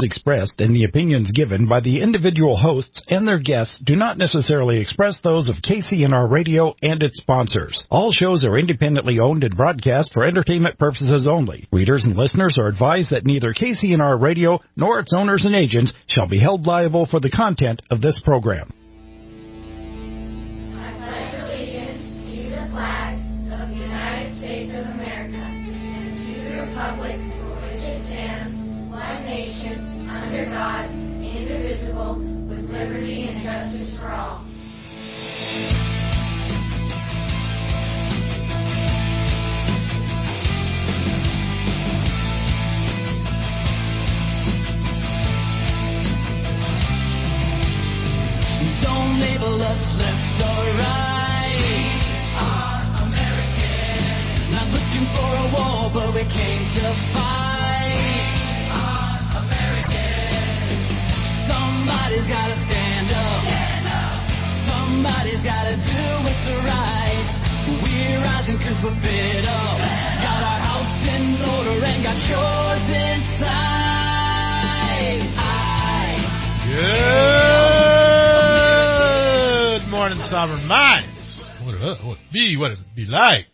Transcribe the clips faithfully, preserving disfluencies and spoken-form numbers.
expressed and the opinions given by the individual hosts and their guests do not necessarily express those of K C N R Radio and its sponsors. All shows are independently owned and broadcast for entertainment purposes only. Readers and listeners are advised that neither K C N R Radio nor its owners and agents shall be held liable for the content of this program. I pledge allegiance to the flag of the United States of America and to the republic for which it stands, one nation, under God, indivisible, with liberty and justice for all. Don't label us left or right. We are American. Not looking for a war, but we came to fight. We are American. Somebody's gotta stand up. Stand up. Somebody's gotta do what's right. We're rising 'cause we're fed up. Got our house in order and got yours inside. I Good morning, Sovereign Minds. What it, what it be? What it be like?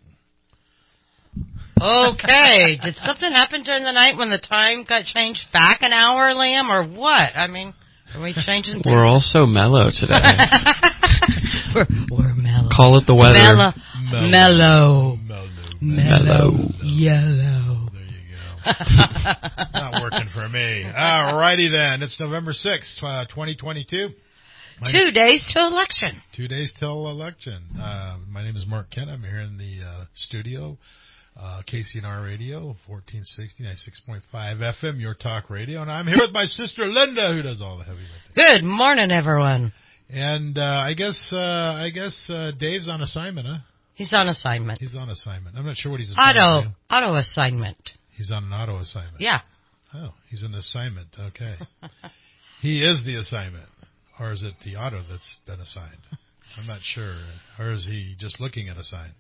Okay. Did something happen during the night when the time got changed back an hour, Liam, or what? I mean, are we changing things? We're all so mellow today. we're, we're mellow. Call it the weather. Mellow. Mellow. Mellow. Mellow. Mellow. Yellow. There you go. Not working for me. All righty then. It's November sixth, uh, twenty twenty-two. My Two days to election. Two days till election. Uh, my name is Mark Kent. I'm here in the uh, studio, uh, K C N R Radio, fourteen sixty, ninety-six point five F M, your talk radio. And I'm here with my sister Linda, who does all the heavy lifting. Good morning, everyone. And uh, I guess uh, I guess uh, Dave's on assignment, huh? He's on assignment. He's on assignment. I'm not sure what he's assigned Auto, to. auto assignment. He's on an auto assignment. Yeah. Oh, he's an assignment. Okay. He is the assignment. Or is it the auto that's been assigned? I'm not sure. Or is he just looking at a sign?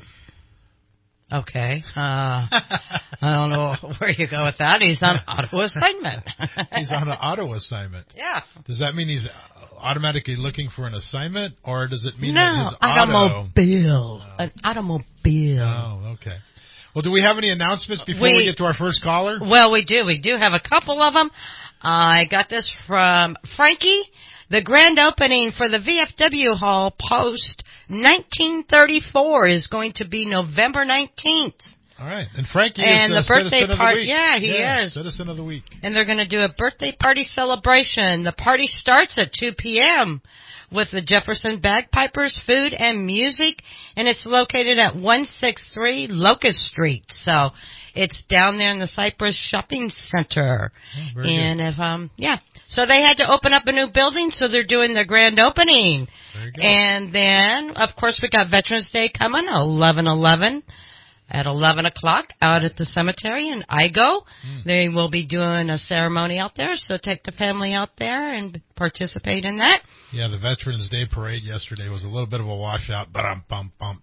Okay. Uh, I don't know where you go with that. He's on auto assignment. He's on an auto assignment. Yeah. Does that mean he's automatically looking for an assignment, or does it mean no, that his automobile. auto... An automobile. Oh, okay. Well, do we have any announcements before we, we get to our first caller? Well, we do. We do have a couple of them. I got this from Frankie. The grand opening for the V F W Hall post nineteen thirty-four is going to be November nineteenth. All right. And Frankie and is the a birthday citizen party. of the week. Yeah, he yeah, is. Citizen of the week. And they're going to do a birthday party celebration. The party starts at two p.m. with the Jefferson Bagpipers, food and music, and it's located at one sixty-three Locust Street. So it's down there in the Cypress Shopping Center. Oh, very and good. if um yeah. So they had to open up a new building, so they're doing their grand opening. Very good. And then, of course, we got Veterans Day coming, eleven eleven, at eleven o'clock out at the cemetery in Igo. Mm. They will be doing a ceremony out there, so take the family out there and participate in that. Yeah, the Veterans Day parade yesterday was a little bit of a washout. Ba-dum-bum-bum.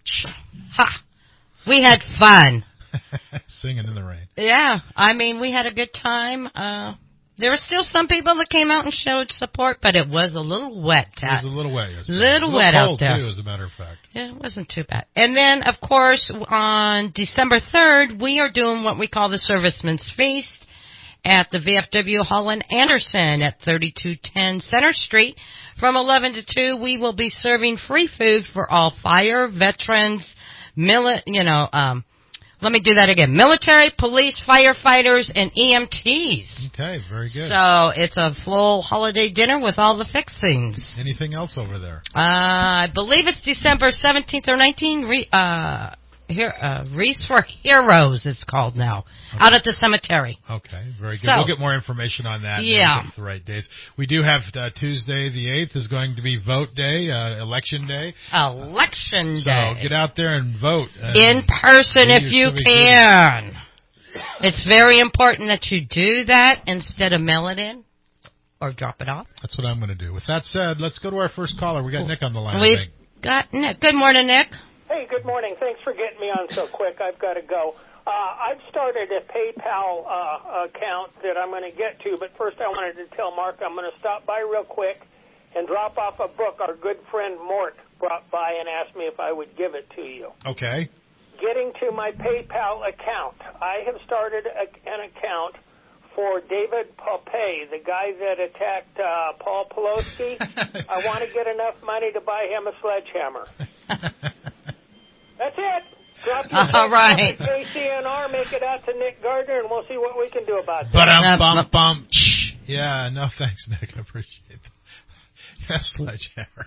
Ha! We had fun. Singing in the rain. Yeah, I mean, we had a good time. Uh... There were still some people that came out and showed support, but it was a little wet. It was a little wet. Yes, little, a little wet cold out there. Too, as a matter of fact. Yeah, it wasn't too bad. And then, of course, on December third, we are doing what we call the Servicemen's Feast at the V F W Hall in Anderson at thirty-two ten Center Street. From eleven to two, we will be serving free food for all fire, veterans, mili- you know, um, Let me do that again. Military, police, firefighters, and E M Ts. Okay, very good. So it's a full holiday dinner with all the fixings. Anything else over there? Uh, I believe it's December seventeenth or nineteenth. Re- uh, here, uh, Wreaths for Heroes, it's called now, okay. Out at the cemetery. Okay, very good. So, we'll get more information on that. Yeah. The right days. We do have uh, Tuesday the eighth is going to be vote day, uh, election day. Election so day. So get out there and vote. And in person if you can. It's very important that you do that instead of mail it in or drop it off. That's what I'm going to do. With that said, let's go to our first caller. We got Nick on the line. We've I think. got Nick. Good morning, Nick. Hey, good morning. Thanks for getting me on so quick. I've got to go. Uh, I've started a PayPal uh, account that I'm going to get to, but first I wanted to tell Mark I'm going to stop by real quick and drop off a book our good friend Mort brought by and asked me if I would give it to you. Okay. Getting to my PayPal account, I have started a, an account for David Popey, the guy that attacked uh, Paul Pelosi. I want to get enough money to buy him a sledgehammer. That's it. Drop your All right. K C N R, make it out to Nick Gardner, and we'll see what we can do about that. But um, bum, bum. Yeah, no thanks, Nick. I appreciate it. Yes, sledgehammer.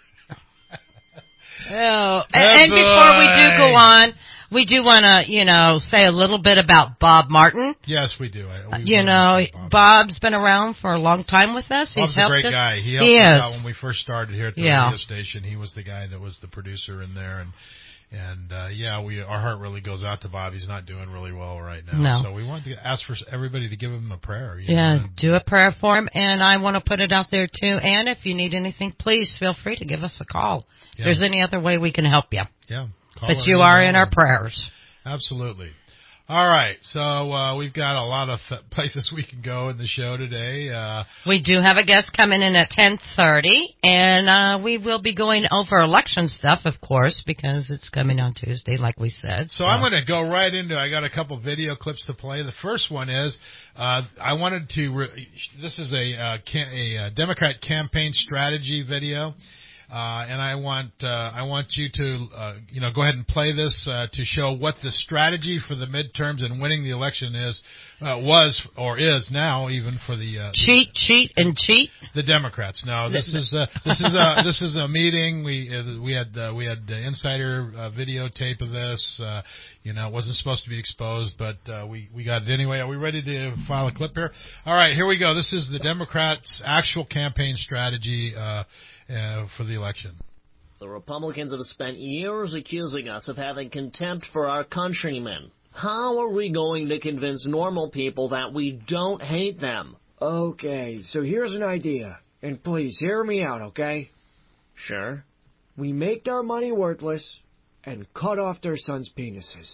Oh, and, and before we do go on, we do want to, you know, say a little bit about Bob Martin. Yes, we do. I, we you know, Bob. Bob's been around for a long time with us. Bob's He's helped a great us. guy. He helped he us is. out when we first started here at the yeah. radio station. He was the guy that was the producer in there, and and uh, yeah, we our heart really goes out to Bob. He's not doing really well right now, no. so we wanted to ask for everybody to give him a prayer. You yeah, know? do a prayer for him, and I want to put it out there too. And if you need anything, please feel free to give us a call. Yeah. If there's any other way we can help you. Yeah, call but you are in our prayers. Absolutely. All right, so uh, we've got a lot of th- places we can go in the show today. Uh, we do have a guest coming in at ten thirty, and uh, we will be going over election stuff, of course, because it's coming on Tuesday, like we said. So, so. I'm going to go right into. I got a couple video clips to play. The first one is uh, I wanted to. Re- this is a, uh, can- a Democrat campaign strategy video. Uh, and I want uh, I want you to uh, you know go ahead and play this uh, to show what the strategy for the midterms and winning the election is uh, was or is now even for the uh, cheat cheat and cheat the Democrats. No, this is uh, this is a this is a meeting. We uh, we had uh, we had uh, insider uh, videotape of this. Uh, you know, it wasn't supposed to be exposed, but uh, we we got it anyway. Are we ready to file a clip here? All right, here we go. This is the Democrats' actual campaign strategy. Uh, Uh, for the election. The Republicans have spent years accusing us of having contempt for our countrymen. How are we going to convince normal people that we don't hate them? Okay, so here's an idea. And please, hear me out, okay? Sure. We make their money worthless and cut off their sons' penises.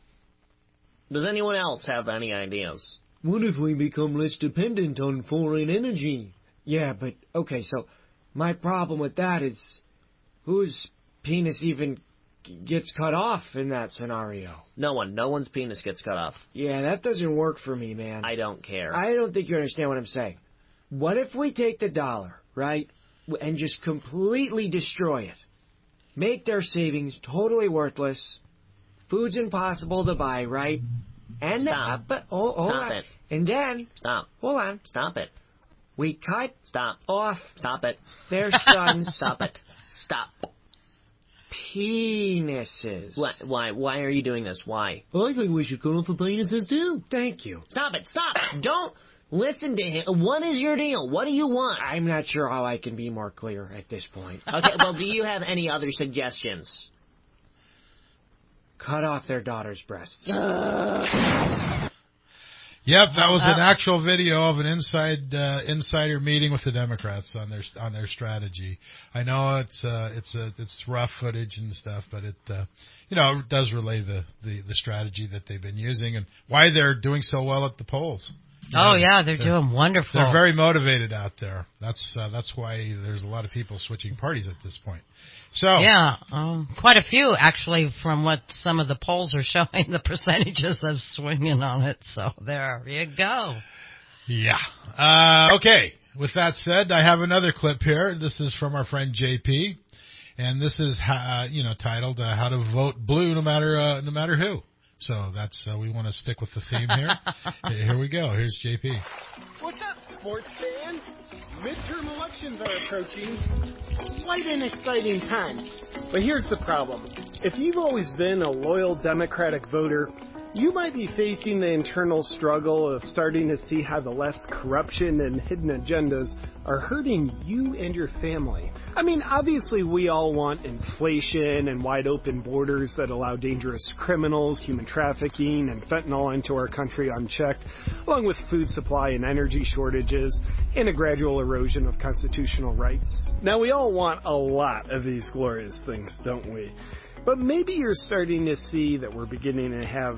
Does anyone else have any ideas? What if we become less dependent on foreign energy? Yeah, but, okay, so... my problem with that is, whose penis even gets cut off in that scenario? No one. No one's penis gets cut off. Yeah, that doesn't work for me, man. I don't care. I don't think you understand what I'm saying. What if we take the dollar, right, and just completely destroy it? Make their savings totally worthless. Food's impossible to buy, right? And Stop. Uh, but, oh, hold Stop on. it. And then... Stop. Hold on. Stop it. We cut Stop. off Stop it. their sons' Stop it. Stop. penises. Why, why? Why are you doing this? Why? I think we should cut off the penises too. Thank you. Stop it. Stop. Don't listen to him. What is your deal? What do you want? I'm not sure how I can be more clear at this point. Okay, well, do you have any other suggestions? Cut off their daughter's breasts. Yep, that was an actual video of an inside uh, insider meeting with the Democrats on their on their strategy. I know it's uh, it's uh, it's rough footage and stuff, but it uh, you know it does relay the, the, the strategy that they've been using and why they're doing so well at the polls. You oh know, yeah, they're, they're doing wonderful. They're very motivated out there. That's uh, that's why there's a lot of people switching parties at this point. So yeah, um, quite a few actually. From what some of the polls are showing, the percentages of swinging on it. So there you go. Yeah. Uh, okay. With that said, I have another clip here. This is from our friend J P, and this is uh, you know titled uh, "How to Vote Blue No Matter uh, No Matter Who." So that's uh, we want to stick with the theme here. Here we go. Here's J P. What's up, sports fan? Midterm elections are approaching. Quite an exciting time. But here's the problem. If you've always been a loyal Democratic voter, you might be facing the internal struggle of starting to see how the left's corruption and hidden agendas are hurting you and your family. I mean, obviously we all want inflation and wide open borders that allow dangerous criminals, human trafficking, and fentanyl into our country unchecked, along with food supply and energy shortages, and a gradual erosion of constitutional rights. Now, we all want a lot of these glorious things, don't we? But maybe you're starting to see that we're beginning to have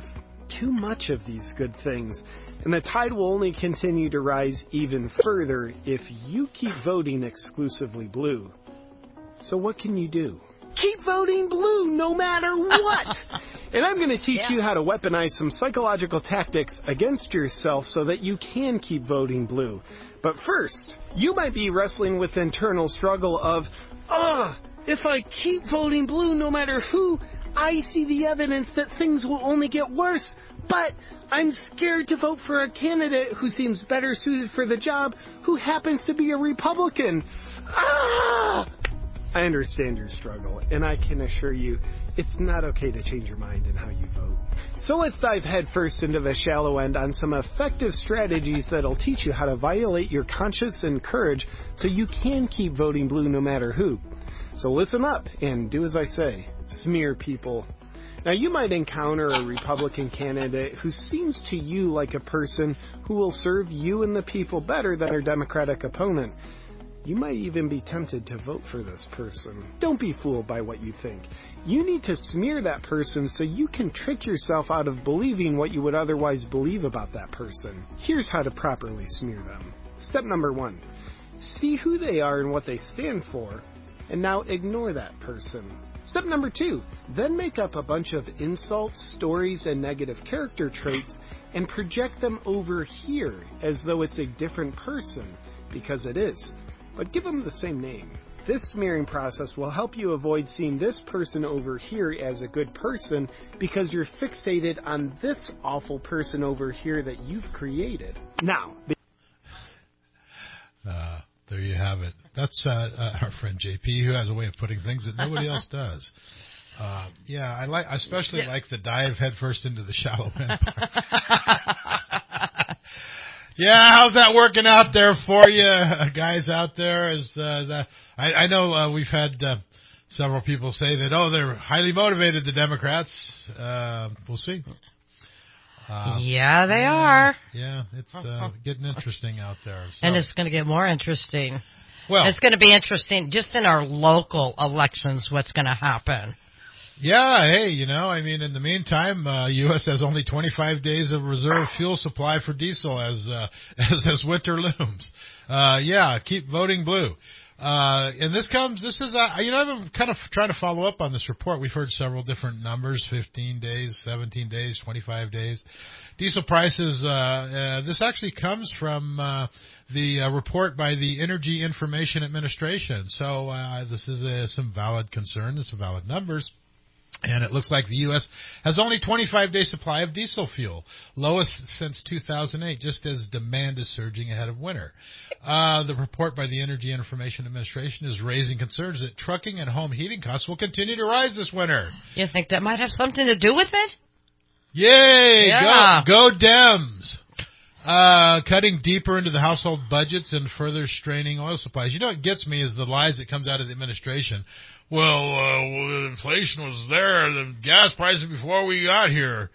too much of these good things, and the tide will only continue to rise even further if you keep voting exclusively blue. So what can you do? Keep voting blue no matter what! And I'm going to teach Yeah. you how to weaponize some psychological tactics against yourself so that you can keep voting blue. But first, you might be wrestling with the internal struggle of, ugh, if I keep voting blue no matter who, I see the evidence that things will only get worse. But I'm scared to vote for a candidate who seems better suited for the job, who happens to be a Republican. Ah! I understand your struggle, and I can assure you it's not okay to change your mind in how you vote. So let's dive headfirst into the shallow end on some effective strategies that'll teach you how to violate your conscience and courage so you can keep voting blue no matter who. So listen up and do as I say. Smear people. Now, you might encounter a Republican candidate who seems to you like a person who will serve you and the people better than their Democratic opponent. You might even be tempted to vote for this person. Don't be fooled by what you think. You need to smear that person so you can trick yourself out of believing what you would otherwise believe about that person. Here's how to properly smear them. Step number one. See who they are and what they stand for, and now ignore that person. Step number two. Then make up a bunch of insults, stories, and negative character traits and project them over here as though it's a different person, because it is. But give them the same name. This smearing process will help you avoid seeing this person over here as a good person because you're fixated on this awful person over here that you've created. Now, Uh, there you have it. That's uh, uh, our friend J P, who has a way of putting things that nobody else does. Uh, yeah, I like, I especially yeah. like the dive headfirst into the shallow end part. Yeah, how's that working out there for you, uh, guys out there? Is uh, that I, I know uh, we've had uh, several people say that, oh, they're highly motivated, the Democrats. Uh, we'll see. Uh, yeah, they yeah, are. Yeah, it's uh, getting interesting out there. So. And it's going to get more interesting. Well, it's going to be interesting just in our local elections what's going to happen. Yeah, hey, you know, I mean, in the meantime, uh, U S has only twenty-five days of reserve fuel supply for diesel as uh, as, as winter looms. Uh, yeah, keep voting blue. Uh, and this comes, this is, uh, you know, I've been kind of trying to follow up on this report. We've heard several different numbers, fifteen days, seventeen days, twenty-five days. Diesel prices, uh, uh this actually comes from uh, the uh, report by the Energy Information Administration. So uh, this is uh, some valid concern, this is valid numbers. And it looks like the U S has only twenty-five day supply of diesel fuel, lowest since two thousand eight, just as demand is surging ahead of winter. Uh, the report by the Energy Information Administration is raising concerns that trucking and home heating costs will continue to rise this winter. You think that might have something to do with it? Yay! Yeah. Go, go Dems! Uh, cutting deeper into the household budgets and further straining oil supplies. You know what gets me is the lies that comes out of the administration. Well, uh, well, inflation was there, the gas prices before we got here.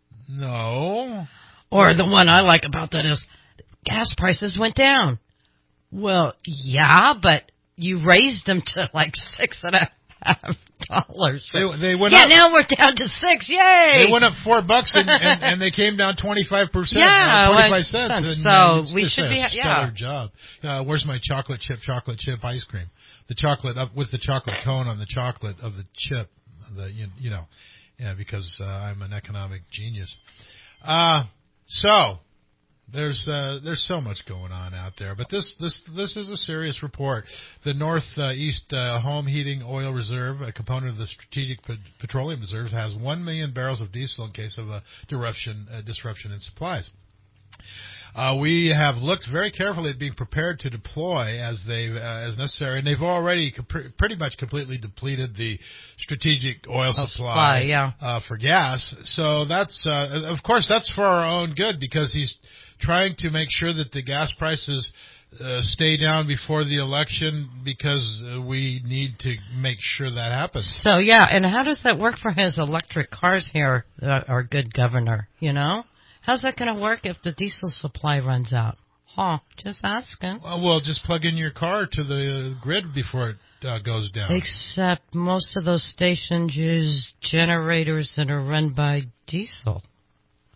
No. Or the one I like about that is gas prices went down. Well, yeah, but you raised them to like six and a half dollars. They, they went yeah, up. now we're down to six. Yay! They went up four bucks and, and, and they came down twenty-five percent. Yeah, uh, twenty-five well, cents. And, so and we should a be, stellar yeah. job. Uh, where's my chocolate chip, chocolate chip ice cream? The chocolate up with the chocolate cone on the chocolate of the chip, the you, you know, yeah, because uh, I'm an economic genius. Uh so there's uh, there's so much going on out there, but this this this is a serious report. The Northeast uh, Home Heating Oil Reserve, a component of the Strategic Pe- Petroleum Reserve, has one million barrels of diesel in case of a disruption uh, disruption in supplies. Uh, we have looked very carefully at being prepared to deploy as they uh, as necessary, and they've already comp- pretty much completely depleted the strategic oil supply, supply yeah. uh, for gas. So that's, uh, of course, that's for our own good because he's trying to make sure that the gas prices uh, stay down before the election because uh, we need to make sure that happens. So, yeah, and how does that work for his electric cars here, uh, our good governor, you know? How's that going to work if the diesel supply runs out? Huh, just asking. Well, well, just plug in your car to the grid before it uh, goes down. Except most of those stations use generators that are run by diesel.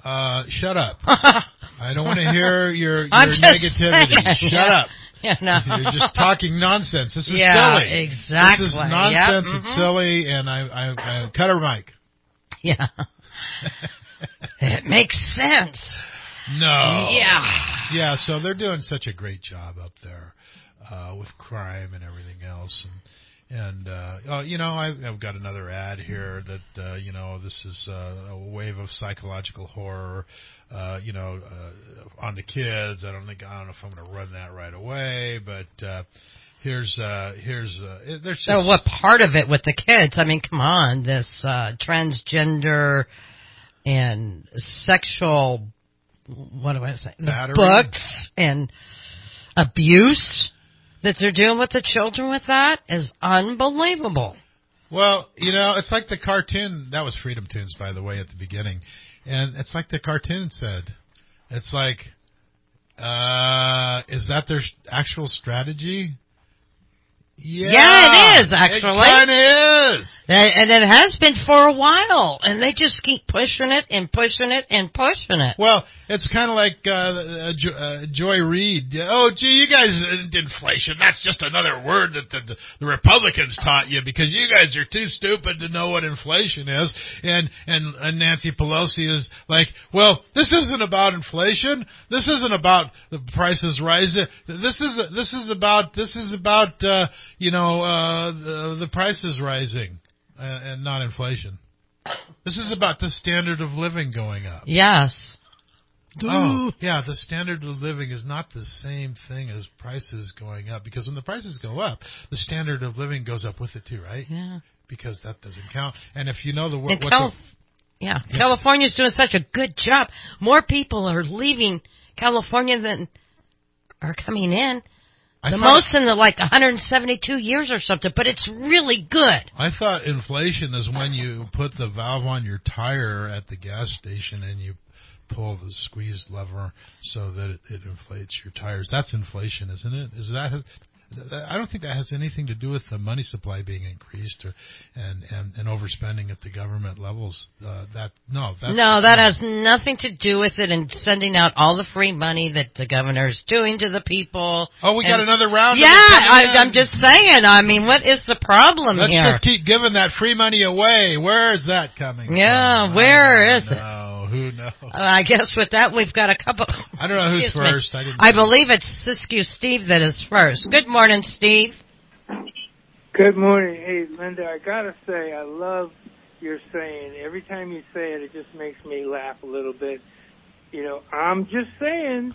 Uh, shut up. I don't want to hear your, your I'm just negativity. saying. Shut Yeah. up. Yeah, no. You're just talking nonsense. This is Yeah, silly. exactly. This is nonsense. Yep. It's Mhm. silly, and I, I, I cut her mic. Yeah. It makes sense. No. Yeah. Yeah, so they're doing such a great job up there uh, with crime and everything else. And, and uh, oh, you know, I've, I've got another ad here that, uh, you know, this is uh, a wave of psychological horror, uh, you know, uh, on the kids. I don't think, I don't know if I'm going to run that right away, but uh, here's, uh, here's, uh, it- there's just... So what part of it with the kids? I mean, come on, this uh, transgender and sexual, what do I say, the Battery? books and abuse that they're doing with the children with that is unbelievable. Well, you know, it's like the cartoon. That was Freedom Tunes, by the way, at the beginning. And it's like the cartoon said. It's like, uh, is that their actual strategy? Yeah, Yeah, it is, actually. It kind of is. And and it has been for a while, and they just keep pushing it and pushing it and pushing it. Well, it's kind of like uh, uh, Jo- uh, Joy Reid. Oh, gee, you guys, uh, inflation, that's just another word that the, the, the Republicans taught you because you guys are too stupid to know what inflation is. And, and, and Nancy Pelosi is like, well, this isn't about inflation. This isn't about the prices rising. This is, this is about, this is about, uh, you know, uh, the, the prices rising uh, and not inflation. This is about the standard of living going up. Yes. Oh, yeah, the standard of living is not the same thing as prices going up, because when the prices go up, the standard of living goes up with it too, right? Yeah. Because that doesn't count. And if you know the word, And what Cal- the, yeah, California's doing such a good job. More people are leaving California than are coming in. I The thought- most in the like one hundred seventy-two years or something, but it's really good. I thought inflation is when you put the valve on your tire at the gas station and you pull the squeeze lever so that it, it inflates your tires. That's inflation, isn't it? Is that? I don't think that has anything to do with the money supply being increased or and and, and overspending at the government levels. Uh, that no, that's, No, that has nothing to do with it and sending out all the free money that the governor's doing to the people. Oh, we and, got another round. Yeah, of it coming I, in. I'm just saying. I mean, what is the problem Let's here? just keep giving that free money away. Where is that coming Yeah, from? where is it? No, who knows? Uh, I guess with that we've got a couple. I don't know who's Excuse me. first. I didn't. I believe it's Siskiyou Steve that is first. Good morning, Steve. Good morning. Hey, Linda, I gotta say, I love your saying. Every time you say it, it just makes me laugh a little bit. You know, I'm just saying.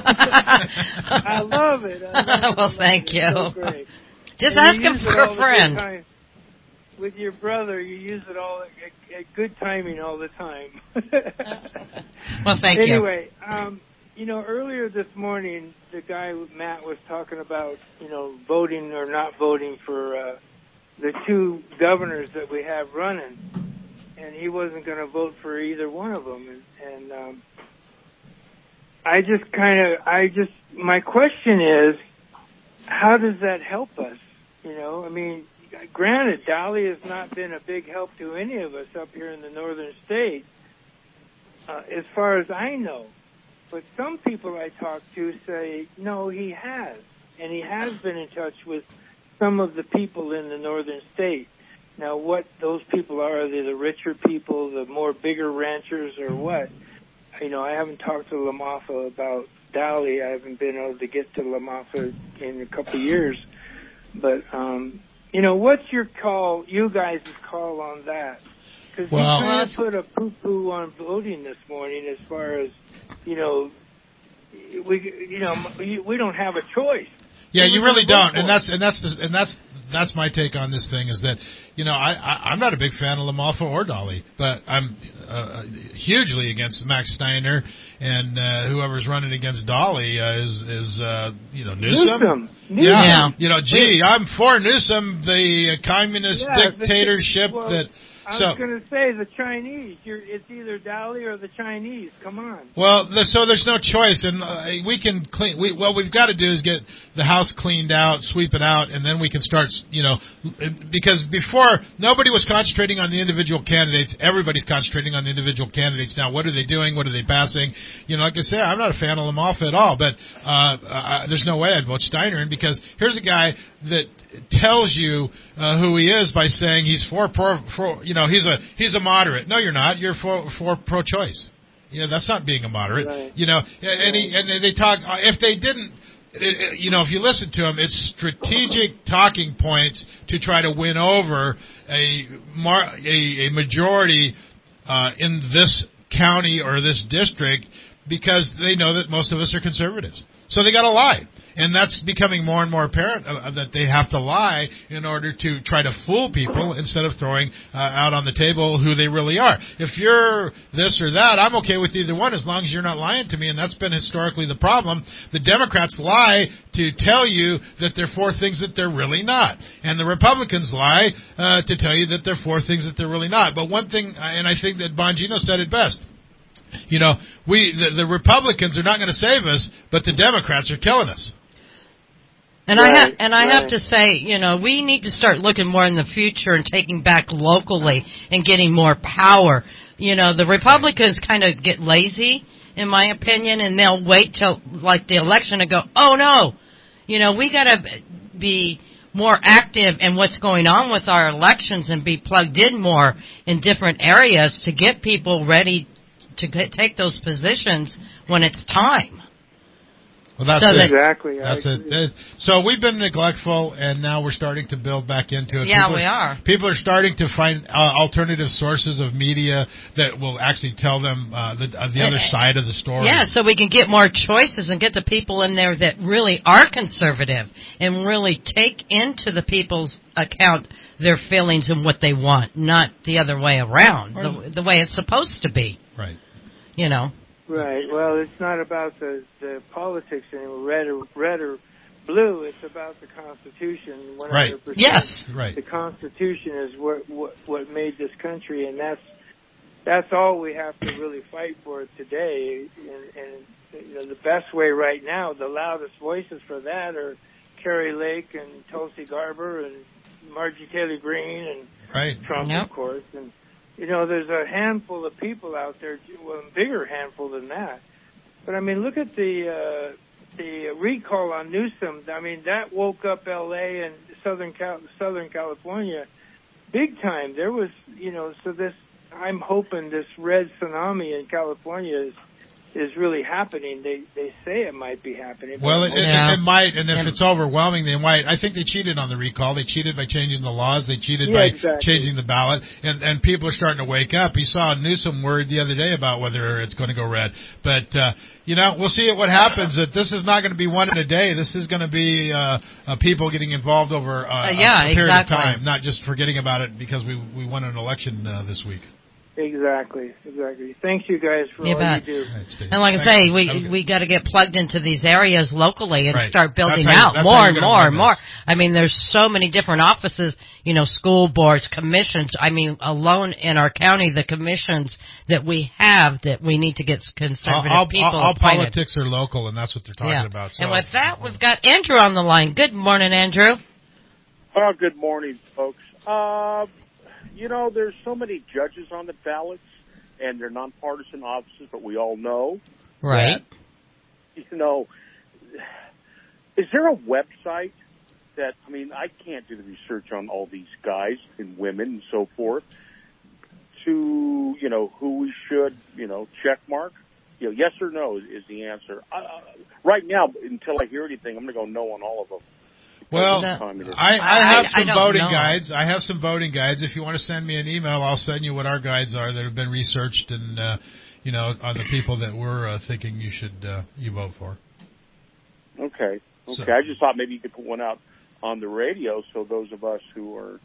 I love it. I love it. Well, thank It's you. so great. Just And you ask him use for it all a the friend. good time. With your brother, you use it all at, at good timing all the time. Well, thank you. Anyway, um, you know, earlier this morning, the guy Matt was talking about, you know, voting or not voting for uh, the two governors that we have running, and he wasn't going to vote for either one of them. And, and um, I just kind of, I just, my question is, how does that help us? You know, I mean, granted, Dolly has not been a big help to any of us up here in the northern state, uh, as far as I know. But some people I talk to say, no, he has. And he has been in touch with some of the people in the northern state. Now, what those people are, are they the richer people, the more bigger ranchers, or what? You know, I haven't talked to LaMaffa about Dolly. I haven't been able to get to LaMaffa in a couple of years. But, um, you know, what's your call, you guys' call on that? Because Well- you kind of put a poo-poo on voting this morning as far as, you know, we, you know, we we don't have a choice. Yeah, Who you we really gonna vote don't, and for? that's and that's the, and that's that's my take on this thing is that you know I, I I'm not a big fan of LaMalfa or Dolly, but I'm uh, hugely against Max Steiner and uh, whoever's running against Dolly uh, is is uh, you know Newsom. Newsom. Newsom. Yeah. Yeah. you know, gee, I'm for Newsom, the uh, communist Yeah, dictatorship well, that. I so, was going to say the Chinese. You're, it's either Dali or the Chinese. Come on. Well, the, so there's no choice, and uh, we can clean. We, what we've got to do is get the house cleaned out, sweep it out, and then we can start. You know, because before nobody was concentrating on the individual candidates. Everybody's concentrating on the individual candidates now. What are they doing? What are they passing? You know, like I say, I'm not a fan of Lamalfa at all, but uh, uh, there's no way I'd vote Steiner in, because here's a guy that tells you uh, who he is by saying he's for pro, for, you know, he's a he's a moderate. No, you're not. You're for for pro-choice. You know, that's not being a moderate. Right. You know, and he, and they talk. If they didn't, you know, if you listen to him, it's strategic talking points to try to win over a mar, a, a majority uh, in this county or this district, because they know that most of us are conservatives. So they got to lie. And that's becoming more and more apparent uh, that they have to lie in order to try to fool people instead of throwing uh, out on the table who they really are. If you're this or that, I'm okay with either one as long as you're not lying to me, and that's been historically the problem. The Democrats lie to tell you that they're for things that they're really not. And the Republicans lie uh, to tell you that they're for things that they're really not. But one thing, and I think that Bongino said it best, you know, we the, the Republicans are not going to save us, but the Democrats are killing us. And Right, I have, and I right. have to say, you know, we need to start looking more in the future and taking back locally and getting more power. You know, the Republicans kind of get lazy, in my opinion, and they'll wait till like the election and go, "Oh no, you know, we got to be more active in what's going on with our elections and be plugged in more in different areas to get people ready to get, take those positions when it's time." Well, that's So it. that- Exactly. I That's it. agree. Uh, So we've been neglectful, and now we're starting to build back into it. Yeah, people we are. People are starting to find uh, alternative sources of media that will actually tell them uh, the, uh, the other side of the story. Yeah, so we can get more choices and get the people in there that really are conservative and really take into the people's account their feelings and what they want, not the other way around, the, the way it's supposed to be. Right. You know. Right. Well, it's not about the, the politics anymore, red or red or blue. It's about the Constitution. one hundred percent. Right. Yes. Right. The Constitution is what, what what made this country, and that's that's all we have to really fight for today. And, and you know, the best way right now, the loudest voices for that are Carrie Lake and Tulsi Garber and Margie Taylor Greene and Right. Trump, Yep. of course. And you know, there's a handful of people out there, well, a bigger handful than that. But I mean, look at the uh, the recall on Newsom. I mean, that woke up L A and Southern Cal- Southern California big time. There was, you know, so this. I'm hoping this red tsunami in California is is really happening. They they say it might be happening. but Well, I'm it, hoping- it, Yeah. it might, and if And- it's overwhelming, they might. I think they cheated on the recall. They cheated by changing the laws. They cheated Yeah, by exactly. changing the ballot, and and people are starting to wake up. You saw Newsom word the other day about whether it's going to go red, but uh, you know, we'll see what happens. That this is not going to be one in a day. This is going to be uh, uh, people getting involved over uh, Uh, yeah, a, a period exactly. of time, not just forgetting about it because we we won an election uh, this week. Exactly, exactly. Thank you guys for You all bet. you do. Right, Steve. And like I Thanks. say, Have a we good- we got to get plugged into these areas locally and Right. start building That's how you- out that's more how you're and gonna more win and more. this. I mean, there's so many different offices, you know, school boards, commissions. I mean, alone in our county, the commissions that we have that we need to get conservative all, all, people all appointed. politics are local, and that's what they're talking Yeah. about. So. And with that, we've got Andrew on the line. Good morning, Andrew. Well, good morning, folks. Uh, you know, there's so many judges on the ballots, and they're nonpartisan offices, but we all know Right. that, you know, is there a website that, I mean, I can't do the research on all these guys and women and so forth to, you know, who we should, you know, check mark? You know, yes or no is, is the answer. Uh, right now, until I hear anything, I'm going to go no on all of them. Well, Because No. of communism. I, I I- have I some don't voting know. guides. I have some voting guides. If you want to send me an email, I'll send you what our guides are that have been researched and, uh, you know, on the people that we're uh, thinking you should uh, you vote for. Okay. Okay. So- I just thought maybe you could put one out on the radio so those of us who are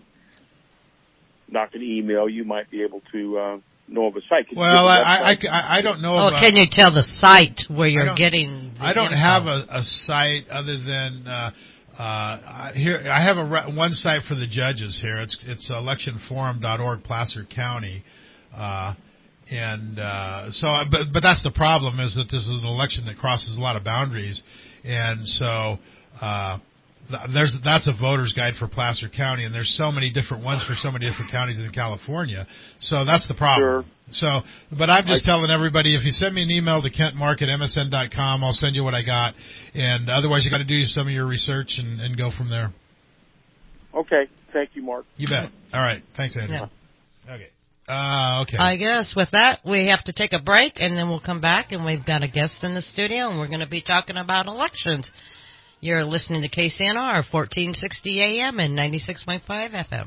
not going to email you might be able to uh, know of a site. Could you Well, give I, a I, website? I, I don't know Oh, about... can you tell the site where I you're don't- getting the I don't info? have a, a site other than uh, Uh, here, I have a re- one site for the judges here. It's it's election forum dot org, Placer County, uh, and uh, so. But but that's the problem, is that this is an election that crosses a lot of boundaries, and so uh, th- there's that's a voter's guide for Placer County, and there's so many different ones for so many different counties in California. So that's the problem. Sure. So, but I'm just I, telling everybody, if you send me an email to kent mark at m s n dot com, I'll send you what I got. And otherwise, you got to do some of your research and, and go from there. Okay. Thank you, Mark. You bet. All right. Thanks, Andrew. Yeah. Okay. Uh, okay. I guess with that, we have to take a break, and then we'll come back, and we've got a guest in the studio, and we're going to be talking about elections. You're listening to K C N R, fourteen sixty A M and ninety-six point five F M.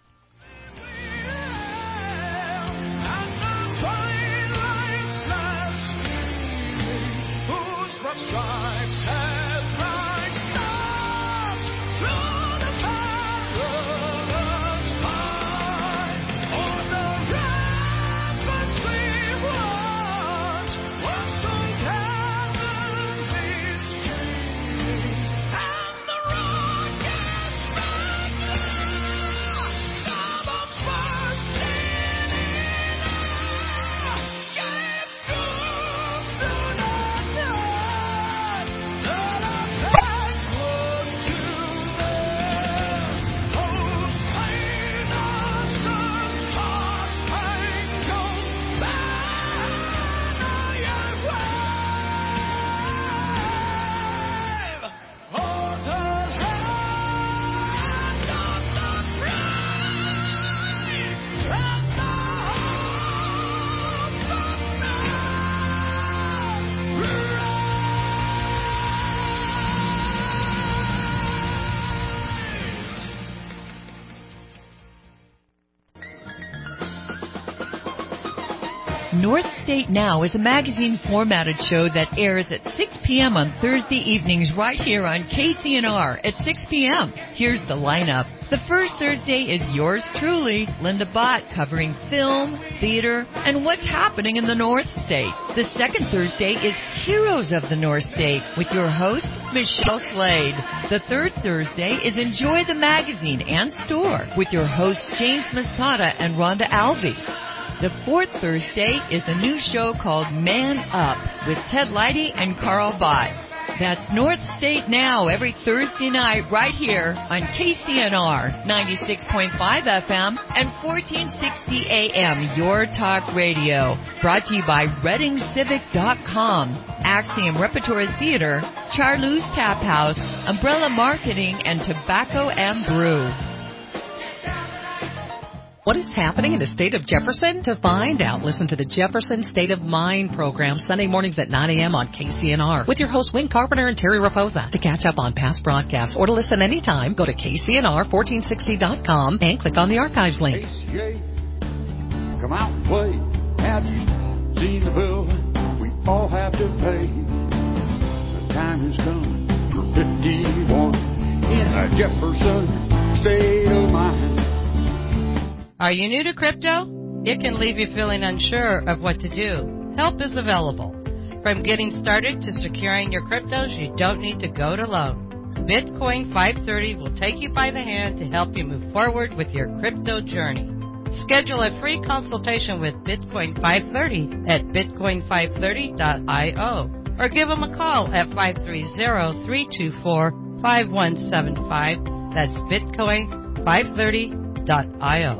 North State Now is a magazine-formatted show that airs at six p.m. on Thursday evenings right here on K C N R at six p.m. Here's the lineup. The first Thursday is yours truly, Linda Bott, covering film, theater, and what's happening in the North State. The second Thursday is Heroes of the North State with your host, Michelle Slade. The third Thursday is Enjoy the Magazine and Store with your hosts, James Masada and Rhonda Alvey. The fourth Thursday is a new show called Man Up with Ted Leidy and Carl Bott. That's North State Now every Thursday night right here on K C N R ninety-six point five F M and fourteen sixty A M, Your Talk Radio. Brought to you by Reading Civic dot com, Axiom Repertory Theater, Charlou's Tap House, Umbrella Marketing, and Tobacco and Brew. What is happening in the state of Jefferson? To find out, listen to the Jefferson State of Mind program Sunday mornings at nine a.m. on K C N R with your hosts Wayne Carpenter and Terry Raposa. To catch up on past broadcasts or to listen anytime, go to K C N R fourteen sixty dot com and click on the archives link. A C A, come out and play. Have you seen the bill we all have to pay? The time has come for fifty-one in a Jefferson State of Mind. Are you new to crypto? It can leave you feeling unsure of what to do. Help is available. From getting started to securing your cryptos, you don't need to go it alone. Bitcoin five thirty will take you by the hand to help you move forward with your crypto journey. Schedule a free consultation with Bitcoin five thirty at bitcoin five thirty dot io or give them a call at five three zero, three two four, five one seven five. That's bitcoin five thirty dot io.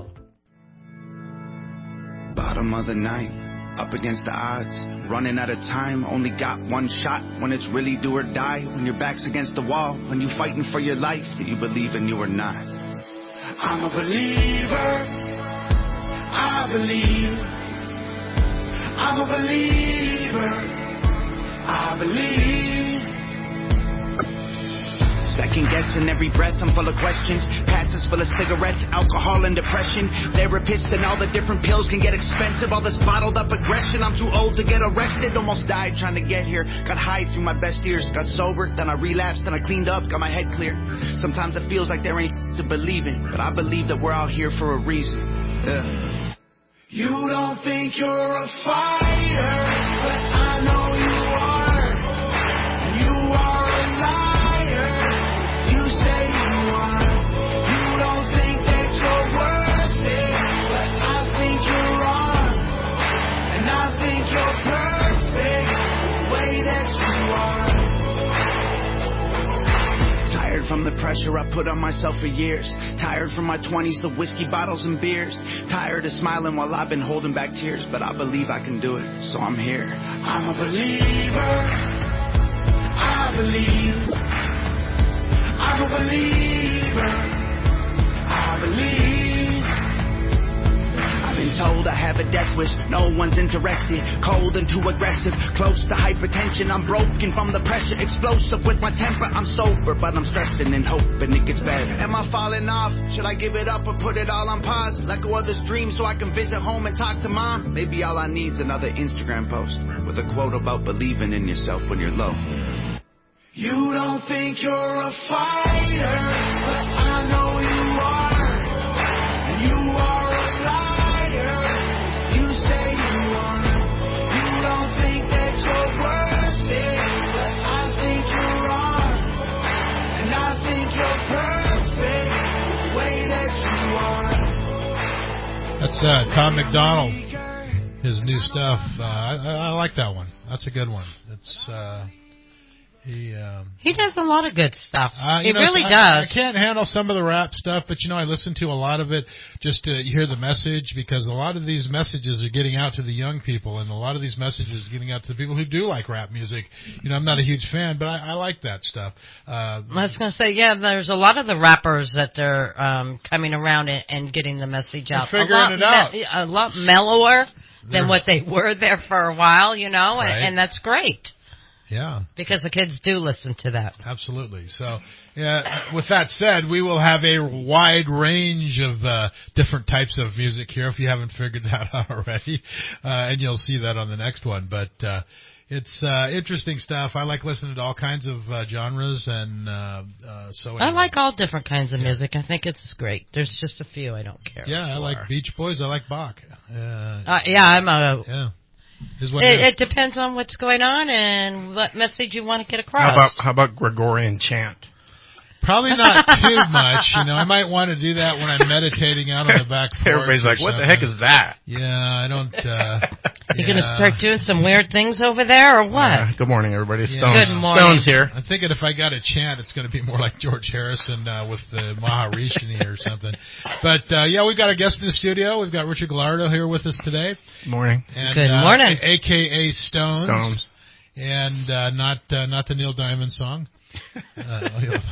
Bottom of the night, up against the odds, running out of time, only got one shot. When it's really do or die, when your back's against the wall, when you fighting for your life, do you believe in you or not? I'm a believer, I believe. I'm a believer, I believe. Second guessing every breath, I'm full of questions. Passes full of cigarettes, alcohol and depression. Therapists and all the different pills can get expensive. All this bottled up aggression, I'm too old to get arrested. Almost died trying to get here. Got high through my best years. Got sober, then I relapsed, then I cleaned up, got my head clear. Sometimes it feels like there ain't to believe in, but I believe that we're out here for a reason. Yeah. You don't think you're a fighter, but I know you are. You are a liar. You Tired from the pressure I put on myself for years. Tired from my twenties, the whiskey bottles and beers. Tired of smiling while I've been holding back tears. But I believe I can do it, so I'm here. I'm a believer. I believe. I'm a believer. I believe. I've been told I have a death wish, no one's interested. Cold and too aggressive, close to hypertension. I'm broken from the pressure, explosive with my temper. I'm sober, but I'm stressing and hoping it gets better. Am I falling off? Should I give it up or put it all on pause? Let go of this dream so I can visit home and talk to mom? Maybe all I need's another Instagram post with a quote about believing in yourself when you're low. You don't think you're a fighter, but I know you are. And you are a liar. You say you are. You don't think that you're worth it, but I think you're wrong. And I think you're perfect the way that you are. That's uh, Tom McDonald, his new stuff. Uh, I, I like that one. That's a good one. It's... Uh He um, he does a lot of good stuff. Uh, he know, really I, does. I can't handle some of the rap stuff, but you know, I listen to a lot of it just to hear the message, because a lot of these messages are getting out to the young people, and a lot of these messages are getting out to the people who do like rap music. You know, I'm not a huge fan, but I, I like that stuff. Uh, I was going to say, yeah, there's a lot of the rappers that are um, coming around and, and getting the message out. Figuring a lot it out. Me- a lot mellower They're, than what they were there for a while, you know, right. and, and that's great. Yeah. Because the kids do listen to that. Absolutely. So, yeah, with that said, we will have a wide range of uh, different types of music here, if you haven't figured that out already. Uh, and you'll see that on the next one. But uh, it's uh, interesting stuff. I like listening to all kinds of uh, genres. and uh, uh, so anyway. I like all different kinds of yeah. music. I think it's great. There's just a few I don't care Yeah, for. I like Beach Boys. I like Bach. Uh, uh, yeah, I'm a... Yeah. It, it depends on what's going on and what message you want to get across. How about how about Gregorian chant? Probably not too much. You know, I might want to do that when I'm meditating out on the back porch. Everybody's like, "What the heck is that?" Yeah, I don't. Uh, You're yeah. going to start doing some weird things over there, or what? Uh, good morning, everybody. Yeah. Stones. Good morning. Stones here. I'm thinking if I got a chant, it's going to be more like George Harrison uh, with the Maharishini or something. But uh, yeah, we've got a guest in the studio. We've got Richard Gallardo here with us today. Good morning. And, Good uh, morning. A K A Stones. Stones. And uh, not uh, not the Neil Diamond song. Uh,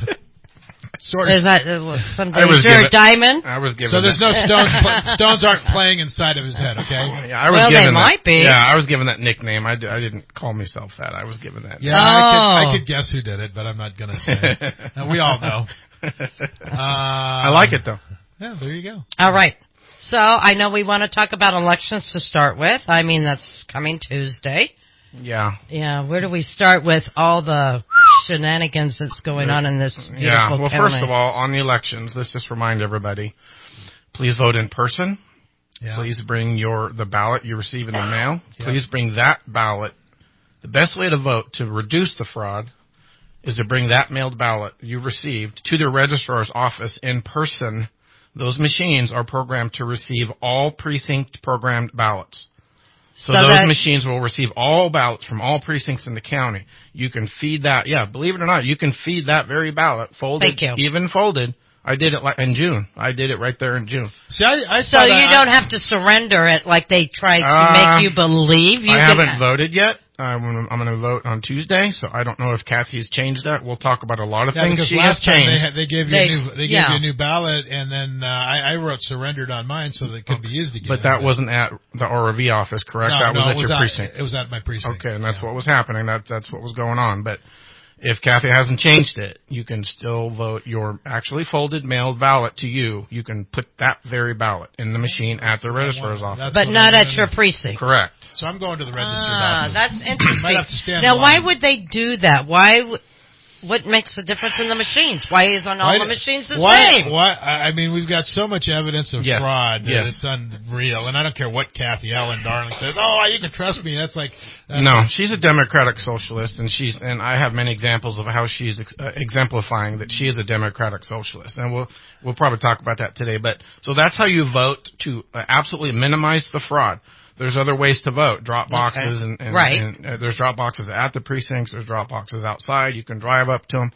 Sort of. Is that uh, some I was Danger given, Diamond? I was given So there's that. no Stones. Pl- Stones aren't playing inside of his head, okay? Yeah, I was well, given they might that, be. Yeah, I was given that nickname. I, d- I didn't call myself that. I was given that. Yeah, oh. I, could, I could guess who did it, but I'm not going to say. uh, we all know. Uh, I like it, though. Yeah, there you go. All right. So I know we want to talk about elections to start with. I mean, that's coming Tuesday. Yeah. Yeah, where do we start with all the shenanigans that's going on in this beautiful Yeah, well, county? first of all, on the elections, let's just remind everybody, please vote in person. Yeah. Please bring your the ballot you receive in the mail. Yeah. Please bring that ballot. The best way to vote to reduce the fraud is to bring that mailed ballot you received to the registrar's office in person. Those machines are programmed to receive all precinct programmed ballots. So, So those that, machines will receive all ballots from all precincts in the county. You can feed that, yeah, believe it or not, you can feed that very ballot, folded, Thank you. even folded. I did it like in June. I did it right there in June. See, I, I so saw you that, don't I, have to surrender it like they tried to Uh, make you believe. You I can, haven't voted yet. I'm gonna, I'm going to vote on Tuesday, so I don't know if Kathy's changed that. We'll talk about a lot of Yeah, things because she has last time changed. they, had, they gave you They- a new they yeah. gave you a new ballot, and then uh, I, I wrote surrendered on mine so that it could be used again. But that wasn't at the R V office, correct? No, that was no, at it was your at, precinct. It was at my precinct. Okay, and that's yeah. what was happening. That that's what was going on. But if Kathy hasn't changed it, you can still vote your actually folded mailed ballot to you. You can put that very ballot in the machine at the registrar's office. but not at your precinct. Correct. So I'm going to the registrar's Ah, office. that's interesting. Might have to stand now, in why line. would they do that? Why? W- what makes the difference in the machines? Why isn't all Why the do- machines the why, same? Why, I I mean, we've got so much evidence of Yes. fraud that Yes. it's unreal, and I don't care what Kathy Ellen Darling says. Oh, you can trust me. That's like that's No, like, she's a democratic socialist, and she's and I have many examples of how she's ex- uh, exemplifying that she is a democratic socialist, and we'll we'll probably talk about that today. But so that's how you vote to uh, absolutely minimize the fraud. There's other ways to vote. Drop boxes, Okay. and, and, Right. and uh, there's drop boxes at the precincts. There's drop boxes outside. You can drive up to them.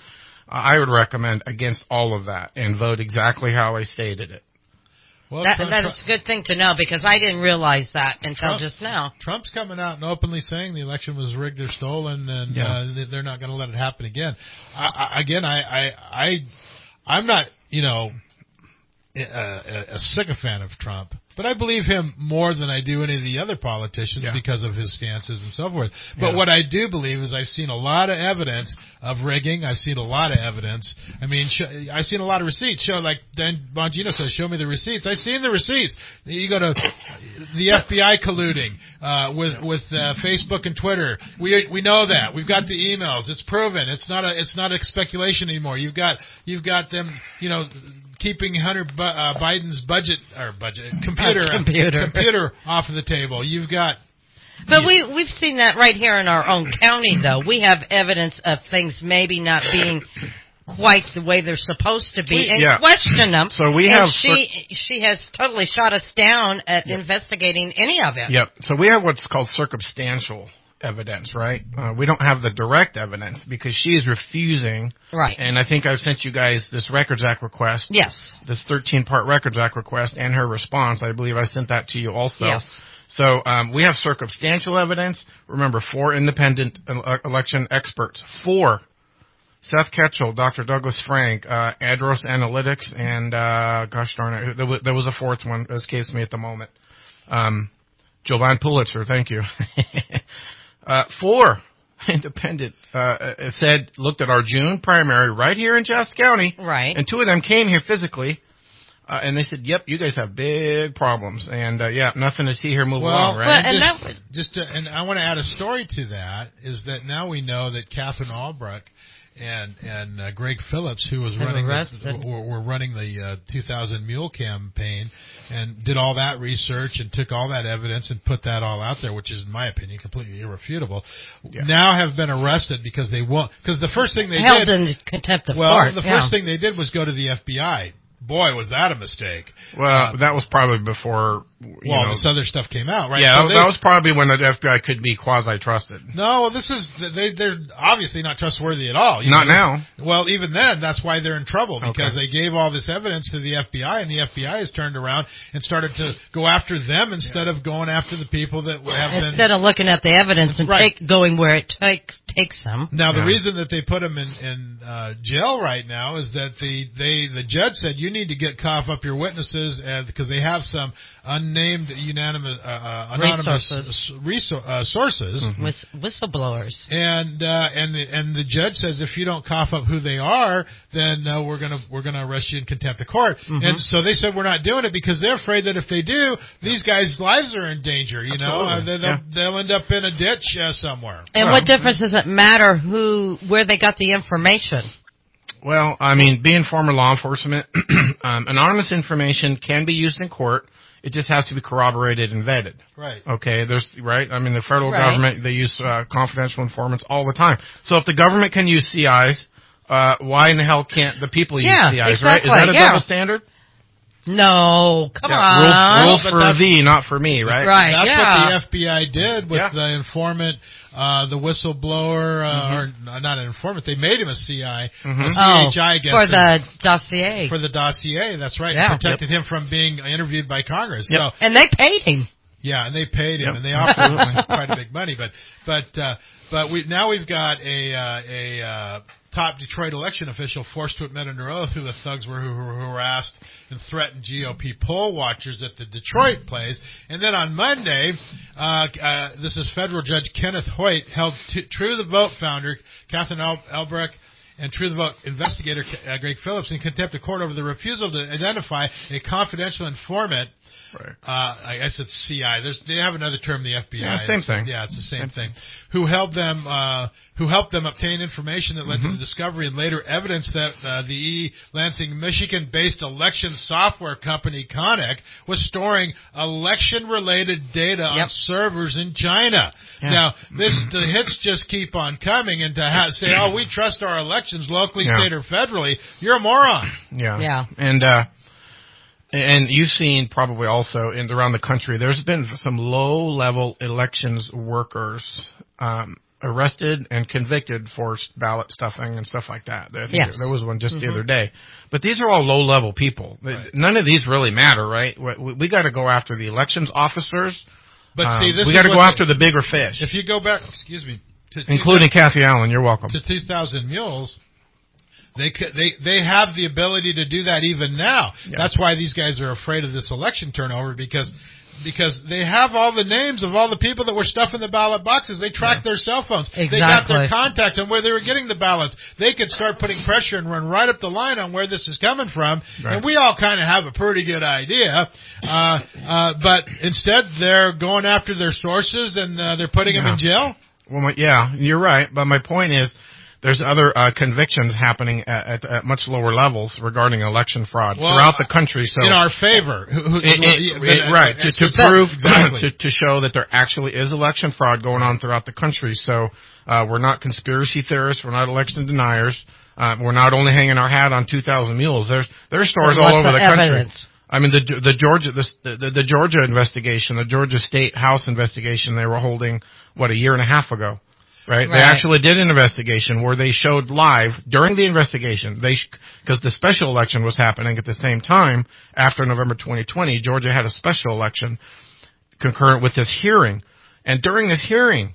I would recommend against all of that and vote exactly how I stated it. Well, that, Trump, that is a good thing to know because I didn't realize that until Trump, just now. Trump's coming out and openly saying the election was rigged or stolen, and Yeah. uh, they're not going to let it happen again. I, I, again, I, I, I, I'm not, you know, a, a, a sycophant of Trump, but I believe him more than I do any of the other politicians Yeah. because of his stances and so forth. But Yeah. what I do believe is I've seen a lot of evidence of rigging. I've seen a lot of evidence. I mean, sh- I've seen a lot of receipts. Show like Dan Bongino says, show me the receipts. I've seen the receipts. You go to the F B I colluding uh, with with uh, Facebook and Twitter. We we know that. We've got the emails. It's proven. It's not a it's not a speculation anymore. You've got you've got them. You know. Keeping Hunter Bu- uh, Biden's budget or budget computer Uh, computer. computer off of the table. You've got, But we we've seen that right here in our own county, though. We have evidence of things maybe not being quite the way they're supposed to be, and Yeah. question them. So we and have she she has totally shot us down at Yep. investigating any of it. Yep. So we have what's called circumstantial evidence, right? Uh, we don't have the direct evidence because she is refusing. Right. And I think I've sent you guys this Records Act request. Yes. This thirteen-part Records Act request and her response. I believe I sent that to you also. Yes. So um, we have circumstantial evidence. Remember, four independent ele- election experts. Four. Seth Ketchel, Doctor Douglas Frank, uh, Adros Analytics, and, uh, gosh darn it, there was, there was a fourth one. It escapes me at the moment. Um, Jovan Pulitzer, thank you. uh, four independent, uh, said, looked at our June primary right here in Shasta County. Right. And two of them came here physically. Uh, and they said, "Yep, you guys have big problems, and uh, yeah, nothing to see here. Move well, along, right?" Well, and just, that was- just to, and I want to add a story to that is that now we know that Catherine Albrecht and and uh, Greg Phillips, who was They were running arrested. the, were, were running the uh, two thousand Mule campaign and did all that research and took all that evidence and put that all out there, which is, in my opinion, completely irrefutable. Yeah. Now have been arrested because they won't. Because the first thing they held did, in contempt of well, court. the yeah. first thing they did was go to the F B I. Boy, was that a mistake. Well, Uh, that was probably before. You well, know, this other stuff came out, right? Yeah, So that they- was probably when the F B I could be quasi-trusted. No, well, this is they. They're obviously not trustworthy at all. You Not know? now. Well, even then, that's why they're in trouble because Okay. they gave all this evidence to the F B I, and the F B I has turned around and started to go after them instead of going after the people that have been. Instead of looking at the evidence and Right. take, going where it take, takes them. Now, the Yeah. reason that they put him in, in uh, jail right now is that the they the judge said you need to get cough up your witnesses uh, because they have some unnamed unanimous uh, uh, anonymous Resources. uh, resor- uh, sources. Mm-hmm. Whis- whistleblowers. And uh, and the, and the judge says if you don't cough up who they are, then uh, we're gonna we're gonna arrest you in contempt of court. Mhm. And so they said we're not doing it because they're afraid that if they do, these guys' lives are in danger. You know, uh, Absolutely. they, they'll, Yeah. they'll end up in a ditch uh, somewhere. And Well- what difference does it matter who, where they got the information? Well, I mean, being former law enforcement, um, anonymous information can be used in court. It just has to be corroborated and vetted. Right. Okay, there's right. I mean, the federal Right. government, they use uh, confidential informants all the time. So if the government can use C Is, uh, why in the hell can't the people use Yeah, C Is? Right? Is exactly, that a yeah. double standard? No, come Yeah, on. Rules, rules But for that's- thee, not for me, right? Right. That's yeah. what the F B I did with Yeah. the informant, uh, the whistleblower, uh, Mhm. or n- not an informant. They made him a C I, Mhm. a C H I, I Oh, guess, for and- the dossier. for the dossier. That's right. Yeah. Protected him from being interviewed by Congress. Yep. So and they paid him. yeah, and they paid him, Yep. and they offered him quite a big money. But but uh, but we now we've got a uh, a uh, top Detroit election official forced to admit under oath who the thugs were who, who harassed and threatened G O P poll watchers at the Detroit place. And then on Monday, uh, uh, this is federal judge Kenneth Hoyt held t- True the Vote founder Catherine Al- Albrecht and True the Vote investigator uh, Greg Phillips in contempt of court over the refusal to identify a confidential informant. Right. Uh, I guess it's C I. There's, they have another term, the F B I. Yeah, same It's- thing. Yeah, it's the same, Same thing. Who helped them? Uh, who helped them obtain information that led Mm-hmm. to the discovery and later evidence that uh, the E. Lansing, Michigan-based election software company Connect was storing election-related data on Yep. servers in China. Yeah. Now, this the hits just keep on coming, and to ha- say, "Oh, we trust our elections locally, Yeah. state, or federally," you're a moron. Yeah. Yeah. And uh and you've seen probably also in around the country there's been some low level elections workers um arrested and convicted for ballot stuffing and stuff like that. I think Yes. there was one just Mhm. the other day. But these are all low-level people. Right. None of these really matter, right? We, we got to go after the elections officers. But Um, see, this we is got to go what after the bigger fish, If you go back, excuse me, to including Kathy Allen. You're welcome. to two thousand Mules, they could, they they have the ability to do that even now. Yeah. That's why these guys are afraid of this election turnover because because they have all the names of all the people that were stuffing the ballot boxes. They tracked Yeah. their cell phones. Exactly. They got their contacts and where they were getting the ballots. They could start putting pressure and run right up the line on where this is coming from. Right. And we all kind of have a pretty good idea. Uh, uh, but instead, they're going after their sources and uh, they're putting them Yeah. in jail. Well, my, yeah, you're right. But my point is, there's other uh, convictions happening at, at, at much lower levels regarding election fraud Well, throughout the country. So in our favor, Who- who- It- it- but- it- right, to, to but- prove, exactly. to, to show that there actually is election fraud going on throughout the country. So uh, we're not conspiracy theorists, we're not election deniers, uh, we're not only hanging our hat on two thousand mules. There's there's stores But all what's over the, the country. evidence? I mean, the the Georgia the, the the Georgia investigation, the Georgia State House investigation, they were holding what a year and a half ago. Right? Right. They actually did an investigation where they showed live during the investigation. They because the special election was happening at the same time after November twenty twenty. Georgia had a special election concurrent with this hearing, and during this hearing,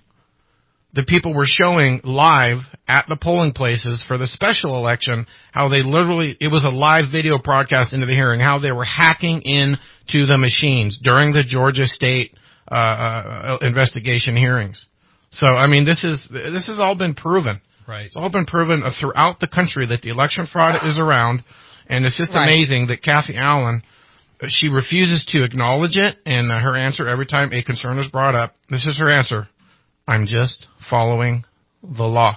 the people were showing live at the polling places for the special election how they literally it was a live video broadcast into the hearing how they were hacking into the machines during the Georgia State uh, uh, investigation hearings. So, I mean, this is this has all been proven. Right. It's all been proven throughout the country that the election fraud is around, and it's just Right. amazing that Kathy Allen, she refuses to acknowledge it, and uh, her answer every time a concern is brought up, this is her answer: I'm just following the law.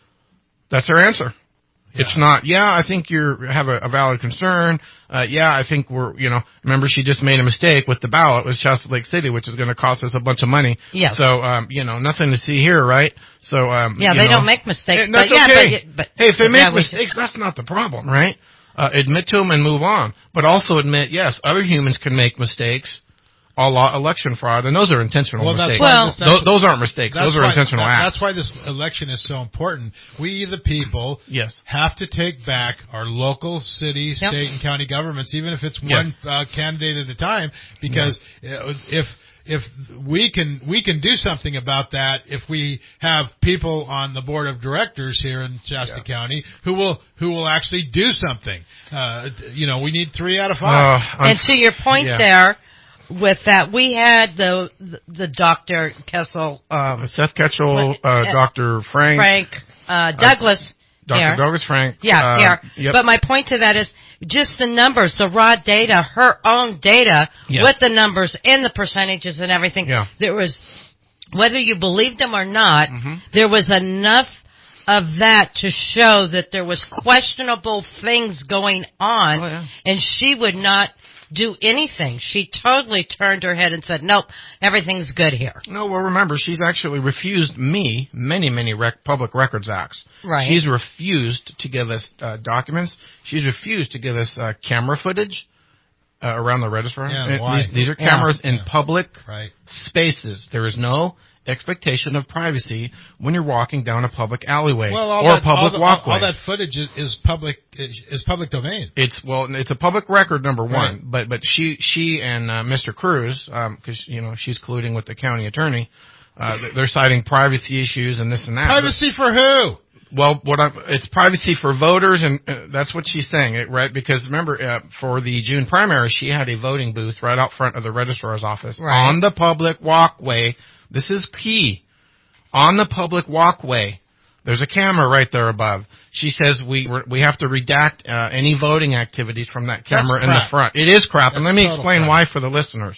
That's her answer. Yeah. It's not, yeah, I think you have a, a valid concern. Uh, yeah, I think we're, you know, remember she just made a mistake with the ballot with Shasta Lake City, which is going to cost us a bunch of money. Yes. So, um, you know, nothing to see here, right? So, um, Yeah, you they know, don't make mistakes. and but that's yeah, okay. but, but Hey, if they but make yeah, we- mistakes, that's not the problem, right? Uh, admit to them and move on. But also admit, yes, other humans can make mistakes. A la election fraud, and those are intentional Well, that's mistakes. why Well- this- that's those, those aren't mistakes. That's Those are why, intentional that- acts. That's why this election is so important. We, the people, Yes. have to take back our local city, Yep. state, and county governments, even if it's Yes. one uh, candidate at a time. Because uh, if if we can we can do something about that, if we have people on the board of directors here in Shasta Yeah. County who will who will actually do something. Uh, you know, we need three out of five. Uh, And to your point yeah. there, with that, we had the the, the Doctor Kessel, um, Seth Ketchell, What- uh, uh, Doctor Frank, Frank, uh, Douglas. Doctor here. Douglas Frank. Yeah, uh, here. Yep. But my point to that is just the numbers, the raw data, her own data Yes. with the numbers and the percentages and everything. Yeah. There was, whether you believed them or not, Mhm. there was enough of that to show that there was questionable things going on, Oh, yeah. and she would not do anything. She totally turned her head and said, nope, everything's good here. No, well, remember, she's actually refused me many, many rec- public records acts. Right. She's refused to give us uh, documents. She's refused to give us uh, camera footage uh, around the registrar. Yeah, And why? These, these are Yeah. cameras in Yeah. public Right. spaces. There is no expectation of privacy when you're walking down a public alleyway Well, all or that, a public all, the, all, walkway. all that footage is, is public is, is public domain. It's well, it's a public record, number one. Right. But but she she and uh, Mister Cruz, because you know she's colluding with the county attorney, uh, they're citing privacy issues and this and that. Privacy for who? Well, what I, it's privacy for voters, and uh, that's what she's saying, it, right? Because remember, uh, for the June primary, she had a voting booth right out front of the registrar's office Right. on the public walkway. This is key. On the public walkway, there's a camera right there above. She says we we're, we have to redact uh, any voting activities from that camera That's in the crap. front. It is crap, and That's let me total explain crap. why for the listeners.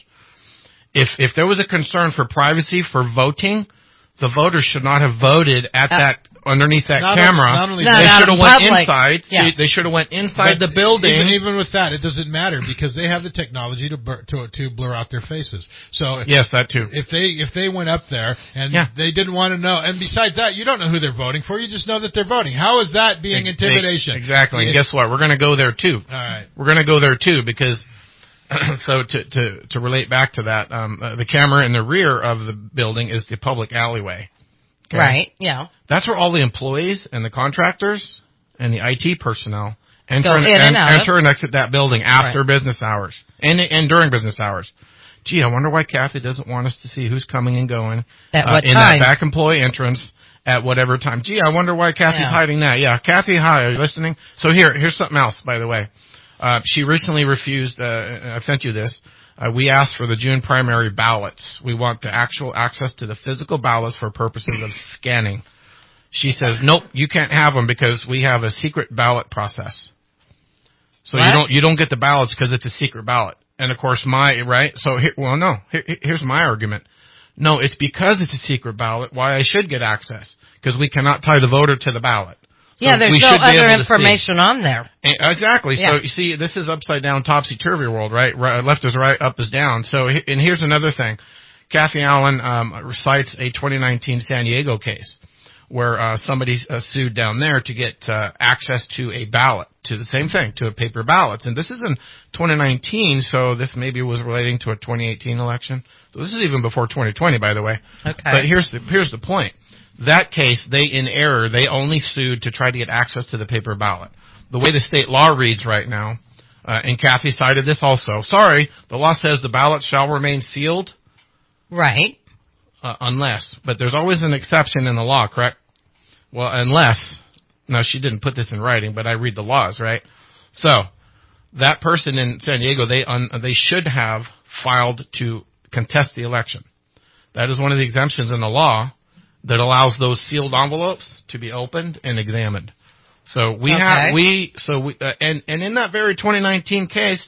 If if there was a concern for privacy for voting, the voters should not have voted at Uh, that underneath that not camera. only- not only No, they not should have in went public. inside. Yeah. They, they should have went inside But the building. Even, even with that, it doesn't matter because they have the technology to blur, to, to blur out their faces. So if, Yes, that too. if they if they went up there and Yeah. they didn't want to know, and besides that, you don't know who they're voting for. You just know that they're voting. How is that being Ex- intimidation? Exactly. And If- guess what? We're going to go there too. all right. We're going to go there too because so to to to relate back to that, um, uh, the camera in the rear of the building is the public alleyway. Okay? Right, yeah. That's where all the employees and the contractors and the I T personnel enter Go and, in and and, out enter of. and exit that building after Right. business hours and and during business hours. Gee, I wonder why Kathy doesn't want us to see who's coming and going At uh, what in time? that back employee entrance at whatever time. Gee, I wonder why Kathy's Yeah. hiding that. Yeah, Kathy, hi, are you listening? So here, here's something else, by the way. Uh, she recently refused, uh, I've sent you this. Uh, we asked for the June primary ballots. We want the actual access to the physical ballots for purposes of scanning. She says, nope, you can't have them because we have a secret ballot process. So What? you don't, you don't get the ballots because it's a secret ballot. And of course my, right? So here, well, no, here, here's my argument. No, it's because it's a secret ballot why I should get access. Because we cannot tie the voter to the ballot. So yeah, there's we no should be other able to see. information on there. Eh, Exactly. Yeah. So you see, this is upside down, topsy turvy world, right? right? Left is right, up is down. So, he- and here's another thing. Kathy Allen um, recites a twenty nineteen San Diego case where uh, somebody uh, sued down there to get uh, access to a ballot, to the same thing, to a paper ballot. And this is in twenty nineteen, so this maybe was relating to a twenty eighteen election. So this is even before twenty twenty, by the way. Okay. But here's the here's the point. That case, they, in error, they only sued to try to get access to the paper ballot. The way the state law reads right now, uh, and Kathy cited this also. Sorry, the law says the ballot shall remain sealed. Right. Uh, unless, but there's always an exception in the law, correct? Well, unless, now she didn't put this in writing, but I read the laws, right? So, that person in San Diego, they un, they should have filed to contest the election. That is one of the exemptions in the law that allows those sealed envelopes to be opened and examined. So we Okay. have, we, so we, uh, and, and in that very twenty nineteen case,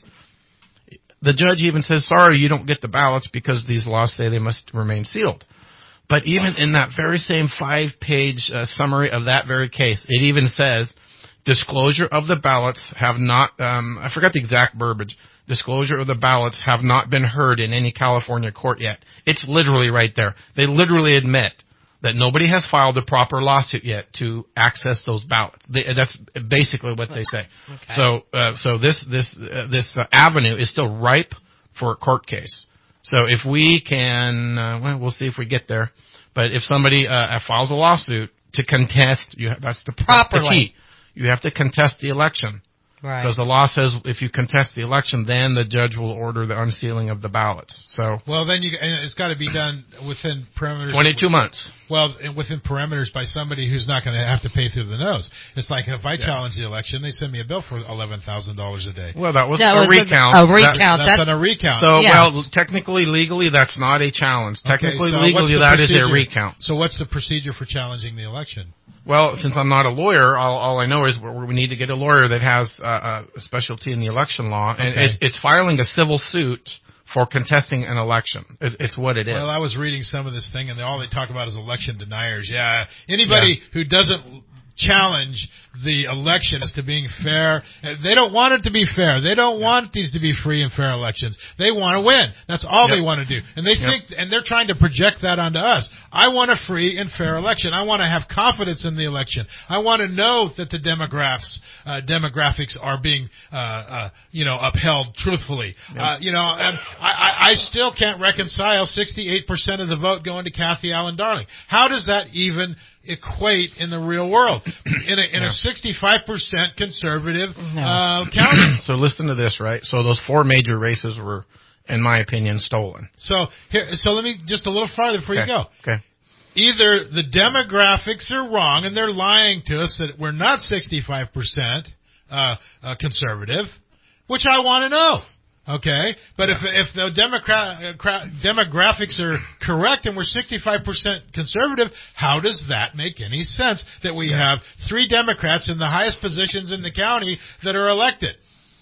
the judge even says, sorry, you don't get the ballots because these laws say they must remain sealed. But even in that very same five-page uh, summary of that very case, it even says, disclosure of the ballots have not, um, I forgot the exact verbiage, disclosure of the ballots have not been heard in any California court yet. It's literally right there. They literally admit that nobody has filed a proper lawsuit yet to access those ballots. They, that's basically what they say. Okay. So, uh, so this this uh, this uh, avenue is still ripe for a court case. So if we can, uh, well, we'll see if we get there. But if somebody uh, files a lawsuit to contest, you have, that's the, that's the Properly. key. You have to contest the election. Right. Because the law says if you contest the election, then the judge will order the unsealing of the ballots. So Well, then you and it's got to be done within parameters. twenty-two months. Well, within parameters by somebody who's not going to have to pay through the nose. It's like if I Yeah. challenge the election, they send me a bill for eleven thousand dollars a day. Well, that was That a was a- recount. a recount. That, that's, That's- on a recount. So, Yes. well, technically, legally, that's not a challenge. Okay, Technically, so what's legally, the that is a procedure? recount. So what's the procedure for challenging the election? Well, since I'm not a lawyer, all, all I know is we we need to get a lawyer that has uh, a specialty in the election law, and Okay. it's, it's filing a civil suit for contesting an election. It's, it's what it is. Well, I was reading some of this thing, and all they talk about is election deniers. Yeah, anybody who doesn't challenge the election as to being fair, they don't want it to be fair. They don't want these to be free and fair elections. They want to win. That's all Yep. they want to do, and they Yep. think, and they're trying to project that onto us. I want a free and fair election. I want to have confidence in the election. I want to know that the demographics uh, demographics are being, uh, uh, you know, upheld truthfully. Uh, you know, and I, I, I still can't reconcile sixty-eight percent of the vote going to Kathy Allen Darling. How does that even equate in the real world in a, in Yeah. a sixty-five percent conservative No. uh, county? So listen to this, right? So those four major races were, in my opinion, stolen. So here, so let me just a little farther before Okay. you go. Okay. Either the demographics are wrong and they're lying to us that we're not sixty-five percent uh, uh, conservative, which I want to know. Okay, but if if the democrat, uh, demographics are correct and we're sixty-five percent conservative, how does that make any sense that we have three Democrats in the highest positions in the county that are elected?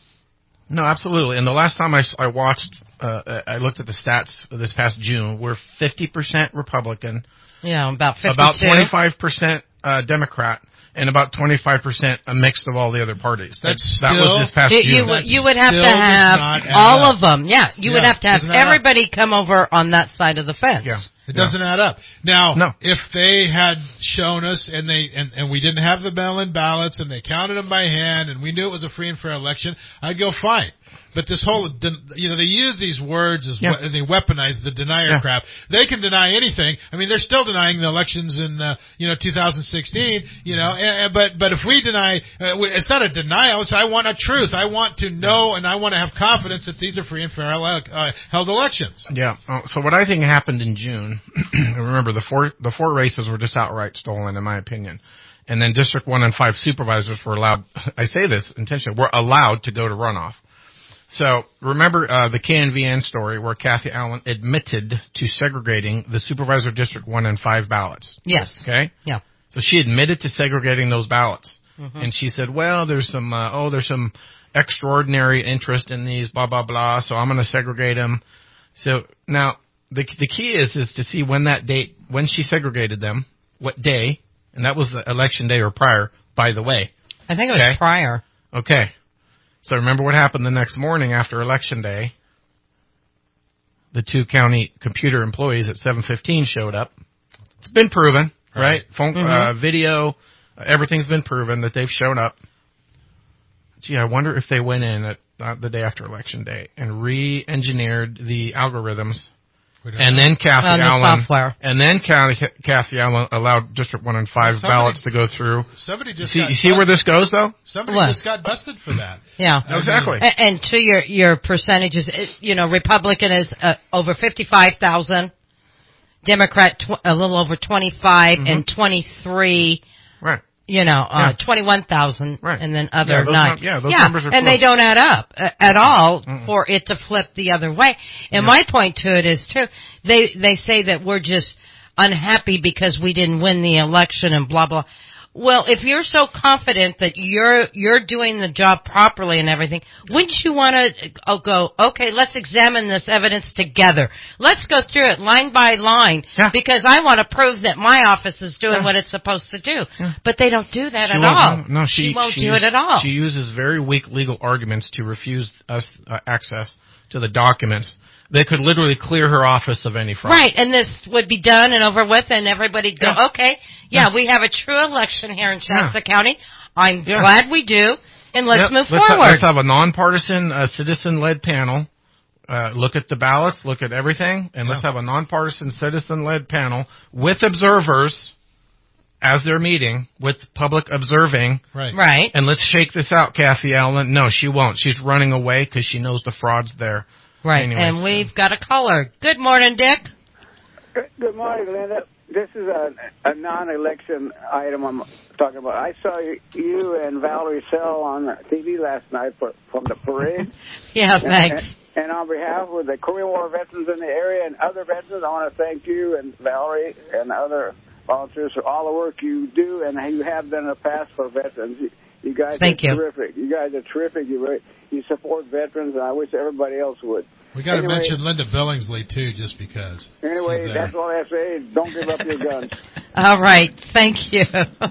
No, absolutely. And the last time I, s- I watched, uh, I looked at the stats this past June, we're fifty percent Republican, Yeah, about fifty-two. about twenty-five percent uh, Democrat, and about twenty-five percent a mix of all the other parties. That's that still- was this past It- June. you, would- you would have still to does have not add all up. of them. Yeah, you would Yeah, have to have doesn't add up. everybody come over on that side of the fence. Yeah. It doesn't No. add up. Now, No. if they had shown us and they and, and we didn't have the mail-in ballots and they counted them by hand and we knew it was a free and fair election, I'd go fine. But this whole, you know, they use these words as Yeah. we, and they weaponize the denier Yeah. crap. They can deny anything. I mean, they're still denying the elections in, uh, you know, two thousand sixteen. You know, and, and, but but if we deny, uh, we- it's not a denial. It's I want a truth. I want to know and I want to have confidence that these are free and fair ele- uh, held elections. Yeah. Uh, so what I think happened in June, remember the four the four races were just outright stolen, in my opinion, and then District One and Five supervisors were allowed. I say this intentionally, were allowed to go to runoff. So remember uh, the K N V N story where Kathy Allen admitted to segregating the supervisor District One and Five ballots. Yes. Okay. Yeah. So she admitted to segregating those ballots, Mhm. and she said, "Well, there's some uh, oh, there's some extraordinary interest in these, blah blah blah. So I'm going to segregate them." So now the the key is is to see when that date, when she segregated them, what day, and that was the election day or prior. By the way, I think it was Okay. prior. okay. So remember what happened the next morning after election day. The two county computer employees at seven fifteen showed up. It's been proven, right? Right. Phone, Mhm. uh, video, uh, everything's been proven that they've shown up. Gee, I wonder if they went in at uh, the day after election day and re-engineered the algorithms, We don't and know. then Kathy On the Allen, software. and then Kathy, Kathy Allen allowed District One and Five Somebody- ballots to go through. Somebody You just see, got you see where this goes, though? Somebody What? just got busted for that. Yeah. I mean, Exactly. A- And to your your percentages, it- you know, Republican is uh, over fifty-five thousand, Democrat tw- a little over twenty-five, Mhm. and twenty-three. Right. You know, uh, Yeah. twenty-one thousand, Right. and then Yeah, other those nine. num- yeah, those numbers are and they close. don't add up uh, at all Mm-mm. for it to flip the other way. And Yeah. my point to it is too, they they say that we're just unhappy because we didn't win the election and blah blah. Well, if you're so confident that you're you're doing the job properly and everything, wouldn't you want to oh, go, okay, let's examine this evidence together. Let's go through it line by line Yeah. because I want to prove that my office is doing Yeah. what it's supposed to do. Yeah. But they don't do that She at won't- all. No, no, she, won't she do use- it at all. She uses very weak legal arguments to refuse us uh, access to the documents. They could literally clear her office of any fraud. Right, and this would be done and over with, and everybody'd go, Yeah. okay, yeah, Yeah. we have a true election here in Shasta Yeah. County. I'm Yeah. glad we do, and let's Yep, move let's forward. Ha- let's have a nonpartisan, uh, citizen-led panel. Uh, look at the ballots, look at everything, and let's Yeah. have a nonpartisan, citizen-led panel with observers as they're meeting, with public observing. Right. Right. And let's shake this out, Kathy Allen. No, she won't. She's running away because she knows the fraud's there. Right, Anyways, and we've got a caller. Good morning, Dick. Good good morning, Linda. This is a, a non-election item I'm talking about. I saw you and Valerie Sell on T V last night for, from the parade. Yeah, And- thanks. And, and on behalf of the Korean War veterans in the area and other veterans, I want to thank you and Valerie and other volunteers for all the work you do and you have done in the past for veterans. You, you guys Thank are you. terrific. You guys are terrific. You really, you support veterans, and I wish everybody else would. We got to Anyway- mention Linda Billingsley too, just because. Anyway, She's there. that's all I have to say. Don't give up your guns. All right, thank you.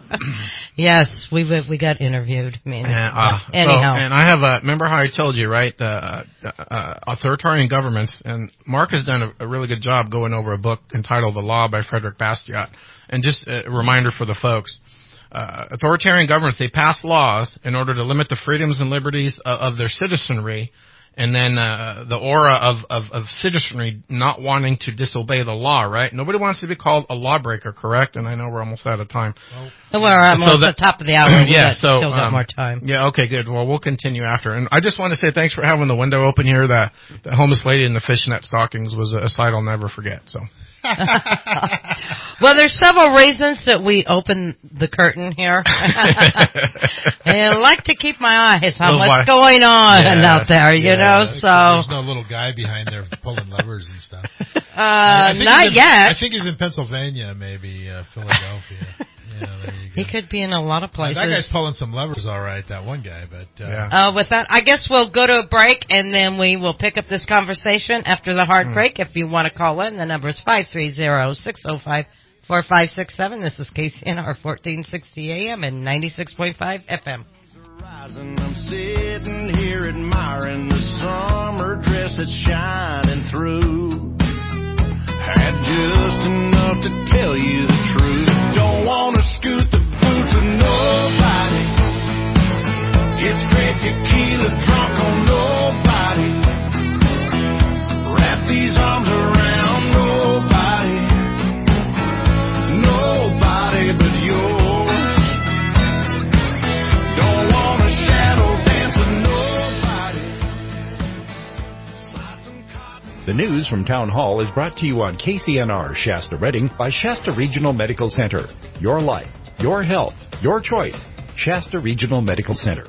Yes, we we got interviewed. I mean, Yeah, uh, anyhow. So, and I have a, remember how I told you, right, uh, uh, authoritarian governments, and Mark has done a, a really good job going over a book entitled The Law by Frederick Bastiat. And just a reminder for the folks, uh, authoritarian governments, they pass laws in order to limit the freedoms and liberties of, of their citizenry, and then uh, the aura of, of, of citizenry not wanting to disobey the law, right? Nobody wants to be called a lawbreaker, correct? And I know we're almost out of time. We're almost So that- at the top of the hour. We yeah, got, so still got um, more time. Yeah, okay, good. Well, we'll continue after. And I just want to say thanks for having the window open here. That the homeless lady in the fishnet stockings was a sight I'll never forget. So Well, there's several reasons that we open the curtain here. I like to keep my eyes on Little what's bi- going on Yeah, out there, you Yeah, know, there's so. no little guy behind there pulling levers and stuff. Uh, I- I think not he's in- yet. I think he's in Pennsylvania, maybe uh, Philadelphia. Yeah, there you go. He could be in a lot of Uh, places. that guy's pulling some levers, all right. That one guy, but uh, Uh, with that, I guess we'll go to a break, and then we will pick up this conversation after the hard Hmm. break. If you want to call in, the number is five three zero, six zero five, four five six seven. This is K C N R fourteen sixty A M and ninety-six point five F M. Rising, I'm sitting here admiring the summer dress that's shining through. Had just enough to tell you the truth. Don't wanna scoot the boots of nobody. Get straight tequila drunk on nobody. Wrap these arms around nobody. Nobody but yours. Don't wanna shadow dance with nobody. The news from Town Hall is brought to you on K C N R Shasta Redding by Shasta Regional Medical Center. Your life, your health, your choice. Shasta Regional Medical Center.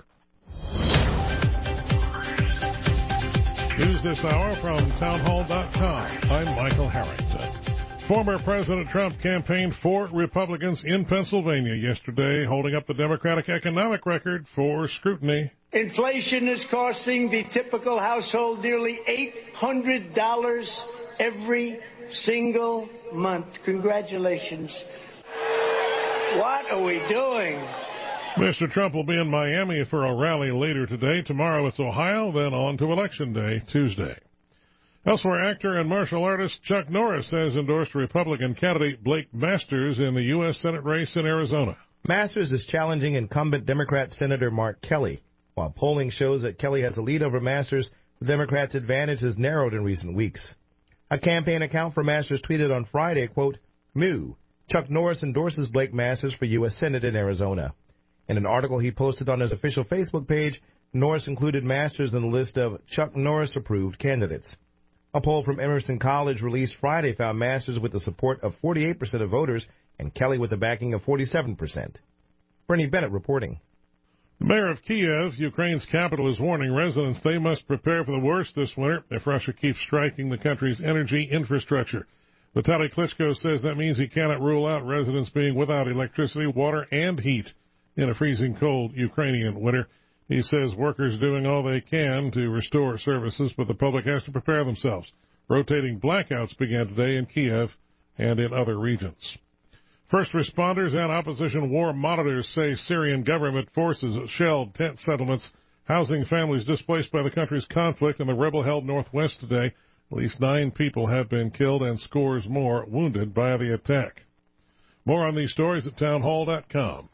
News this hour from townhall dot com. I'm Michael Harrington. Former President Trump campaigned for Republicans in Pennsylvania yesterday, holding up the Democratic economic record for scrutiny. Inflation is costing the typical household nearly eight hundred dollars every single month. Congratulations. What are we doing? Mister Trump will be in Miami for a rally later today. Tomorrow it's Ohio, then on to Election Day, Tuesday. Elsewhere, actor and martial artist Chuck Norris has endorsed Republican candidate Blake Masters in the U S Senate race in Arizona. Masters is challenging incumbent Democrat Senator Mark Kelly. While polling shows that Kelly has a lead over Masters, the Democrats' advantage has narrowed in recent weeks. A campaign account for Masters tweeted on Friday, quote, Moo, Chuck Norris endorses Blake Masters for U S Senate in Arizona. In an article he posted on his official Facebook page, Norris included Masters in the list of Chuck Norris-approved candidates. A poll from Emerson College released Friday found Masters with the support of forty-eight percent of voters and Kelly with the backing of forty-seven percent. Bernie Bennett reporting. The mayor of Kiev, Ukraine's capital, is warning residents they must prepare for the worst this winter if Russia keeps striking the country's energy infrastructure. Vitaly Klitschko says that means he cannot rule out residents being without electricity, water, and heat in a freezing cold Ukrainian winter. He says workers doing all they can to restore services, but the public has to prepare themselves. Rotating blackouts began today in Kiev and in other regions. First responders and opposition war monitors say Syrian government forces shelled tent settlements housing families displaced by the country's conflict in the rebel-held northwest today. At least nine people have been killed and scores more wounded by the attack. More on these stories at townhall dot com.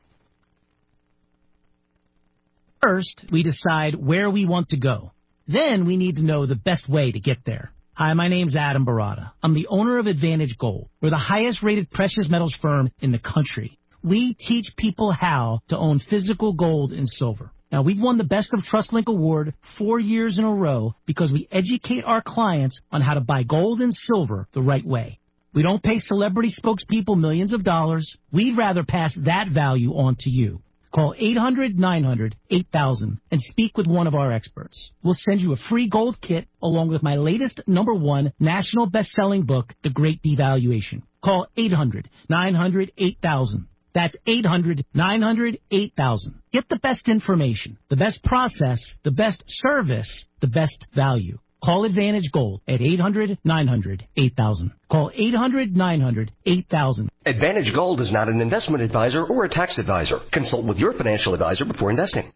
First, we decide where we want to go. Then we need to know the best way to get there. Hi, my name's Adam Barada. I'm the owner of Advantage Gold. We're the highest-rated precious metals firm in the country. We teach people how to own physical gold and silver. Now, we've won the Best of TrustLink Award four years in a row because we educate our clients on how to buy gold and silver the right way. We don't pay celebrity spokespeople millions of dollars. We'd rather pass that value on to you. Call eight hundred nine hundred eight thousand and speak with one of our experts. We'll send you a free gold kit along with my latest number one national best-selling book, The Great Devaluation. Call eight hundred nine hundred eight thousand. That's eight hundred nine hundred eight thousand. Get the best information, the best process, the best service, the best value. Call Advantage Gold at eight hundred nine hundred eight thousand. Call eight hundred nine hundred eight thousand. Advantage Gold is not an investment advisor or a tax advisor. Consult with your financial advisor before investing.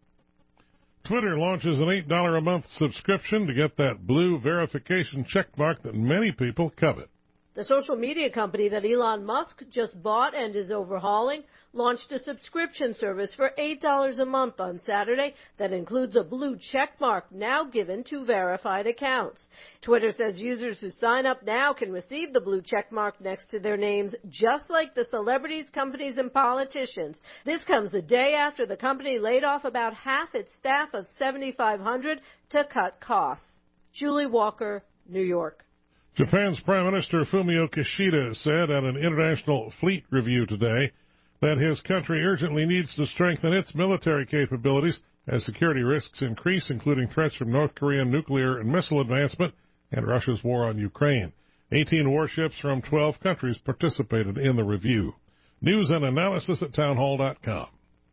Twitter launches an eight dollars a month subscription to get that blue verification checkmark that many people covet. The social media company that Elon Musk just bought and is overhauling launched a subscription service for eight dollars a month on Saturday that includes a blue check mark now given to verified accounts. Twitter says users who sign up now can receive the blue check mark next to their names, just like the celebrities, companies, and politicians. This comes a day after the company laid off about half its staff of seventy-five hundred to cut costs. Julie Walker, New York. Japan's Prime Minister Fumio Kishida said at an international fleet review today that his country urgently needs to strengthen its military capabilities as security risks increase, including threats from North Korean nuclear and missile advancement and Russia's war on Ukraine. eighteen warships from twelve countries participated in the review. News and analysis at townhall dot com.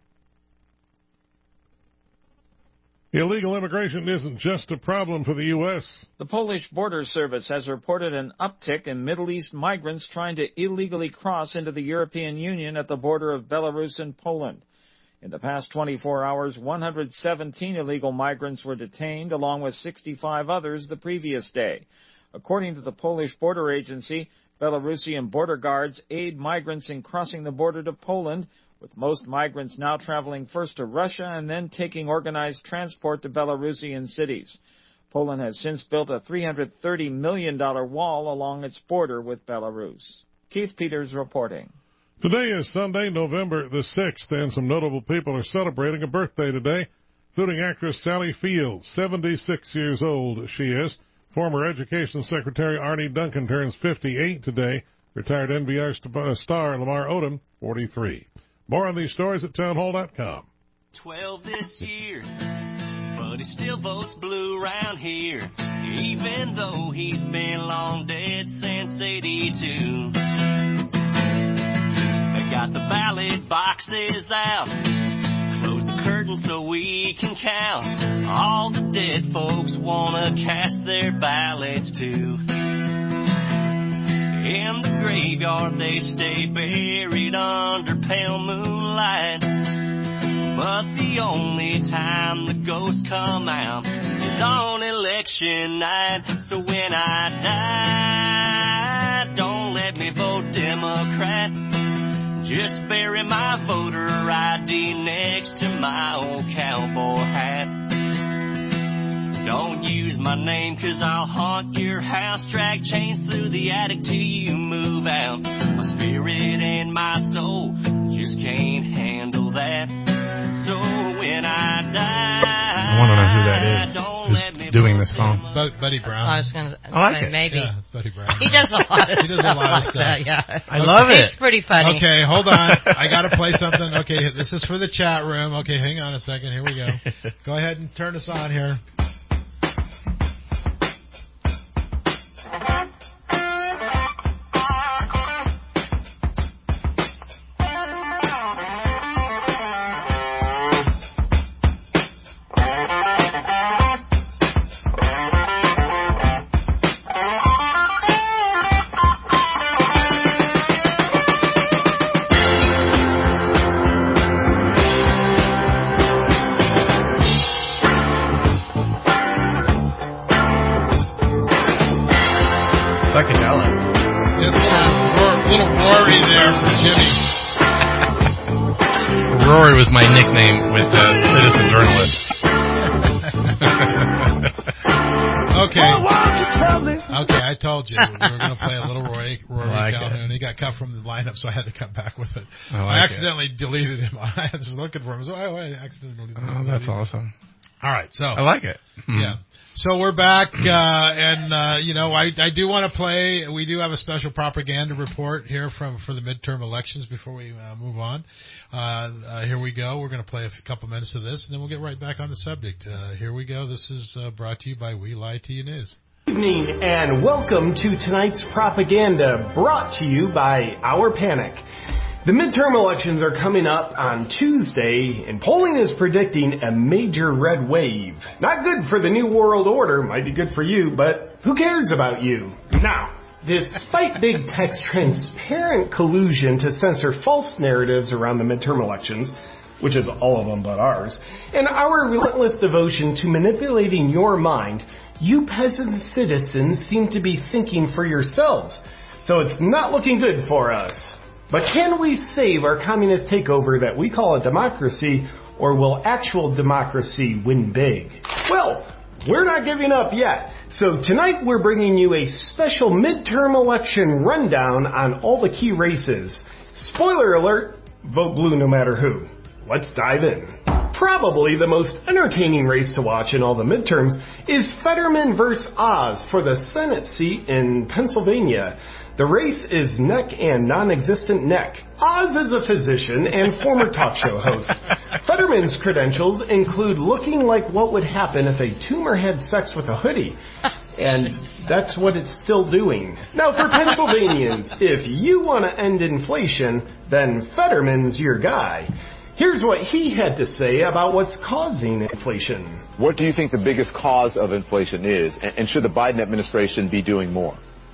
Illegal immigration isn't just a problem for the U S The Polish Border Service has reported an uptick in Middle East migrants trying to illegally cross into the European Union at the border of Belarus and Poland. In the past twenty-four hours, one hundred seventeen illegal migrants were detained, along with sixty-five others the previous day. According to the Polish Border Agency, Belarusian border guards aid migrants in crossing the border to Poland, with most migrants now traveling first to Russia and then taking organized transport to Belarusian cities. Poland has since built a three hundred thirty million dollars wall along its border with Belarus. Keith Peters reporting. Today is Sunday, November the sixth, and some notable people are celebrating a birthday today, including actress Sally Field, seventy-six years old she is. Former Education Secretary Arnie Duncan turns fifty-eight today. Retired N B R star Lamar Odom, forty-three. More on these stories at townhall dot com. twelve this year, but he still votes blue around here, even though he's been long dead since eighty-two. They got the ballot boxes out, close the curtain so we can count all the dead folks wanna cast their ballots to. In the graveyard they stay buried under pale moonlight, but the only time the ghosts come out is on election night. So when I die, don't let me vote Democrat. Just bury my voter I D next to my old cowboy hat. Don't use my name, cause I'll haunt your house, drag chains through the attic till you move out. My spirit and my soul just can't handle that. So when I die, I want to know who that is. Who's doing this song? Buddy Brown. I was going to I like say it. maybe. Yeah, Buddy Brown. He does a lot of He does a lot of stuff. That, yeah. I love it. It's pretty funny. Okay, hold on. I got to play something. Okay, this is for the chat room. Okay, hang on a second. Here we go. Go ahead and turn us on here. Psychedelic. It's a little, little Rory there for Jimmy. Rory was my nickname with uh, Citizen Journalist. Okay. Okay, I told you we were going to play a little Rory, Rory like Calhoun. He got cut from the lineup, so I had to come back with it. I, like I accidentally it. deleted him. I was looking for him. So I, I accidentally deleted him. Oh, that's awesome. All right, so I like it. Hmm. Yeah. So we're back, uh, and, uh, you know, I, I do want to play, we do have a special propaganda report here from, for the midterm elections before we uh, move on. Uh, uh, here we go. We're going to play a couple minutes of this, and then we'll get right back on the subject. Uh, here we go. This is uh, brought to you by We Lie to You News. Good evening, and welcome to tonight's propaganda, brought to you by Our Panic. The midterm elections are coming up on Tuesday, and polling is predicting a major red wave. Not good for the New World Order, might be good for you, but who cares about you? Now, despite big tech's transparent collusion to censor false narratives around the midterm elections, which is all of them but ours, and our relentless devotion to manipulating your mind, you peasant citizens seem to be thinking for yourselves. So it's not looking good for us. But can we save our communist takeover that we call a democracy, or will actual democracy win big? Well, we're not giving up yet. So tonight we're bringing you a special midterm election rundown on all the key races. Spoiler alert, vote blue no matter who. Let's dive in. Probably the most entertaining race to watch in all the midterms is Fetterman versus Oz for the Senate seat in Pennsylvania. The race is neck and non-existent neck. Oz is a physician and former talk show host. Fetterman's credentials include looking like what would happen if a tumor had sex with a hoodie. And that's what it's still doing. Now for Pennsylvanians, if you want to end inflation, then Fetterman's your guy. Here's what he had to say about what's causing inflation. What do you think the biggest cause of inflation is, and should the Biden administration be doing more?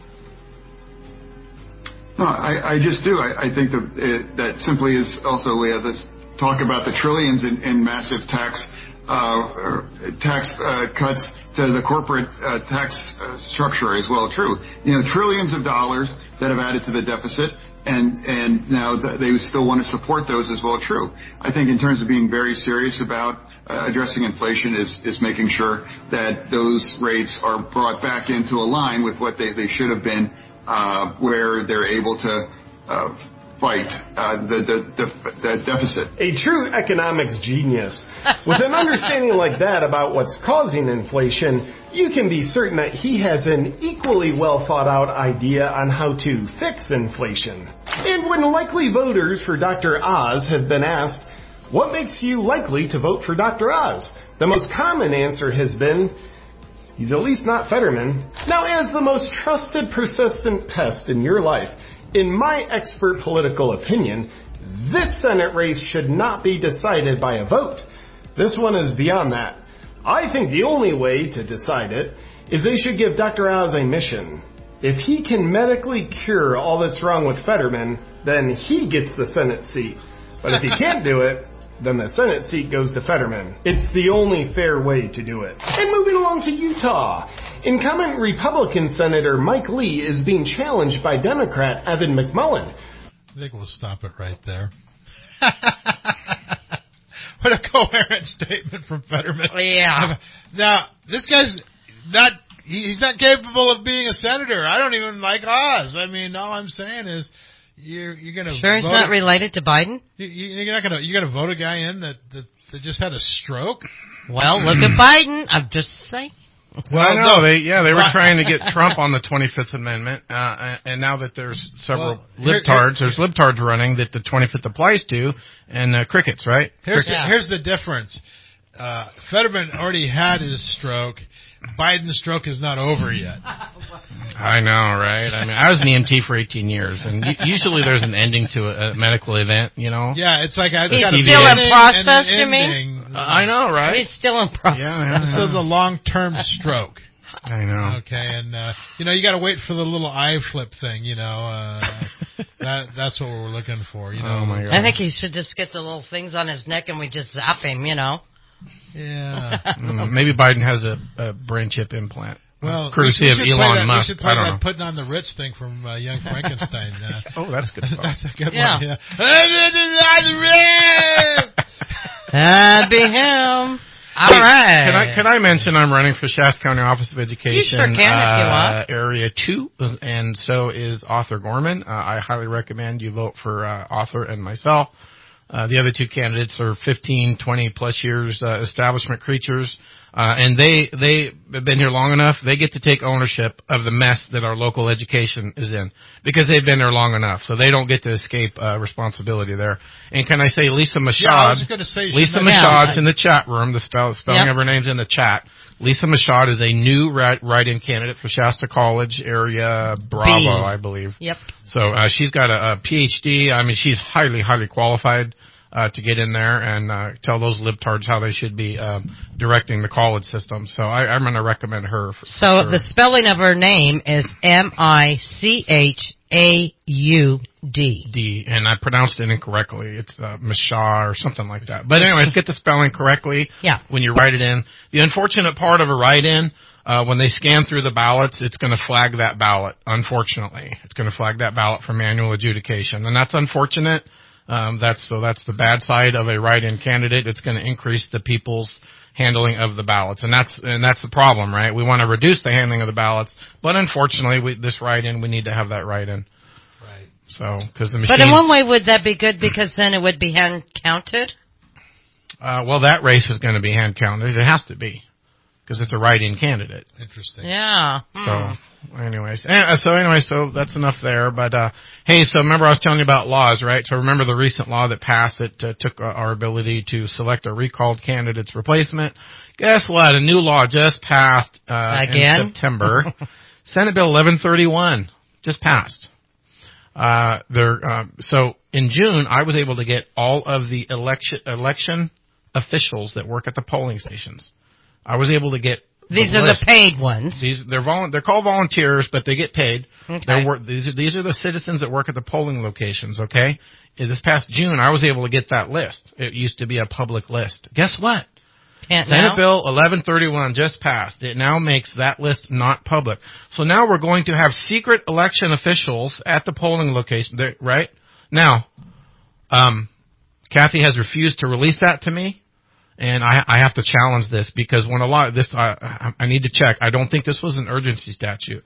No, I, I just do. I, I think that it, that simply is also, we have this talk about the trillions in, in massive tax uh, tax uh, cuts to the corporate uh, tax uh, structure as well true. You know, trillions of dollars that have added to the deficit, and and now th- they still want to support those as well true. I think in terms of being very serious about uh, addressing inflation is is making sure that those rates are brought back into a line with what they, they should have been, uh, where they're able to uh, fight uh, the, the, the, the deficit. A true economics genius. With an understanding like that about what's causing inflation, you can be certain that he has an equally well thought out idea on how to fix inflation. And when likely voters for Doctor Oz have been asked, what makes you likely to vote for Doctor Oz? The most common answer has been, he's at least not Fetterman. Now, as the most trusted, persistent pest in your life, in my expert political opinion, this Senate race should not be decided by a vote. This one is beyond that. I think the only way to decide it is they should give Doctor Oz a mission. If he can medically cure all that's wrong with Fetterman, then he gets the Senate seat. But if he can't do it, then the Senate seat goes to Fetterman. It's the only fair way to do it. And moving along to Utah. Incumbent Republican Senator Mike Lee is being challenged by Democrat Evan McMullin. I think we'll stop it right there. What a coherent statement from Fetterman. Yeah. Now, this guy's not, he's not capable of being a senator. I don't even like Oz. I mean, all I'm saying is, you're, you're going to Sure he's not related to Biden? You, you're not going to, you're going to vote a guy in that, that, that just had a stroke? Well, look at Biden. I'm just saying. Well, no, they yeah they were trying to get Trump on the twenty-fifth Amendment, uh, and now that there's several well, here, libtards, here, there's libtards running that the twenty-fifth applies to, and uh, crickets, right? Here's crickets. the, here's the difference. Uh, Fetterman already had his stroke. Biden's stroke is not over yet. I know, right? I mean, I was an E M T for eighteen years, and usually there's an ending to a, a medical event, you know? Yeah, it's like I've He's got a still in process, you mean? Uh, I know, right? He's still in process. Yeah, yeah, This yeah. is a long-term stroke. I know. Okay, and, uh, you know, you got to wait for the little eye flip thing, you know. Uh, that That's what we're looking for, you know. Oh, my God. I think he should just get the little things on his neck and we just zap him, you know. Yeah. mm, maybe Biden has a, a brain chip implant. Well, courtesy we, we of Elon that, Musk. We should play I don't that know. Putting on the Ritz thing from uh, Young Frankenstein. Uh, oh, that's good stuff. That's a good yeah. one, yeah. That'd be him. All Wait, right. Can I can I mention I'm running for Shasta County Office of Education? You sure can uh, if you want. Area two, and so is Arthur Gorman. Uh, I highly recommend you vote for uh, Arthur and myself. Uh, the other two candidates are fifteen, twenty plus years uh, establishment creatures, uh, and they they have been here long enough. They get to take ownership of the mess that our local education is in because they've been there long enough. So they don't get to escape uh, responsibility there. And can I say Lisa Mashad? Yeah, I was going to say Lisa Mashad. Mashad's in the chat room. The spell, spelling Yep. of her name's in the chat. Lisa Mashad is a new write-in candidate for Shasta College area Bravo, B. I believe. Yep. So uh, she's got a, a P H D. I mean, she's highly, highly qualified uh, to get in there and uh, tell those libtards how they should be um, directing the college system. So I, I'm going to recommend her. For, So for, the spelling of her name is M I C H A U D. D, and I pronounced it incorrectly. It's uh, Mashar or something like that. But anyways, get the spelling correctly Yeah. when you write it in. The unfortunate part of a write-in, uh, when they scan through the ballots, it's going to flag that ballot, unfortunately. It's going to flag that ballot for manual adjudication. And that's unfortunate. Um, that's so that's the bad side of a write-in candidate. It's going to increase the people's handling of the ballots, and that's and that's the problem, right? We want to reduce the handling of the ballots, but unfortunately, we, this write-in, we need to have that write-in. Right. So, because the machine. But in one way, would that be good because then it would be hand counted? Uh, well, that race is going to be hand counted. It has to be because it's a write-in candidate. Interesting. Yeah. So, anyways, uh, so anyway, so that's enough there. But uh, hey, so remember I was telling you about laws, right? So remember the recent law that passed that uh, took uh, our ability to select a recalled candidate's replacement. Guess what? A new law just passed uh, Again? in September. Senate Bill eleven thirty-one just passed. Uh, there. Uh, so in June, I was able to get all of the election election officials that work at the polling stations. I was able to get. These the are list. the paid ones. These they're volu- they're called volunteers, but they get paid. Okay. They're wor- these are these are the citizens that work at the polling locations. Okay, In this past June, I was able to get that list. It used to be a public list. Guess what? Can't Senate now? Bill eleven thirty-one just passed. It now makes that list not public. So now we're going to have secret election officials at the polling location, there, right? Now, um, Kathy has refused to release that to me, and I, I have to challenge this because when a lot of this, I, I need to check. I don't think this was an urgency statute.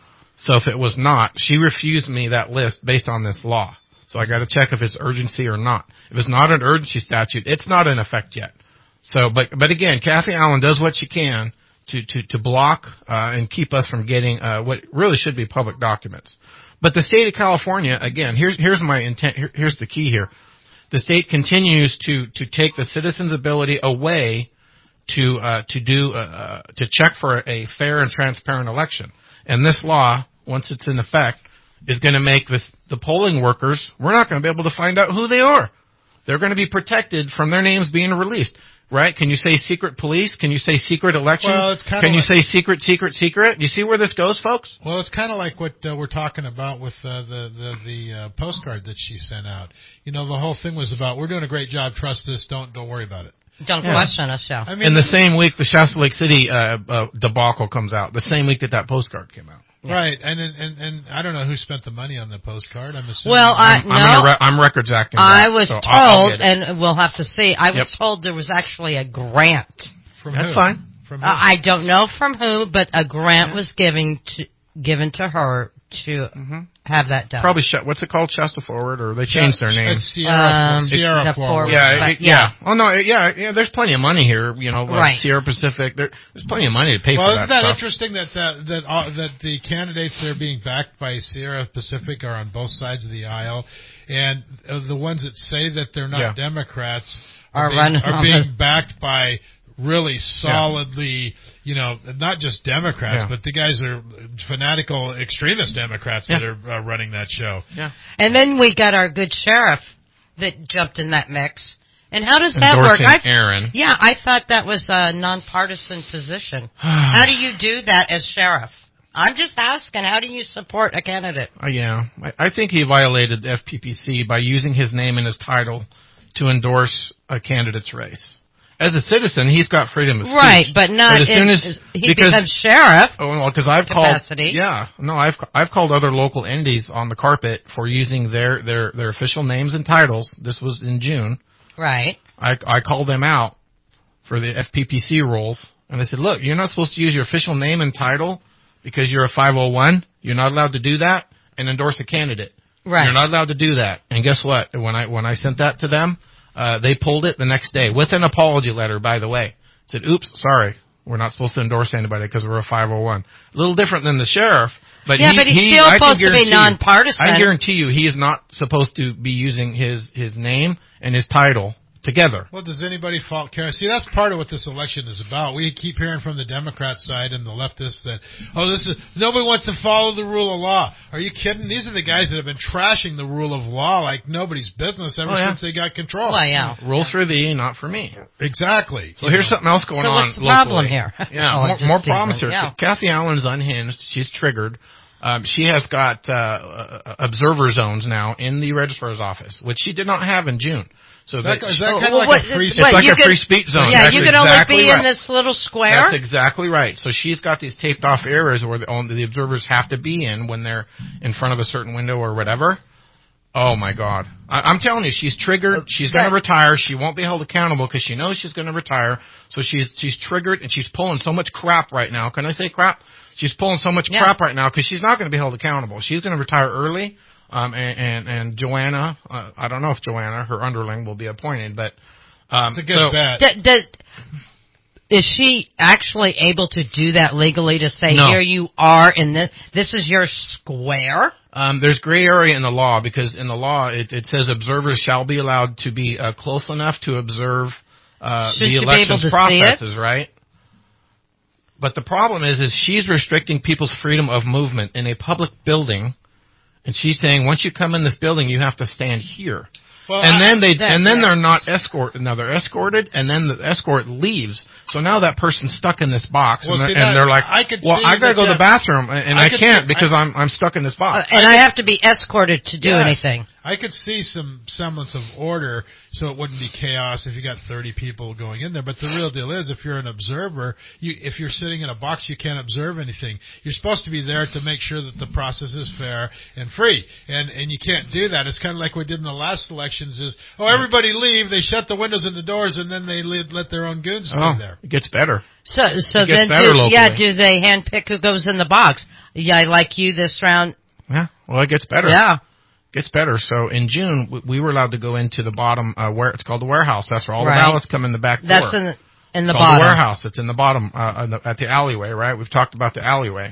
So if it was not, she refused me that list based on this law. So I got to check if it's urgency or not. If it's not an urgency statute, it's not in effect yet. So, but but again, Kathy Allen does what she can to to to block uh, and keep us from getting uh, what really should be public documents. But the state of California, again, here's here's my intent. Here, here's the key here. The state continues to to take the citizens' ability away to uh, to do uh, to check for a fair and transparent election. And this law, once it's in effect, is going to make this, the polling workers, we're not going to be able to find out who they are. They're going to be protected from their names being released. Right? Can you say secret police? Can you say secret elections? Well, it's kinda Can you like- say secret, secret, secret? You see where this goes, folks? Well, it's kind of like what uh, we're talking about with uh, the the, the uh, postcard that she sent out. You know, the whole thing was about, we're doing a great job, trust us, don't don't worry about it. Don't Yeah. question us, yeah. I mean, In the same week, the Shasta Lake City uh, uh, debacle comes out. The same week that that postcard came out. Right, and, and and and I don't know who spent the money on the postcard. I'm assuming. Well, I I'm, no. I'm, gonna re- I'm records acting. I that, was so I'll- I'll told, get it. and we'll have to see, I was Yep. told there was actually a grant. From That's who? fine. From Uh, I don't know from who, but a grant was given to given to her to have that done. Probably, Sh- what's it called? Shasta Forward, or they changed their name. It's Sierra, Um, Sierra the Forward. Forward. Yeah, But, it- yeah. Oh no, it- yeah, yeah. There's plenty of money here. You know, like Right. Sierra Pacific. There, there's plenty of money to pay Well, for isn't that that stuff. interesting that that that, uh, that the candidates that are being backed by Sierra Pacific are on both sides of the aisle, and uh, the ones that say that they're not Yeah. Democrats Are are, being, running are on being the- backed by really solidly, you know, not just Democrats, Yeah. but the guys are fanatical extremist Democrats that Yeah. are uh, running that show. Yeah. And then we got our good sheriff that jumped in that mix. And how does that work? Endorsing I, Aaron. Yeah, I thought that was a nonpartisan position. How do you do that as sheriff? I'm just asking, how do you support a candidate? Uh, yeah, I, I think he violated the F P P C by using his name and his title to endorse a candidate's race. As a citizen, he's got freedom of speech. Right, but not as in, soon as he because, becomes sheriff. Oh well, because I've capacity. called. Yeah, no, I've I've called other local entities on the carpet for using their their their official names and titles. This was in June. Right. I I called them out for the F P P C rules, and I said, look, you're not supposed to use your official name and title because you're a five oh one. You're not allowed to do that and endorse a candidate. Right. You're not allowed to do that. And guess what? When I when I sent that to them, uh, they pulled it the next day with an apology letter, by the way. Said, oops, sorry. We're not supposed to endorse anybody because we're a five oh one. A little different than the sheriff. But Yeah, he, but he's he, still I can supposed to be guarantee you- nonpartisan. I guarantee you he is not supposed to be using his, his name and his title together. Well, does anybody fault care? See, that's part of what this election is about. We keep hearing from the Democrat side and the leftists that, oh, this is nobody wants to follow the rule of law. Are you kidding? These are the guys that have been trashing the rule of law like nobody's business ever Oh, yeah. since they got control. Well, yeah. Rules for thee, not for me. Exactly. So here's something else going So on what's the locally. problem here? Yeah, Oh, more, just more teasing. problems here. Yeah. Kathy Allen's unhinged. She's triggered. Um, she has got uh, uh, observer zones now in the registrar's office, which she did not have in June. So Is that, that, is that Oh, kind well, of like what- a free it's what, like you a could- free speech zone. Yeah, That's you can only exactly be right. in this little square. That's exactly right. So she's got these taped off areas where the, only the observers have to be in when they're in front of a certain window or whatever. Oh my God! I, I'm telling you, she's triggered. She's going to retire. She won't be held accountable because she knows she's going to retire. So she's she's triggered and she's pulling so much crap right now. Can I say crap? She's pulling so much Yeah. crap right now because she's not going to be held accountable. She's going to retire early. Um, and, and, and Joanna, uh, I don't know if Joanna, her underling, will be appointed, but um, It's a good so, bet. D- d- is she actually able to do that legally to say, No. here you are in this, this is your square? Um, there's gray area in the law because in the law it, it says observers shall be allowed to be uh, close enough to observe uh, Should the you be elections able to see processes, right? But the problem is, is she's restricting people's freedom of movement in a public building, and she's saying once you come in this building, you have to stand here. Well, and I- then they that- and then they're that's- not escorted. Now they're escorted, and then the escort leaves. So now that person's stuck in this box, Well, and, see, they're, and that- thare like, I could "Well, see I gotta that go to the that- bathroom, and, and I I, could can't see- because I- I'm I'm stuck in this Uh, box." and I have to be escorted to do Yeah. anything. I could see some semblance of order so it wouldn't be chaos if you got thirty people going in there. But the real deal is, if you're an observer, you, if you're sitting in a box, you can't observe anything. You're supposed to be there to make sure that the process is fair and free. And and you can't do that. It's kind of like we did in the last elections is, oh, everybody leave, they shut the windows and the doors, and then they let, let their own goons stay oh, there. It gets better. So so it gets then, better do, locally. yeah, do they handpick who goes in the box? Yeah, like you this round. Yeah, well, it gets better. Yeah. Gets better. So in June, we were allowed to go into the bottom, uh, where it's called the warehouse. That's where all right. the ballots come in the back door. That's in the, in the it's bottom. The warehouse. It's in the bottom, uh, in the, at the alleyway, right? We've talked about the alleyway.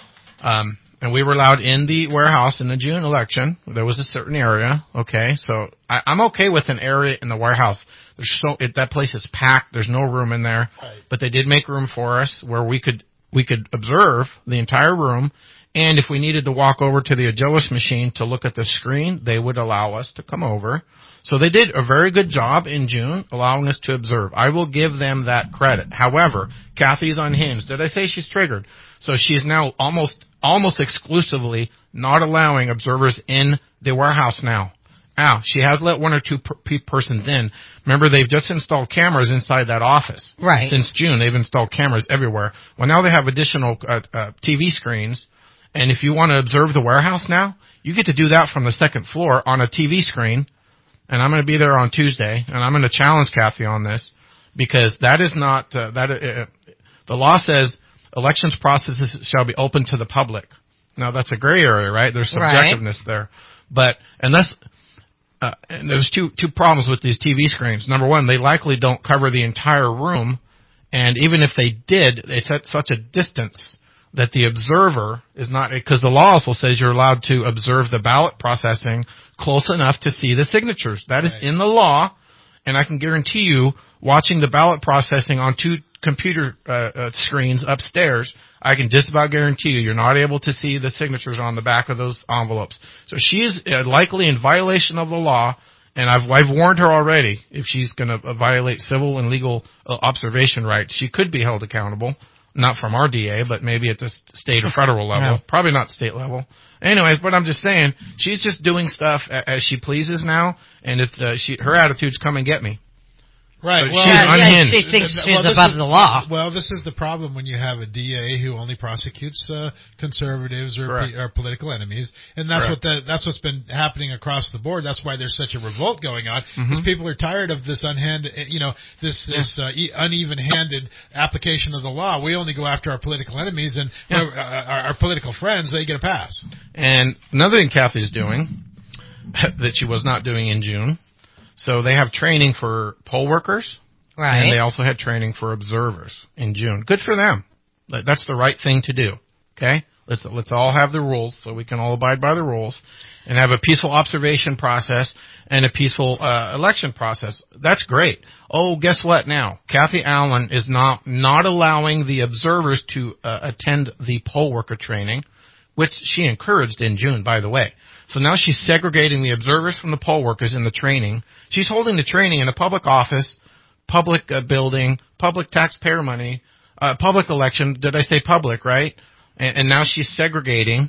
Um, and we were allowed in the warehouse in the June election. There was a certain area. Okay. So I, I'm okay with an area in the warehouse. There's so, it, that place is packed. There's no room in there, right. But they did make room for us where we could, we could observe the entire room. And if we needed to walk over to the Agilus machine to look at the screen, they would allow us to come over. So they did a very good job in June allowing us to observe. I will give them that credit. However, Kathy's unhinged. Did I say she's triggered? So she's now almost almost exclusively not allowing observers in the warehouse now. Now, she has let one or two per- persons in. Remember, they've just installed cameras inside that office. Right. Since June, they've installed cameras everywhere. Well, now they have additional uh, uh, T V screens. And if you want to observe the warehouse now, you get to do that from the second floor on a T V screen. And I'm going to be there on Tuesday, and I'm going to challenge Kathy on this because that is not uh, that. Uh, the law says elections processes shall be open to the public. Now that's a gray area, right? There's subjectiveness right. there, but unless uh, and there's two two problems with these T V screens. Number one, they likely don't cover the entire room, and even if they did, it's at such a distance that the observer is not, because the law also says you're allowed to observe the ballot processing close enough to see the signatures. That is right. in the law, and I can guarantee you, watching the ballot processing on two computer uh, uh, screens upstairs, I can just about guarantee you you're not able to see the signatures on the back of those envelopes. So she is uh, likely in violation of the law, and I've, I've warned her already if she's going to uh, violate civil and legal uh, observation rights, she could be held accountable. Not from our D A, but maybe at the state or federal level. Yeah. Probably not state level. Anyways, but I'm just saying, she's just doing stuff as she pleases now, and it's uh, she her attitude's come and get me. Right. So well, she's yeah, unhinged. she thinks she's well, above is, the law. Well, this is the problem when you have a D A who only prosecutes uh, conservatives or, p- or political enemies, and that's Correct. what the, that's what's been happening across the board. That's why there's such a revolt going on, because mm-hmm. people are tired of this unhanded, you know, this yeah. this uh, e- uneven-handed application of the law. We only go after our political enemies, and yeah. our, our, our political friends, they get a pass. And another thing Kathy's doing that she was not doing in June. So they have training for poll workers, right? And they also had training for observers in June. Good for them. That's the right thing to do. Okay, let's let's all have the rules so we can all abide by the rules, and have a peaceful observation process and a peaceful uh, election process. That's great. Oh, guess what? Now Kathy Allen is not not allowing the observers to uh, attend the poll worker training, which she encouraged in June, by the way. So now she's segregating the observers from the poll workers in the training. She's holding the training in a public office, public uh, building, public taxpayer money, uh, public election. Did I say public, right? And, and now she's segregating.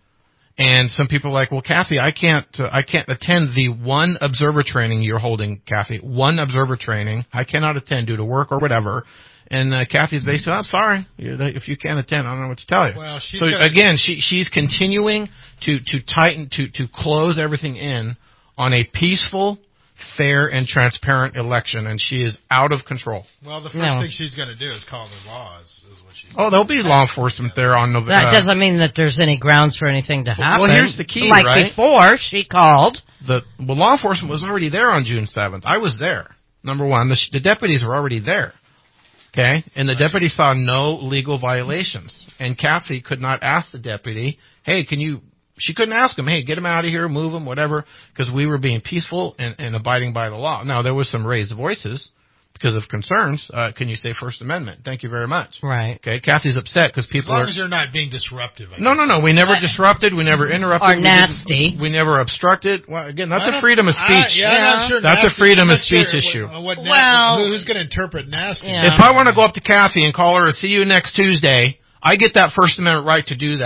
And some people are like, well, Kathy, I can't, uh, I can't attend the one observer training you're holding, Kathy. One observer training. I cannot attend due to work or whatever. And uh, Kathy's basically, I'm sorry, if you can't attend, I don't know what to tell you. Well, she's so gonna... again, she she's continuing to to tighten to to close everything in on a peaceful, fair, and transparent election, and she is out of control. Well, the first no. thing she's going to do is call the law. Is, is what she's oh, there'll be law enforcement there on November. That doesn't mean that there's any grounds for anything to happen. Well, here's the key, like right? Like before, she called. The well, law enforcement was already there on June seventh. I was there. Number one, the, the deputies were already there. Okay, and the deputy saw no legal violations, and Kathy could not ask the deputy, hey, can you, she couldn't ask him, hey, get him out of here, move him, whatever, because we were being peaceful and, and abiding by the law. Now, there was some raised voices because of concerns. Uh, can you say First Amendment? Thank you very much. Right. Okay, Kathy's upset because people are... As long are, as you're not being disruptive. I no, no, no, we never disrupted, we never interrupted. Or nasty. We, we never obstructed. Well, again, that's a freedom of speech. I, yeah, yeah. Sure that's nasty. a freedom of speech sure issue. What, what well... nasty, who's going to interpret nasty? Yeah. If I want to go up to Kathy and call her, see you next Tuesday, I get that First Amendment right to do that.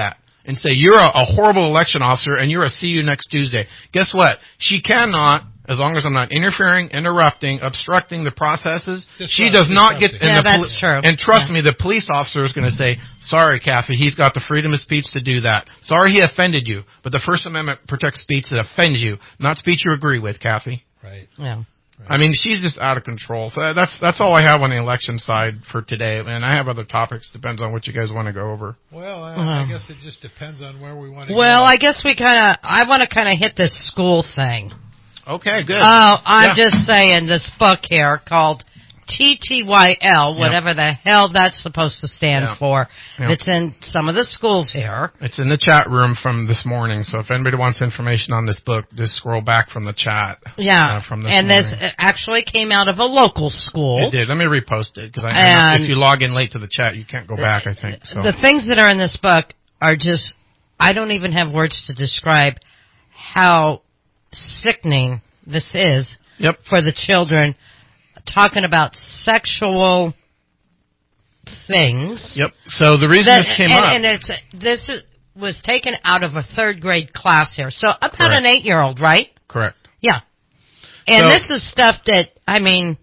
and say, you're a, a horrible election officer and you're a see you next Tuesday. Guess what? She cannot, as long as I'm not interfering, interrupting, obstructing the processes, Disrupt, she does not get... Yeah, and the that's poli- true. And trust Yeah. me, the police officer is going to say, sorry, Kathy, he's got the freedom of speech to do that. Sorry he offended you, but the First Amendment protects speech that offends you, not speech you agree with, Kathy. Right. Yeah. I mean, she's just out of control. So that's that's all I have on the election side for today. And I have other topics. Depends on what you guys want to go over. Well, I, Uh-huh. I guess it just depends on where we want to Well, go. I guess we kind of, I want to kind of hit this school thing. Okay, good. Oh, I'm Yeah. just saying this book here called T T Y L, whatever the hell that's supposed to stand Yeah. for. Yeah. It's in some of the schools here. It's in the chat room from this morning. So if anybody wants information on this book, just scroll back from the chat. Yeah. Uh, from this and morning. this it actually came out of a local school. It did. Let me repost it because I know And- if you log in late to the chat, you can't go back. I think so. The things that are in this book are just, I don't even have words to describe how sickening this is Yep. for the children, talking about sexual things. Yep. So the reason That- this came and, up. and it's this is, was taken out of a third grade class here, so about Correct. an eight year old, right? Correct. Yeah. And So- this is stuff that I mean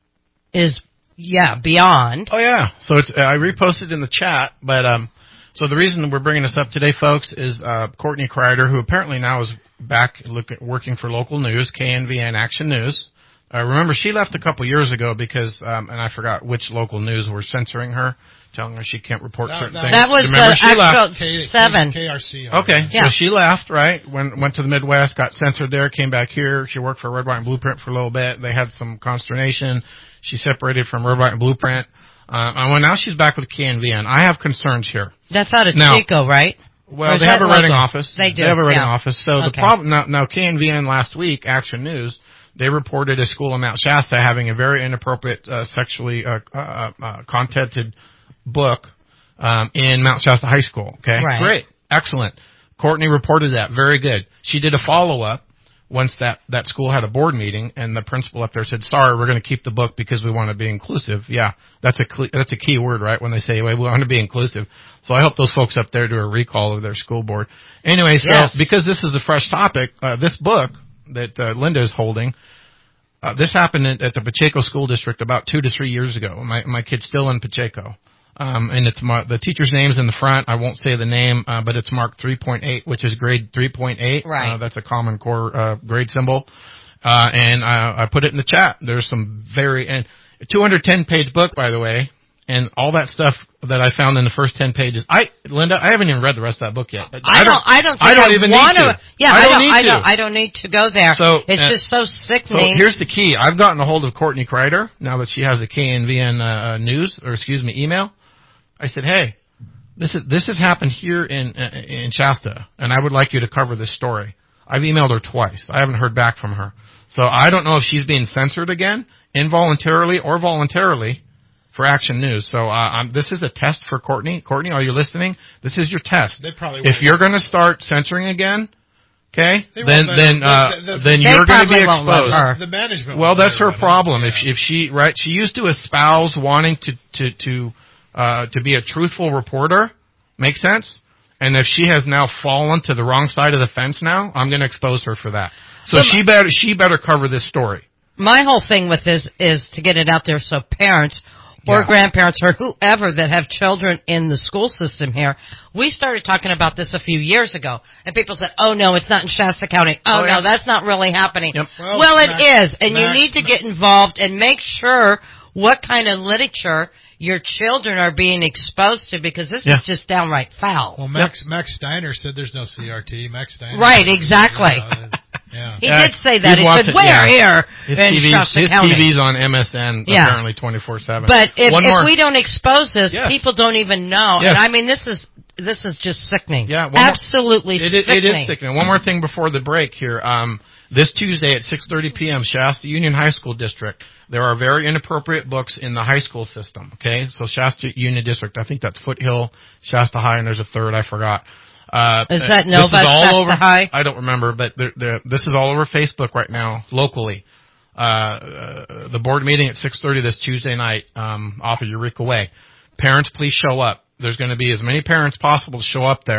is yeah beyond. Oh yeah. So it's uh, I reposted in the chat, but um, so the reason we're bringing this up today, folks, is uh, Courtney Kreider, who apparently now is back look at, working for local news, K N V N Action News. Uh, remember, she left a couple years ago because, um, and I forgot which local news were censoring her, telling her she can't report That- certain that- things. That was Remember, the she actual left. K- seven. K R C. Okay, Yeah. so she left, right? Went went to the Midwest, got censored there, came back here. She worked for Red, White, and Blueprint for a little bit. They had some consternation. She separated from Red, White, and Blueprint. Uh, and well, now she's back with K N V N. I have concerns here. That's out of Now- Chico, right? Or Well, is they have that a writing local? office. They do. They have a writing yeah. office. So the Okay. problem now, now K N V N last week, Action News, they reported a school in Mount Shasta having a very inappropriate, uh, sexually uh, uh, uh, contented book um, in Mount Shasta High School. Okay, Right. great, excellent. Courtney reported that, very good. She did a follow up once that that school had a board meeting, and the principal up there said, "Sorry, we're going to keep the book because we want to be inclusive." Yeah, that's a cle- that's a key word, right? When they say, "Well, we want to be inclusive." So I hope those folks up there do a recall of their school board. Anyway, so Yes. because this is a fresh topic, uh, this book that uh, Linda is holding, uh, this happened at, at the Pacheco School District about two to three years ago. My my kid's still in Pacheco. Um, and it's my, the teacher's name's in the front. I won't say the name, uh, but it's marked three point eight, which is grade three point eight. Right. Uh, that's a Common Core uh, grade symbol. Uh, and I, I put it in the chat. There's some very and a two hundred ten page book, by the way, and all that stuff that I found in the first ten pages. I, Linda, I haven't even read the rest of that book yet. I don't. I don't. Think I don't I even want need to. Yeah, I I don't don't. need I to. don't. I don't need to go there. So, it's uh, just so So sickening. here's the key. I've gotten a hold of Courtney Kreider now that she has a K N V N uh, news, or excuse me, email. I said, hey, this is this has happened here in uh, in Shasta, and I would like you to cover this story. I've emailed her twice. I haven't heard back from her. So I don't know if she's being censored again, involuntarily or voluntarily, for Action News. So uh, um, this is a test for Courtney. Courtney, are you listening? This is your test. They probably If won't. you're going to start censoring again, okay, They then won't let then her- uh, the- the- then they you're going to be probably won't let exposed. her. The management. Well, won't that's let her her problem. run it. If she, if she right, she used to espouse wanting to to to uh, to be a truthful reporter. Make sense? And if she has now fallen to the wrong side of the fence, now I'm going to expose her for that. So But she better she better cover this story. My whole thing with this is to get it out there so parents or Yeah. grandparents or whoever that have children in the school system here. We started talking about this a few years ago, and people said, "Oh no, it's not in Shasta County. Oh, Oh, yeah. no, that's not really happening." Yep. Well, Well, it Max- is, and you Max- need to get involved and make sure what kind of literature your children are being exposed to, because this Yeah. is just downright foul. Well, Max Max Steiner said there's no C R T. Max Steiner. Right, exactly. Uh, yeah. He Yeah, did say that. he's He said, watching- "Where yeah. here His in T V's Shasta his County?" T V's on M S N Yeah. apparently twenty-four seven. But if, One if more. we don't expose this, Yes. people don't even know. Yes. And I mean, this is this is just sickening. Yeah, one more- absolutely It is, sickening. it is sickening. One more thing before the break here. Um, this Tuesday at six thirty p.m., Shasta Union High School District, there are very inappropriate books in the high school system, okay? So Shasta Union District, I think that's Foothill, Shasta High, and there's a third, I forgot. Uh, Is that this Nova, is all Shasta over, High? I don't remember, but they're, they're, this is all over Facebook right now, locally. Uh, uh, the board meeting at six thirty this Tuesday night, um, off of Eureka Way. Parents, please show up. There's going to be as many parents possible to show up there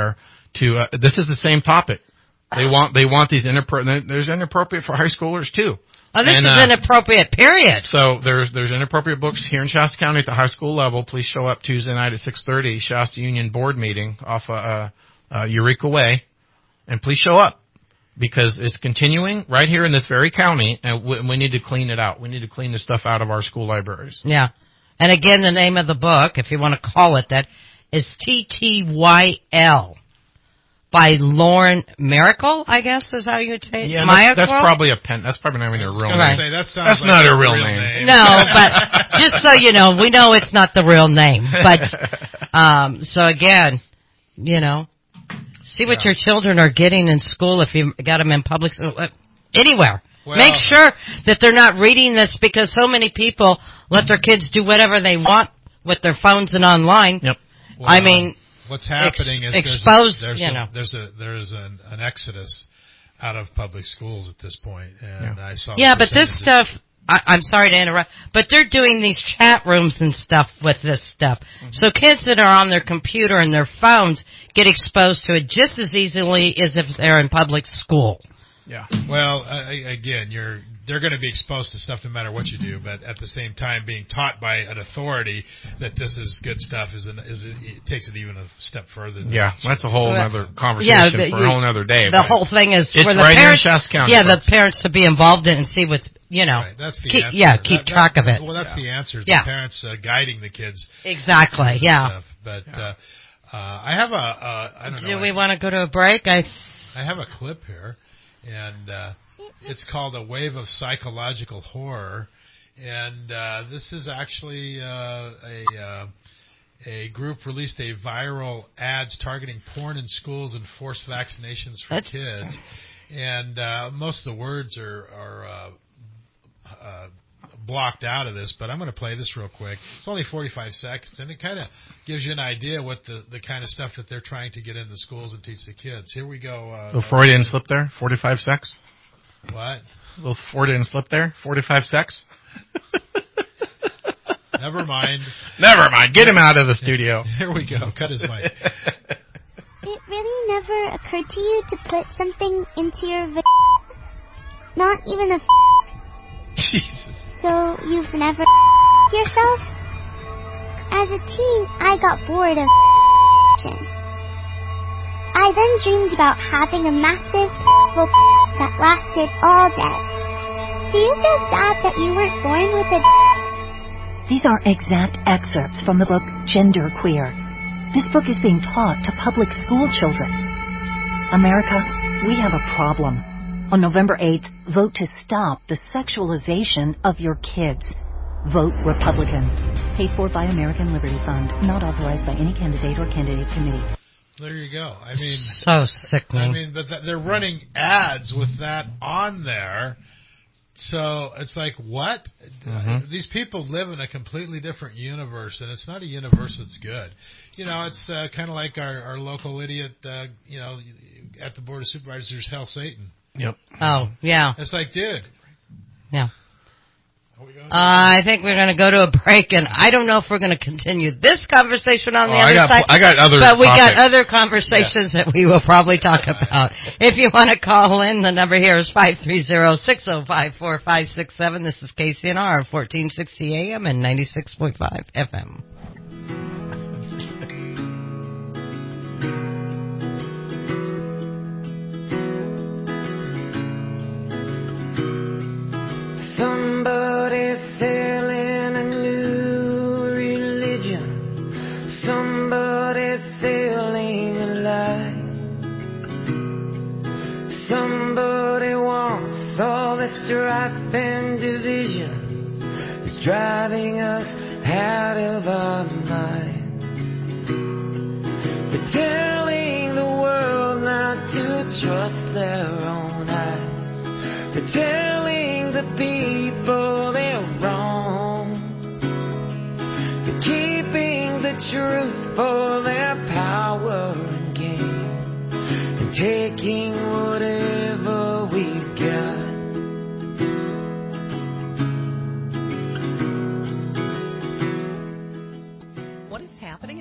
to. Uh, this is the same topic. They want they want these inappropriate. There's inappropriate for high schoolers too. Oh, this and, is uh, inappropriate. Period. So there's there's inappropriate books here in Shasta County at the high school level. Please show up Tuesday night at six thirty, Shasta Union Board meeting off uh, uh, uh, Eureka Way, and please show up because it's continuing right here in this very county, and we, we need to clean it out. We need to clean this stuff out of our school libraries. Yeah, and again, the name of the book, if you want to call it that, is T T Y L. By Lauren Miracle, I guess is how you would say it. Yeah, that's, that's probably a pen. That's probably not even a real Right. name. Say, that sounds that's like not a a real, real name. name. No, but just so you know, we know it's not the real name. But um, so again, you know, see what Yeah. your children are getting in school if you got them in public anywhere. Well, Make sure that they're not reading this because so many people let their kids do whatever they want with their phones and online. Yep. Well, I mean. What's happening Ex- is exposed, there's, there's, you a, know. there's a there's an, an exodus out of public schools at this point, and Yeah. I saw. Yeah, the but this percentages. stuff, I, I'm sorry to interrupt, but they're doing these chat rooms and stuff with this stuff. Mm-hmm. So kids that are on their computer and their phones get exposed to it just as easily as if they're in public school. Yeah. Well, uh, again, you're they're going to be exposed to stuff no matter what you do, but at the same time, being taught by an authority that this is good stuff is an, is it, it takes it even a step further. Than Yeah, that's a whole Well, other conversation yeah, the, for a whole other day. The but whole thing is it's for the right parents. here in Shasta County, yeah, folks. the parents to be involved in it and see what's you know. Right, that's the keep, answer. Yeah, keep That- that- track of it. Well, that's Yeah. the answer. Is Yeah. the parents uh, guiding the kids. Exactly. Yeah. Stuff. But uh, uh, I have a uh, I don't Do know. we want to go to a break? I. I have a clip here, and uh, it's called "A Wave of Psychological Horror," and uh, this is actually uh, a uh, a group released a viral ads targeting porn in schools and forced vaccinations for That's- kids, and uh, most of the words are are uh, uh, blocked out of this, but I'm going to play this real quick. It's only forty-five seconds, and it kind of gives you an idea what the, the kind of stuff that they're trying to get into schools and teach the kids. Here we go. Uh, Little Freudian slip there, forty-five sex. What? Little Freudian slip there, forty-five sex. Never mind. Never mind. Get him out of the studio. Here we go. Cut his mic. It really never occurred to you to put something into your v- Not even a f- Jesus. So you've never yourself? As a teen, I got bored of I then dreamed about having a massive that lasted all day. Do you feel sad that you weren't born with a These are exact excerpts from the book Gender Queer. This book is being taught to public school children. America, we have a problem. On November eighth, vote to stop the sexualization of your kids. Vote Republican. Paid for by American Liberty Fund. Not authorized by any candidate or candidate committee. There you go. I mean, so sickening. I mean, but th- they're running ads with that on there. So it's like, what? Mm-hmm. These people live in a completely different universe, and it's not a universe that's good. You know, it's uh, kind of like our, our local idiot, uh, you know, at the Board of Supervisors, there's Hell Satan. Yep. Oh, yeah. It's like, dude. Yeah. Uh, I think we're going to go to a break, and I don't know if we're going to continue this conversation on the Oh, other I got, side. I got other But we topics. got other conversations yeah. that we will probably talk about. If you want to call in, the number here is five three zero, six zero five, four five six seven. This is K C N R, fourteen sixty A M and ninety-six point five F M. Somebody's selling a new religion. Somebody's selling a lie. Somebody wants all this strife and division. It's driving us out of our minds. They're telling the world not to trust their own eyes. They're telling the people they're wrong. They're keeping the truth for their power and gain, and taking whatever we've got. What is happening in the state of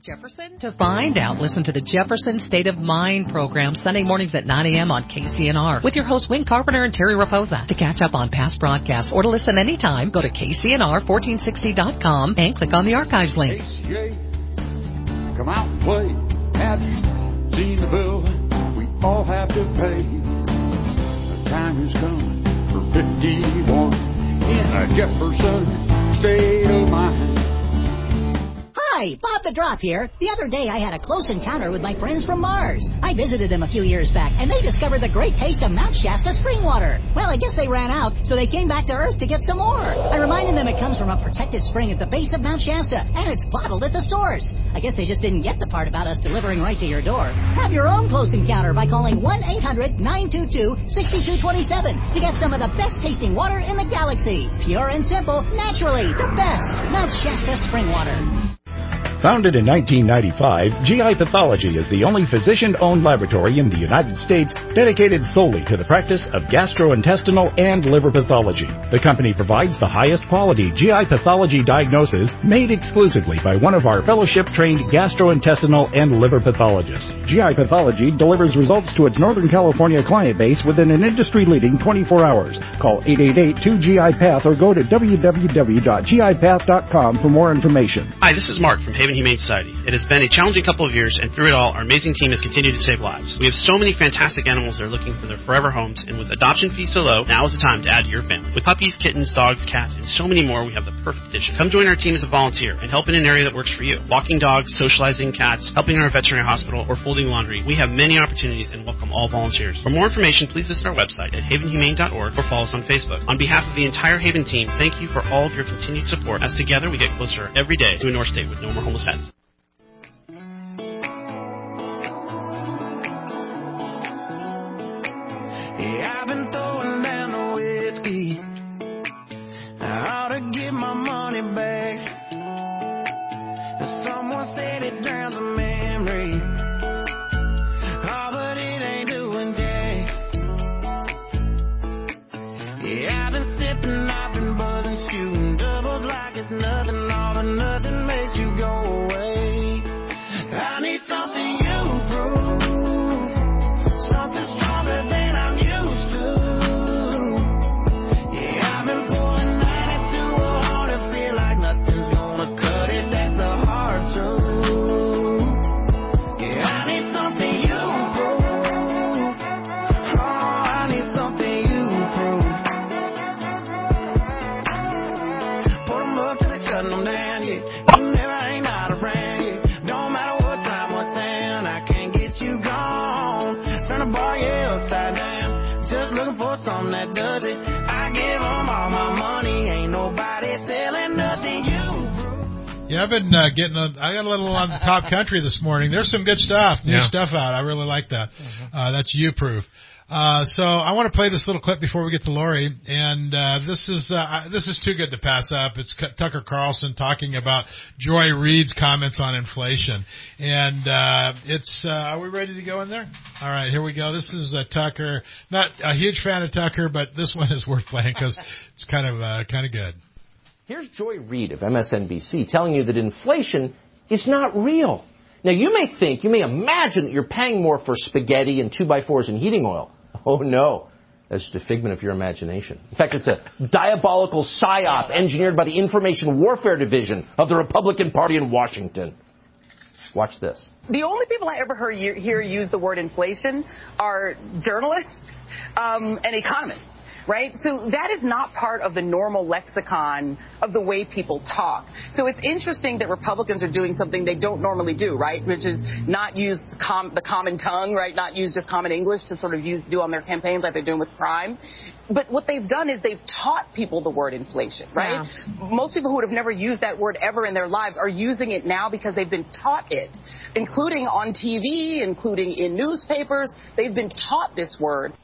of Jefferson? To find out, listen to the Jefferson State of Mind program Sunday mornings at nine a.m. on K C N R with your hosts Wing Carpenter and Terry Raposa. To catch up on past broadcasts or to listen anytime, go to K C N R fourteen sixty dot com and click on the archives link. K C A, come out and play. Have you seen the bill we all have to pay? The time has come for fifty-one in a Jefferson State of Mind. Hi, Bob the Drop here. The other day I had a close encounter with my friends from Mars. I visited them a few years back, and they discovered the great taste of Mount Shasta spring water. Well, I guess they ran out, so they came back to Earth to get some more. I reminded them it comes from a protected spring at the base of Mount Shasta, and it's bottled at the source. I guess they just didn't get the part about us delivering right to your door. Have your own close encounter by calling one eight hundred nine two two six two two seven to get some of the best tasting water in the galaxy. Pure and simple, naturally, the best. Mount Shasta spring water. Founded in nineteen ninety-five, G I Pathology is the only physician-owned laboratory in the United States dedicated solely to the practice of gastrointestinal and liver pathology. The company provides the highest quality G I pathology diagnosis made exclusively by one of our fellowship-trained gastrointestinal and liver pathologists. G I Pathology delivers results to its Northern California client base within an industry-leading twenty-four hours. Call eight eight eight two G I Path or go to w w w dot g i path dot com for more information. Hi, this is Mark from Haven Humane Society. It has been a challenging couple of years, and through it all, our amazing team has continued to save lives. We have so many fantastic animals that are looking for their forever homes, and with adoption fees so low, now is the time to add to your family. With puppies, kittens, dogs, cats, and so many more, we have the perfect addition. Come join our team as a volunteer and help in an area that works for you. Walking dogs, socializing cats, helping in our veterinary hospital, or folding laundry. We have many opportunities and welcome all volunteers. For more information, please visit our website at haven humane dot org or follow us on Facebook. On behalf of the entire Haven team, thank you for all of your continued support, as together we get closer every day to a North State with no more homeless pets. Yeah, I've been throwing down the whiskey. I ought to get my money back. Someone said it drowns a memory. Oh, but it ain't doing jack. Yeah, I've been sipping, I've been buzzing, shooting doubles like it's nothing. All but nothing makes you go away. I need something you prove, something stronger than I'm used to. Yeah, I've been pulling ninety-two hard and feel like nothing's gonna cut it. That's the hard truth. Yeah, I need something you prove. Oh, I need something you prove. Put them up till they shut them down, yeah. You never ain't out around, yeah. Don't matter what time, what town, I can't get you gone. Turn the bar, yeah, upside down. Just looking for something that does it. I give them all my money. Ain't nobody selling nothing you. Yeah, I've been uh, getting a, I got a little on the top country this morning. There's some good stuff, new Yeah. stuff out. I really like that. Uh, that's you proof. Uh, so I want to play this little clip before we get to Lori, and uh, this is uh, this is too good to pass up. It's C- Tucker Carlson talking about Joy Reid's comments on inflation, and uh, it's. Uh, are we ready to go in there? All right, here we go. This is uh, Tucker. Not a huge fan of Tucker, but this one is worth playing because it's kind of uh, kind of good. Here's Joy Reid of M S N B C telling you that inflation is not real. Now, you may think, you may imagine that you're paying more for spaghetti and two by fours and heating oil. Oh, no. That's just a figment of your imagination. In fact, it's a diabolical psyop engineered by the Information Warfare Division of the Republican Party in Washington. Watch this. The only people I ever heard you, hear use the word inflation are journalists um, and economists, right? So that is not part of the normal lexicon of the way people talk. So it's interesting that Republicans are doing something they don't normally do, right? Which is not use the, com- the common tongue, right? Not use just common English to sort of use, do on their campaigns like they're doing with crime. But what they've done is they've taught people the word inflation, right? Yeah. Most people who would have never used that word ever in their lives are using it now because they've been taught it, including on T V, including in newspapers. They've been taught this word.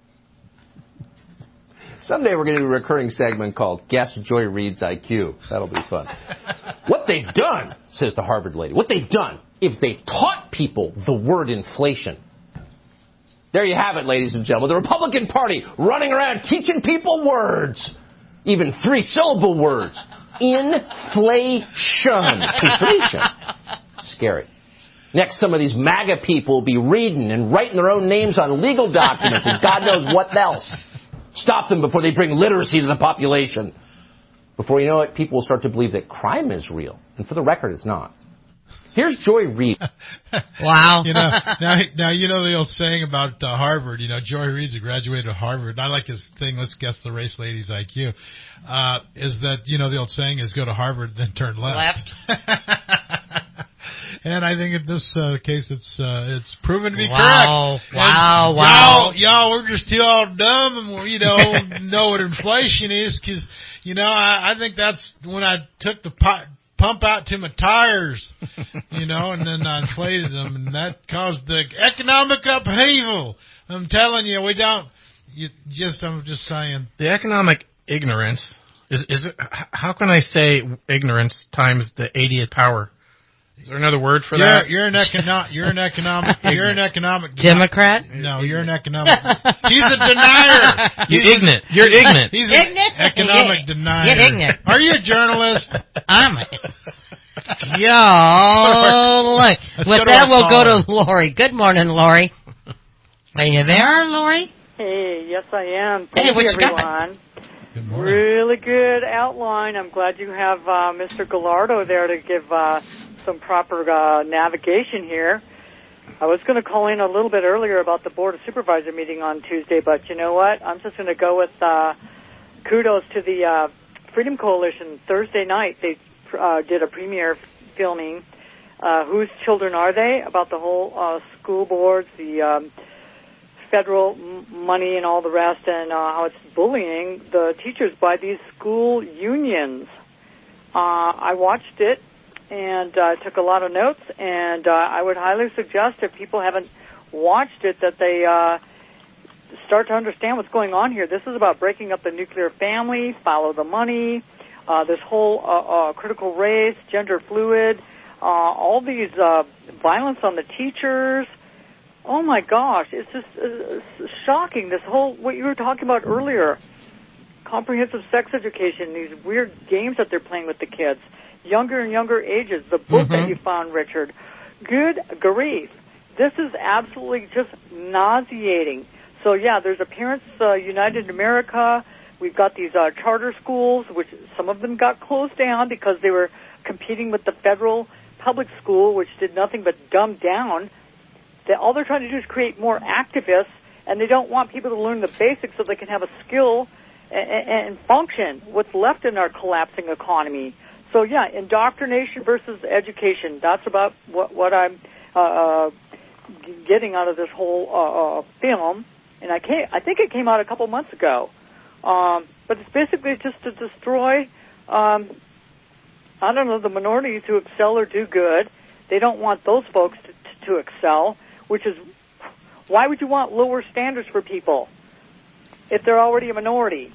Someday we're going to do a recurring segment called Guess Joy Reid's I Q. That'll be fun. What they've done, says the Harvard lady, what they've done is they've taught people the word inflation. There you have it, ladies and gentlemen. The Republican Party running around teaching people words. Even three-syllable words. Inflation. Inflation. scary. Next, some of these MAGA people will be reading and writing their own names on legal documents and God knows what else. Stop them before they bring literacy to the population. Before you know it, people will start to believe that crime is real. And for the record, it's not. Here's Joy Reid. Wow. You know, now, now you know the old saying about uh, Harvard. You know, Joy Reid's a graduate of Harvard. I like his thing, let's guess the race lady's I Q, uh, is that, you know, the old saying is go to Harvard, then turn left. Left. And I think in this uh, case, it's uh, it's proven to be wow. correct. Wow, and wow. Y'all, y'all, we're just too all dumb and, we, you know, know what inflation is because, you know, I, I think that's when I took the pot, pump out to my tires, you know, and then I inflated them, and that caused the economic upheaval. I'm telling you, we don't, you just, I'm just saying. The economic ignorance, is, is it, how can I say ignorance times the eightieth power? Is there another word for you're, that? You're an economic. You're an economic. You're an economic Democrat. No, you're an economic. He's a denier. You're ignorant. You're ignorant. He's ignorant? an economic Yeah. denier. You're ignorant. Are you a journalist? I'm. A, yo, look. Let's With go to that, our we'll caller. go to Lori. Good morning, Lori. Are you there, Lori? Hey, yes, I am. Hey, Thank what you, you got? everyone. Good morning. Really good outline. I'm glad you have uh, Mister Gallardo there to give uh, some proper uh, navigation here. I was going to call in a little bit earlier about the Board of Supervisor meeting on Tuesday, but you know what? I'm just going to go with uh, kudos to the uh, Freedom Coalition. Thursday night, they uh, did a premiere filming. Uh, whose children are they? About the whole uh, school boards, the um, federal m- money and all the rest, and uh, how it's bullying the teachers by these school unions. Uh, I watched it and uh, took a lot of notes, and uh, I would highly suggest if people haven't watched it that they uh, start to understand what's going on here. This is about breaking up the nuclear family, follow the money, uh, this whole uh, uh, critical race, gender fluid, uh, all these uh, violence on the teachers. Oh my gosh, it's just uh, shocking. This whole, what you were talking about earlier, comprehensive sex education, these weird games that they're playing with the kids, younger and younger ages, the book Mm-hmm. that you found, Richard. Good grief. This is absolutely just nauseating. So yeah, there's a Parents uh, United America. We've got these uh, charter schools, which some of them got closed down because they were competing with the federal public school, which did nothing but dumb down. They, all they're trying to do is create more activists, and they don't want people to learn the basics so they can have a skill and, and function. What's left in our collapsing economy. So yeah, indoctrination versus education. That's about what, what I'm uh, getting out of this whole uh, uh, film. And I can't, I think it came out a couple months ago. Um, but it's basically just to destroy, um, I don't know, the minorities who excel or do good. They don't want those folks to, to excel, which is, why would you want lower standards for people if they're already a minority?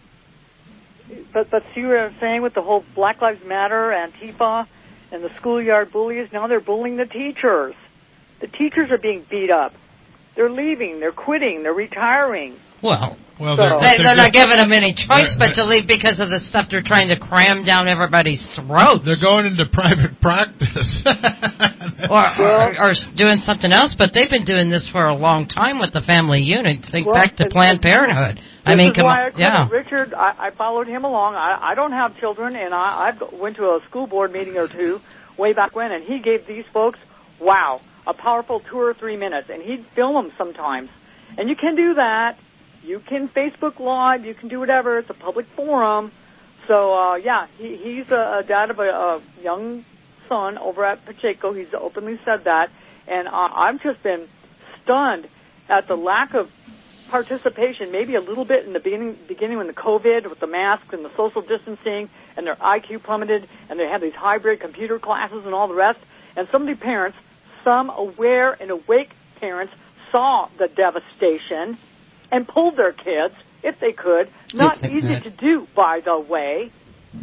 But, but see what I'm saying with the whole Black Lives Matter, Antifa, and the schoolyard bullies? Now they're bullying the teachers. The teachers are being beat up. They're leaving. They're quitting. They're retiring. Well, well so, they're, they, they're, they're not giving them any choice but to leave because of the stuff they're trying to cram down everybody's throats. They're going into private practice. or, or, or doing something else, but they've been doing this for a long time with the family unit. Think well, back to Planned Parenthood. I mean, is come why on, I yeah. Richard, I, I followed him along. I, I don't have children, and I, I went to a school board meeting or two way back when, and he gave these folks, wow, a powerful two or three minutes, and he'd film them sometimes. And you can do that. You can Facebook Live. You can do whatever. It's a public forum. So, uh, yeah, he, he's a, a dad of a, a young son over at Pacheco. He's openly said that. And uh, I've just been stunned at the lack of participation, maybe a little bit in the beginning, beginning when the COVID, with the masks and the social distancing, and their I Q plummeted, and they had these hybrid computer classes and all the rest. And some of the parents, some aware and awake parents, saw the devastation and pulled their kids, if they could. Not they easy could. to do, by the way.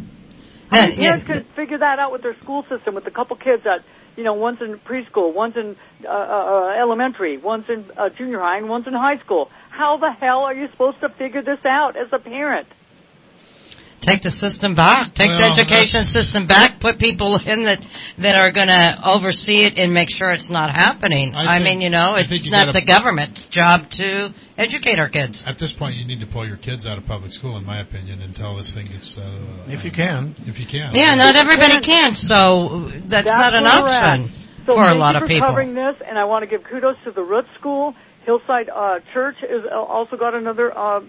How many And- parents and- could figure that out with their school system, with a couple kids that, you know, one's in preschool, one's in uh, uh, elementary, one's in uh, junior high, and one's in high school? How the hell are you supposed to figure this out as a parent? take the system back. Take Well, the education system back. Put people in that that are going to oversee it and make sure it's not happening. I I, think- mean, you know, I it's think you not gotta- the government's job to educate our kids. At this point, you need to pull your kids out of public school, in my opinion, until this thing gets. Uh, If you can. If you can. Yeah, not everybody can, so that's, That's not an where we're at. option So for a thank lot you of for people. covering this, and I want to give kudos to the Root School. Hillside uh, Church has also got another uh,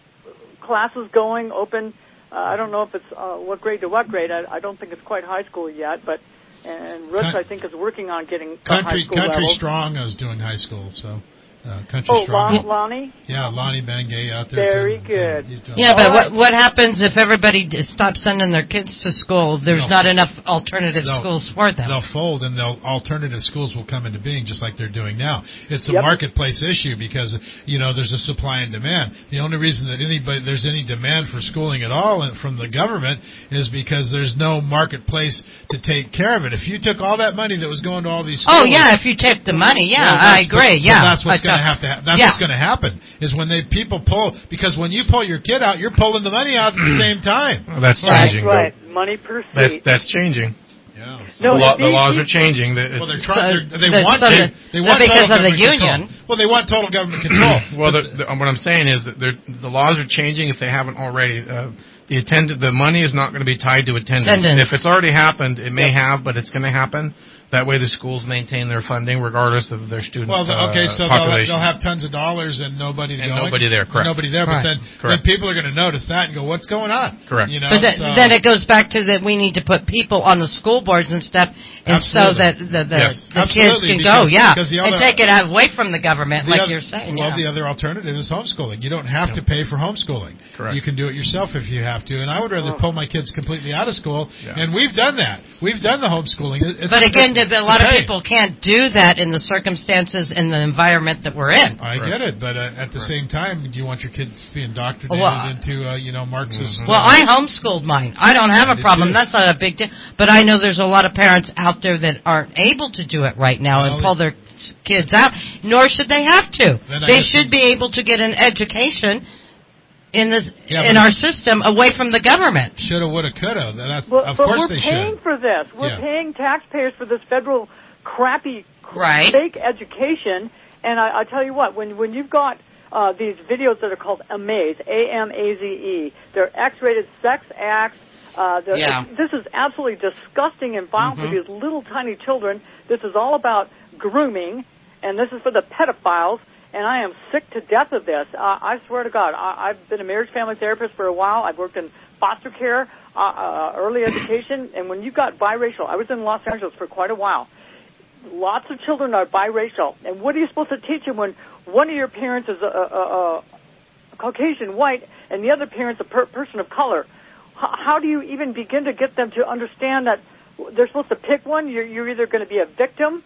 classes going, open. Uh, I don't know if it's uh, what grade to what grade. I, I don't think it's quite high school yet, but and Roots, Coun- I think, is working on getting to high Country school Country levels. Strong is doing high school, so uh, Country Oh, Strong. Lon- Lonnie? Yeah, Lonnie Bangay out there. Very too. good. He's doing Yeah, all but right. what what happens if everybody d- stops sending their kids to school? There's No. not enough alternative They'll- schools for them. They'll fold, and they'll alternative schools will come into being, just like they're doing now. It's a Yep. marketplace issue because you know there's a supply and demand. The only reason that anybody there's any demand for schooling at all from the government is because there's no marketplace to take care of it. If you took all that money that was going to all these schools, Oh yeah, if you take the money, yeah, well, I that's- agree. but- yeah, but that's what's I going to thought- have to. Ha- that's yeah. what's going to happen is when they people pull because when you pull your kid out, you're pulling the money out at the same time. Well, that's That's changing. right. Money per That's, seat. that's changing. Yeah. No, the, law, the these- laws are these- changing. The- Well, they're it's- trying. So They the- want so to. the- They want because total of the government control. union. Well, they want total government control. well, the, the, what I'm saying is that they're- the laws are changing if they haven't already. Uh, the attend- the money is not going to be tied to attendance. Attendance. If it's already happened, it may have, but it's going to happen. That way, the schools maintain their funding regardless of their student Well, the, okay, uh, so they'll, population. they'll have tons of dollars and nobody And going. nobody there, correct. Nobody there, Right. but then, then Correct. people are going to notice that and go, "What's going on?" Correct. You know. But that, so, then it goes back to that we need to put people on the school boards and stuff, and so Absolutely. that the, the, Yes. the kids Absolutely, can because- go, yeah, because the and other- take it away from the government, the like other- you're saying. Well, yeah. the other alternative is homeschooling. You don't have to pay for homeschooling. Correct. You can do it yourself if you have to. And I would rather pull my kids completely out of school. Yeah. And we've done that. We've done the homeschooling. It- it's But again, it's a lot of paid. people can't do that in the circumstances and the environment that we're in. I Correct. get it, but uh, at the same time, do you want your kids to be indoctrinated Well, into, uh, you know, Marxist? Well, I homeschooled mine. I don't have I a did problem. too. That's not a big deal. But I know there's a lot of parents out there that aren't able to do it right now Well, and pull their kids out, nor should they have to. Then I They guess- should be able to get an education in this Yeah, in but- our system away from the government. Shoulda, woulda, coulda. That's, Well, of but course we're they paying should. for this. We're Yeah. paying taxpayers for this federal crappy, Right. fake education. And I, I tell you what, when when you've got uh, these videos that are called Amaze, A M A Z E, they're X-rated sex acts. Uh, they're- Yeah. This is absolutely disgusting and vile for Mhm. these little tiny children. This is all about grooming, and this is for the pedophiles. And I am sick to death of this. Uh, I swear to God, I, I've been a marriage family therapist for a while. I've worked in foster care, uh, uh, early education, and when you've got biracial, I was in Los Angeles for quite a while. Lots of children are biracial, and what are you supposed to teach them when one of your parents is a, a, a, a Caucasian white and the other parent's a per- person of color? H- how do you even begin to get them to understand that they're supposed to pick one? You're, you're either going to be a victim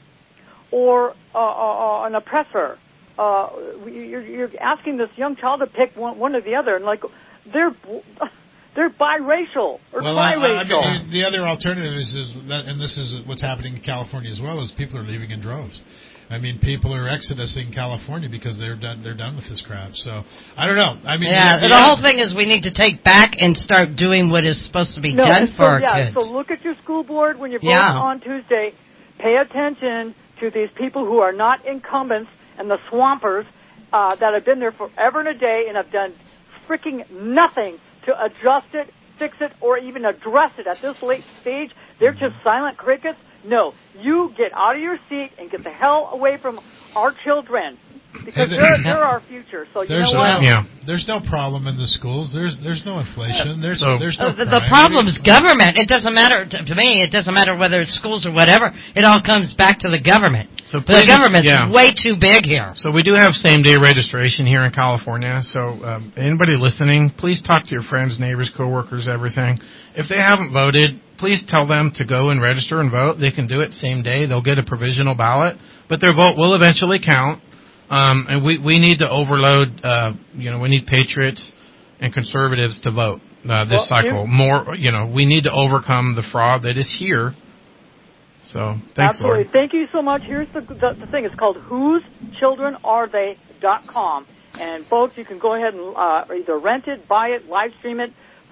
or uh, uh, uh, an oppressor. Uh, you're, you're asking this young child to pick one, one or the other, and like they're they're biracial or Well, I, I triracial. mean, the other alternative is, is that, and this is what's happening in California as well, is people are leaving in droves. I mean, people are exodusing California because they're done. They're done with this crap. So I don't know. I mean, Yeah, the, the whole thing is we need to take back and start doing what is supposed to be no, done and so, for our yeah, kids. So look at your school board when you vote Yeah. on Tuesday. Pay attention to these people who are not incumbents and the swampers uh, that have been there forever and a day and have done freaking nothing to adjust it, fix it, or even address it at this late stage. They're just silent crickets. No, you get out of your seat and get the hell away from our children because Hey, they're, there- they're our future. So you There's know what? no, yeah. There's no problem in the schools. There's there's no inflation. There's So- there's no Uh, the, the crime. problem is government. It doesn't matter to, to me. It doesn't matter whether it's schools or whatever. It all comes back to the government. So the please- government's yeah. way too big here. So we do have same-day registration here in California. So um, anybody listening, please talk to your friends, neighbors, coworkers, everything. If they haven't voted, please tell them to go and register and vote. They can do it same day. They'll get a provisional ballot, but their vote will eventually count. Um, and we, we need to overload, uh, you know, we need patriots and conservatives to vote uh, this Well, cycle. you- More, you know, we need to overcome the fraud that is here. So thanks, Absolutely. Lord. Thank you so much. Here's the, the, the thing. It's called whose children are they dot com. And folks, you can go ahead and uh, either rent it, buy it, live stream it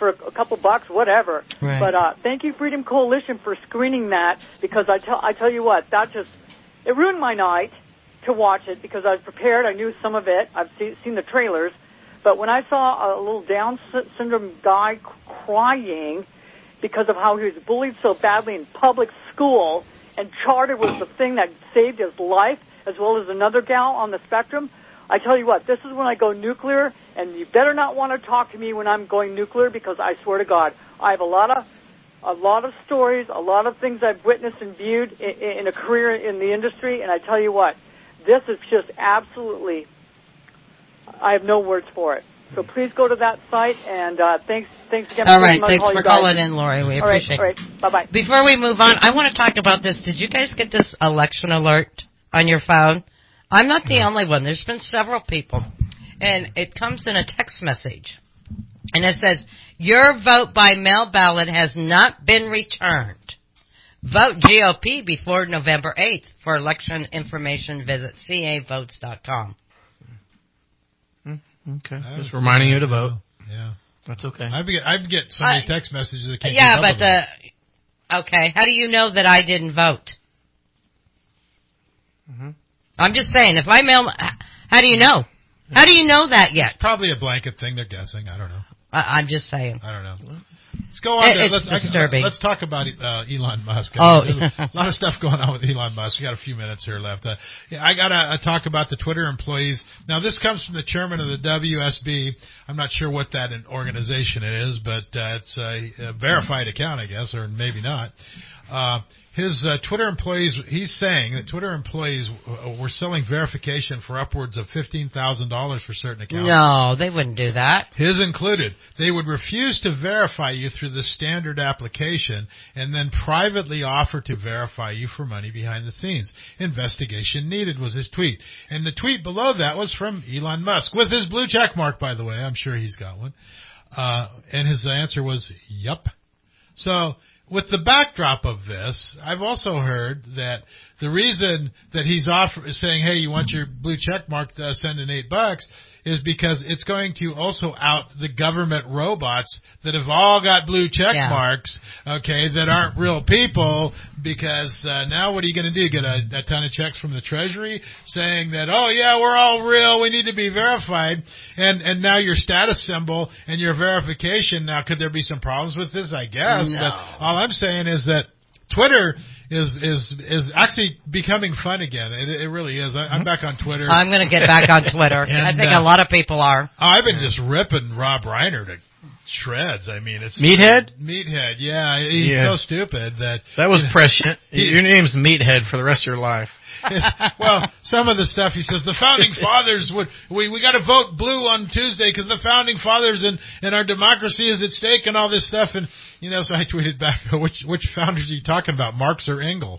for a, a couple bucks, whatever. Right. But uh, thank you, Freedom Coalition, for screening that, because I tell I tell you what, that just it ruined my night to watch it because I was prepared. I knew some of it. I've see, seen the trailers. But when I saw a little Down syndrome guy crying because of how he was bullied so badly in public school, and charter was the thing that saved his life, as well as another gal on the spectrum, I tell you what, this is when I go nuclear, and you better not want to talk to me when I'm going nuclear, because I swear to God, I have a lot of a lot of stories, a lot of things I've witnessed and viewed in, in a career in the industry, and I tell you what, this is just absolutely, I have no words for it. So please go to that site, and uh, thanks thanks again all for right, my thanks call, for you guys. calling in, Lori. We all right, appreciate all right. it. Bye-bye. Before we move on, I want to talk about this. Did you guys get this election alert on your phone? I'm not the only one. There's been several people. And it comes in a text message. And it says, your vote by mail ballot has not been returned. Vote G O P before November eighth. For election information, visit c a votes dot com. Okay. Just reminding you to vote. Yeah. That's okay. I get I get so many text messages that can't Yeah, keep up but with the them. okay. How do you know that I didn't vote? Mm-hmm. I'm just saying, if I mail, how do you know? How do you know that yet? Probably a blanket thing. They're guessing. I don't know. I, I'm just saying. I don't know. Let's go on. It, to, it's let's, disturbing. I, let's talk about uh, Elon Musk. Oh, I mean, there's a lot of stuff going on with Elon Musk. We got a few minutes here left. Uh, yeah, I got to uh, talk about the Twitter employees. Now, this comes from the chairman of the W S B. I'm not sure what that organization is, but uh, it's a, a verified account, I guess, or maybe not. Uh, his uh, Twitter employees, he's saying that Twitter employees uh, were selling verification for upwards of fifteen thousand dollars for certain accounts. No, they wouldn't do that. His included. They would refuse to verify you through the standard application and then privately offer to verify you for money behind the scenes. Investigation needed was his tweet. And the tweet below that was from Elon Musk with his blue check mark, by the way. I'm sure he's got one. Uh, and his answer was, yup. So, with the backdrop of this, I've also heard that the reason that he's offer, saying, hey, you want your blue check mark, uh, send in eight bucks, is because it's going to also out the government robots that have all got blue check Yeah. marks, okay, that aren't real people, because uh, now what are you going to do? Get a, a ton of checks from the Treasury saying that, oh, yeah, we're all real, we need to be verified, and, and now your status symbol and your verification, now could there be some problems with this? I guess, No. but all I'm saying is that Twitter is is is actually becoming fun again. It, it really is. I, I'm back on Twitter. I'm going to get back on Twitter. And, I think uh, a lot of people are. Oh, I've been just ripping Rob Reiner to shreds. I mean, it's Meathead? Meathead, yeah. He's Yeah. so stupid that That was you know, prescient. he- Your name's Meathead for the rest of your life. It's, well, some of the stuff he says, the founding fathers would, we, we got to vote blue on Tuesday because the founding fathers and, and our democracy is at stake and all this stuff. And, you know, so I tweeted back, which, which founders are you talking about, Marx or Engel?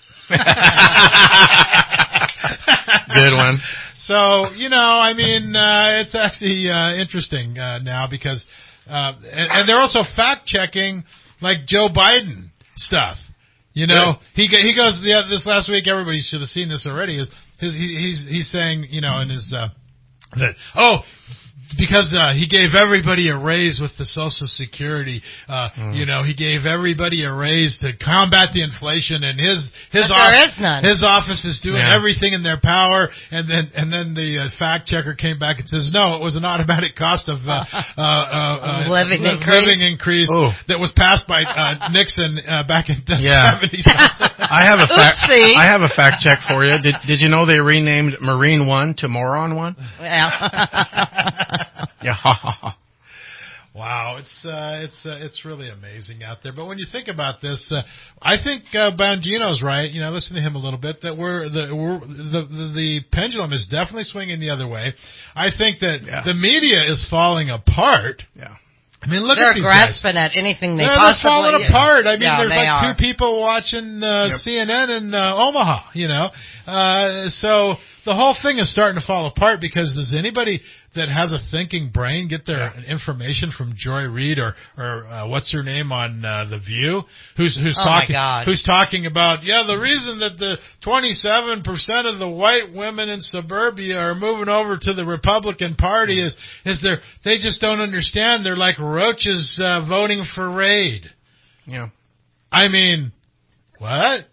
Good one. So, you know, I mean, uh, it's actually, uh, interesting, uh, now because, uh, and, and they're also fact checking like Joe Biden stuff. You know, he he goes yeah, this last week. Everybody should have seen this already. Is his he, he's he's saying, you know, in his uh, that oh. Because uh, he gave everybody a raise with the Social Security, uh, mm. you know, he gave everybody a raise to combat the inflation, and his his But off- there is none. his office is doing Yeah. everything in their power. And then and then the uh, fact checker came back and says, no, it was an automatic cost of uh, uh, uh, uh, Living li- increase. living increase Ooh. that was passed by uh, Nixon uh, back in the Yeah. seventies. I have a fact. Oopsie. I have a fact check for you. Did Did you know they renamed Marine One to Moron One? Yeah. Yeah. Wow, it's uh, it's uh, it's really amazing out there. But when you think about this, uh, I think uh, Bongino's right. You know, listen to him a little bit. That we're the we're, the, the the pendulum is definitely swinging the other way. I think that Yeah. the media is falling apart. Yeah. I mean, look They're at these guys. grasping at anything they They're, possibly... they're falling apart. I mean, Yeah, there's they like are. two people watching uh, Yep. C N N in uh, Omaha, you know. Uh, so the whole thing is starting to fall apart because does anybody that has a thinking brain get their yeah. information from Joy Reid or or uh, what's her name on uh, The View, who's who's oh talking my God. who's talking about yeah the reason that the twenty-seven percent of the white women in suburbia are moving over to the Republican Party is is they they just don't understand. They're like roaches uh, voting for Raid. Yeah, I mean, what?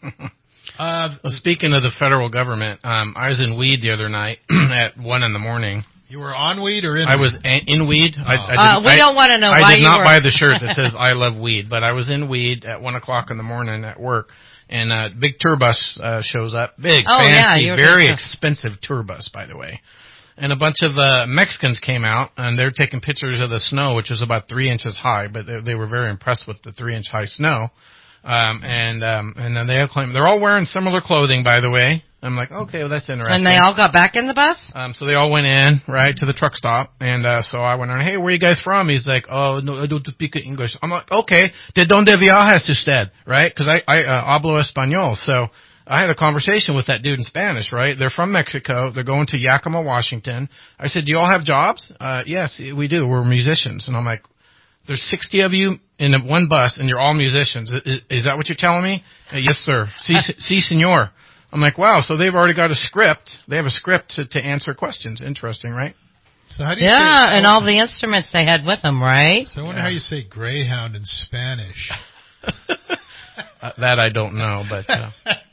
Uh, well, speaking of the federal government, um, I was in Weed the other night at one in the morning. You were on Weed or in I Weed? was a- in Weed. Oh. I, I uh, we I, don't want to know I why did you not were. buy the shirt that says I love Weed, but I was in Weed at one o'clock in the morning at work, and uh, big tour bus uh, shows up. Big, oh, fancy, yeah, very expensive tour bus, by the way. And a bunch of uh, Mexicans came out, and they're taking pictures of the snow, which was about three inches high, but they, they were very impressed with the three-inch high snow. Um, and, um, and then they all claim, they're all wearing similar clothing, by the way. I'm like, okay, well, that's interesting. And they all got back in the bus? Um, so they all went in, right, to the truck stop. And, uh, so I went on, hey, where are you guys from? He's like, oh, no, I don't speak English. I'm like, okay, de donde viajas usted, right? Cause I, I, uh, hablo español. So I had a conversation with that dude in Spanish, right? They're from Mexico. They're going to Yakima, Washington. I said, do you all have jobs? Uh, yes, we do. We're musicians. And I'm like, there's sixty of you in one bus, and you're all musicians. Is, is that what you're telling me? Uh, yes, sir. Si, si, senor. I'm like, wow, so they've already got a script. They have a script to, to answer questions. Interesting, right? So how do you yeah, say, and all the instruments they had with them, right? So I wonder yeah. how you say greyhound in Spanish. uh, that I don't know, but... Uh,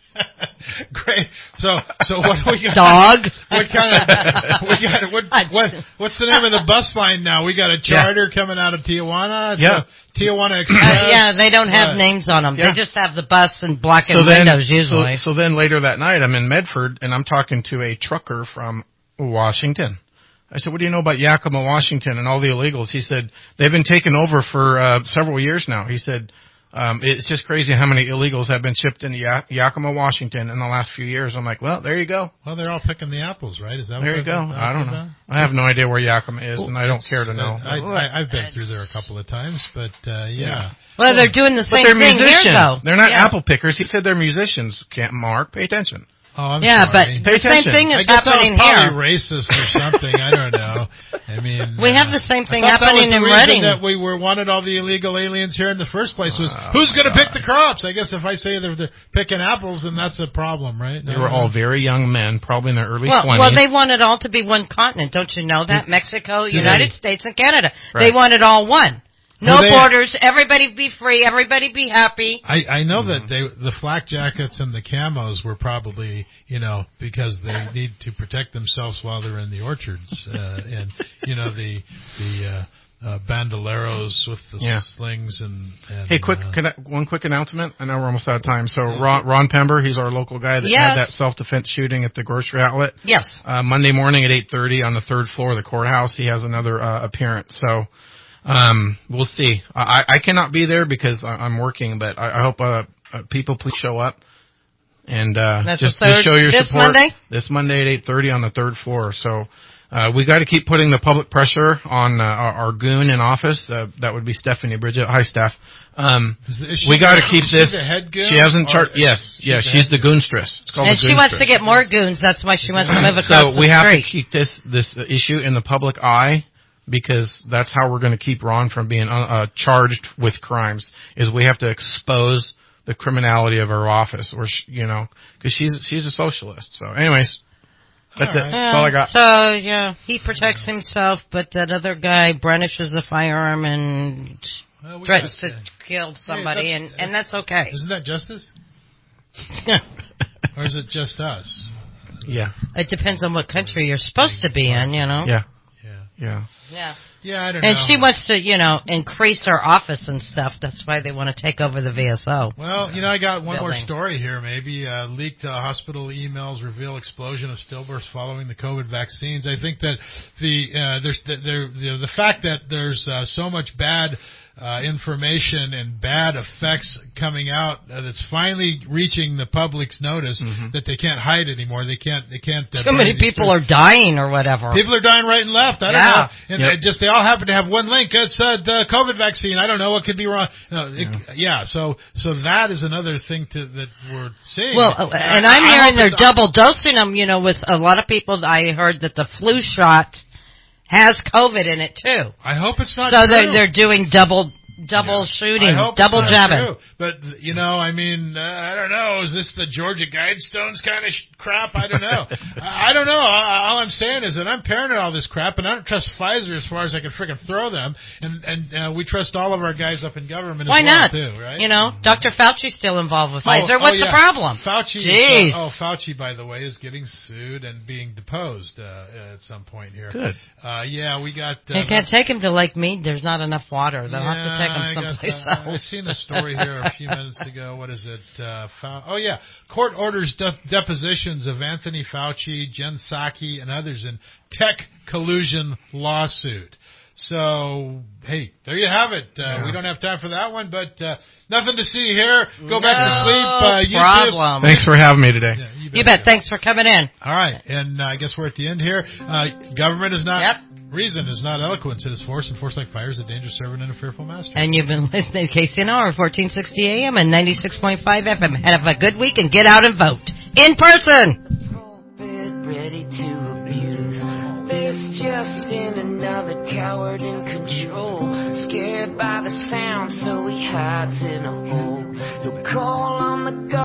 Great. So, so what do we got? Dog. What kind of? We got what? What? What's the name of the bus line now? We got a charter yeah. coming out of Tijuana. It's yeah. Tijuana Express. Uh, yeah, they don't have what? names on them. Yeah. They just have the bus and blackened so then, windows usually. So, so then later that night, I'm in Medford and I'm talking to a trucker from Washington. I said, what do you know about Yakima, Washington, and all the illegals? He said they've been taken over for uh, several years now. He said. Um, it's just crazy how many illegals have been shipped into ya- Yakima, Washington in the last few years. I'm like, well, there you go. Well, they're all picking the apples, right? Is that there what you go? I don't know. About? I have no idea where Yakima is, and I don't care to know. I, I, I've been through there a couple of times, but uh, yeah. yeah. Well, they're doing the same but they're thing musicians. here, though. They're not yeah. apple pickers. He said they're musicians. Can't Mark, pay attention. Oh, I'm yeah, sorry. but the same thing is I guess happening I was here. Racist or something. I don't know. I mean, we uh, have the same thing I thought happening that was the in reason Reading. That we were wanted all the illegal aliens here in the first place was oh, who's going to God. pick the crops. I guess if I say they're, they're picking apples, then that's a problem, right? They were all very young men, probably in their early well, twenties. well, they want it all to be one continent. Don't you know that? Mexico, United they? States, and Canada. Right. They want it all one. No well, they, borders. Everybody be free. Everybody be happy. I, I know mm-hmm. that they the flak jackets and the camos were probably, you know, because they need to protect themselves while they're in the orchards, uh, and you know the the uh, uh, bandoleros with the yeah. slings and, and. Hey, quick, uh, can I, one quick announcement. I know we're almost out of time. So Ron, Ron Pember, he's our local guy that yes. had that self-defense shooting at the grocery outlet. Yes. Uh, Monday morning at eight thirty on the third floor of the courthouse. He has another uh, appearance. So. Um, we'll see. I, I cannot be there because I'm working, but I, I hope uh, uh, people please show up and uh, That's just, the third, just show your this support. Monday? This Monday at eight thirty on the third floor. So uh, we got to keep putting the public pressure on uh, our, our goon in office. Uh, that would be Stephanie Bridget. Hi, Steph. Um, is, is she we got to the, keep is this. She, the head goon she hasn't or, chart. Yes, she's yes, the she's the goon. goonstress. It's called and the she wants to goonstress. get more goons. That's why she wants to move across So the we have street. to keep this this issue in the public eye. Because that's how we're going to keep Ron from being uh, charged with crimes. Is we have to expose the criminality of her office, or sh- you know, because she's she's a socialist. So, anyways, that's all it. right. That's all I got. So yeah, he protects himself, but that other guy brandishes a firearm and well, we threatens got, to uh, kill somebody, hey, and and that's okay. Isn't that justice? Or is it just us? Yeah. It depends on what country you're supposed to be in, you know. Yeah. Yeah. Yeah. Yeah. Yeah, I don't and know. she wants to, you know, increase her office and stuff. That's why they want to take over the V S O. Well, you know, I got one building. more story here. Maybe uh, leaked uh, hospital emails reveal explosion of stillbirths following the COVID vaccines. I think that the uh, there's the, there, the the fact that there's uh, so much bad uh, information and bad effects coming out uh, that's finally reaching the public's notice mm-hmm. that they can't hide anymore. They can't. They can't. Uh, Too many people are dying or whatever. People are dying right and left. I yeah. don't know. And yep. they just they all happen to have one link. It's uh, the COVID vaccine. I don't know what could be wrong. No, it, yeah. yeah. So so that is another thing to, that we're seeing. Well, and, and I'm I hearing they're double dosing them. You know, with a lot of people, I heard that the flu shot has COVID in it too. I hope it's not. So true. they're they're doing double. Double yeah. shooting, double jabbing. But, you know, I mean, uh, I don't know. Is this the Georgia Guidestones kind of sh- crap? I don't know. I, I don't know. I, all I'm saying is that I'm paranoid of all this crap, and I don't trust Pfizer as far as I can freaking throw them. And and uh, we trust all of our guys up in government Why as well, not? too, right? You know, Doctor Fauci's still involved with oh, Pfizer. What's oh, yeah. the problem? Fauci Jeez. Is, uh, oh, Fauci, by the way, is getting sued and being deposed uh, at some point here. Good. Uh, yeah, we got... Uh, they can't take him to Lake Mead. There's not enough water. They'll yeah, have to take him someplace else. I seen a story here a few minutes ago. What is it? Uh, Fau- oh, yeah. Court orders de- depositions of Anthony Fauci, Jen Psaki, and others in tech collusion lawsuit. So, hey, there you have it. Uh, yeah. We don't have time for that one, but uh, nothing to see here. Go no back to sleep. Uh, YouTube. Problem. Thanks for having me today. Yeah, you bet. You bet. Thanks for coming in. All right. And uh, I guess we're at the end here. Uh, government is not... Yep. Reason is not eloquence. It is force, and force like fire is a dangerous servant and a fearful master. And you've been listening to K C N R, fourteen sixty A M and ninety-six point five F M. Have a good week and get out and vote. In person! Ready to abuse. There's just in another coward in control. Scared by the sound, so he hides in a hole. He'll call on the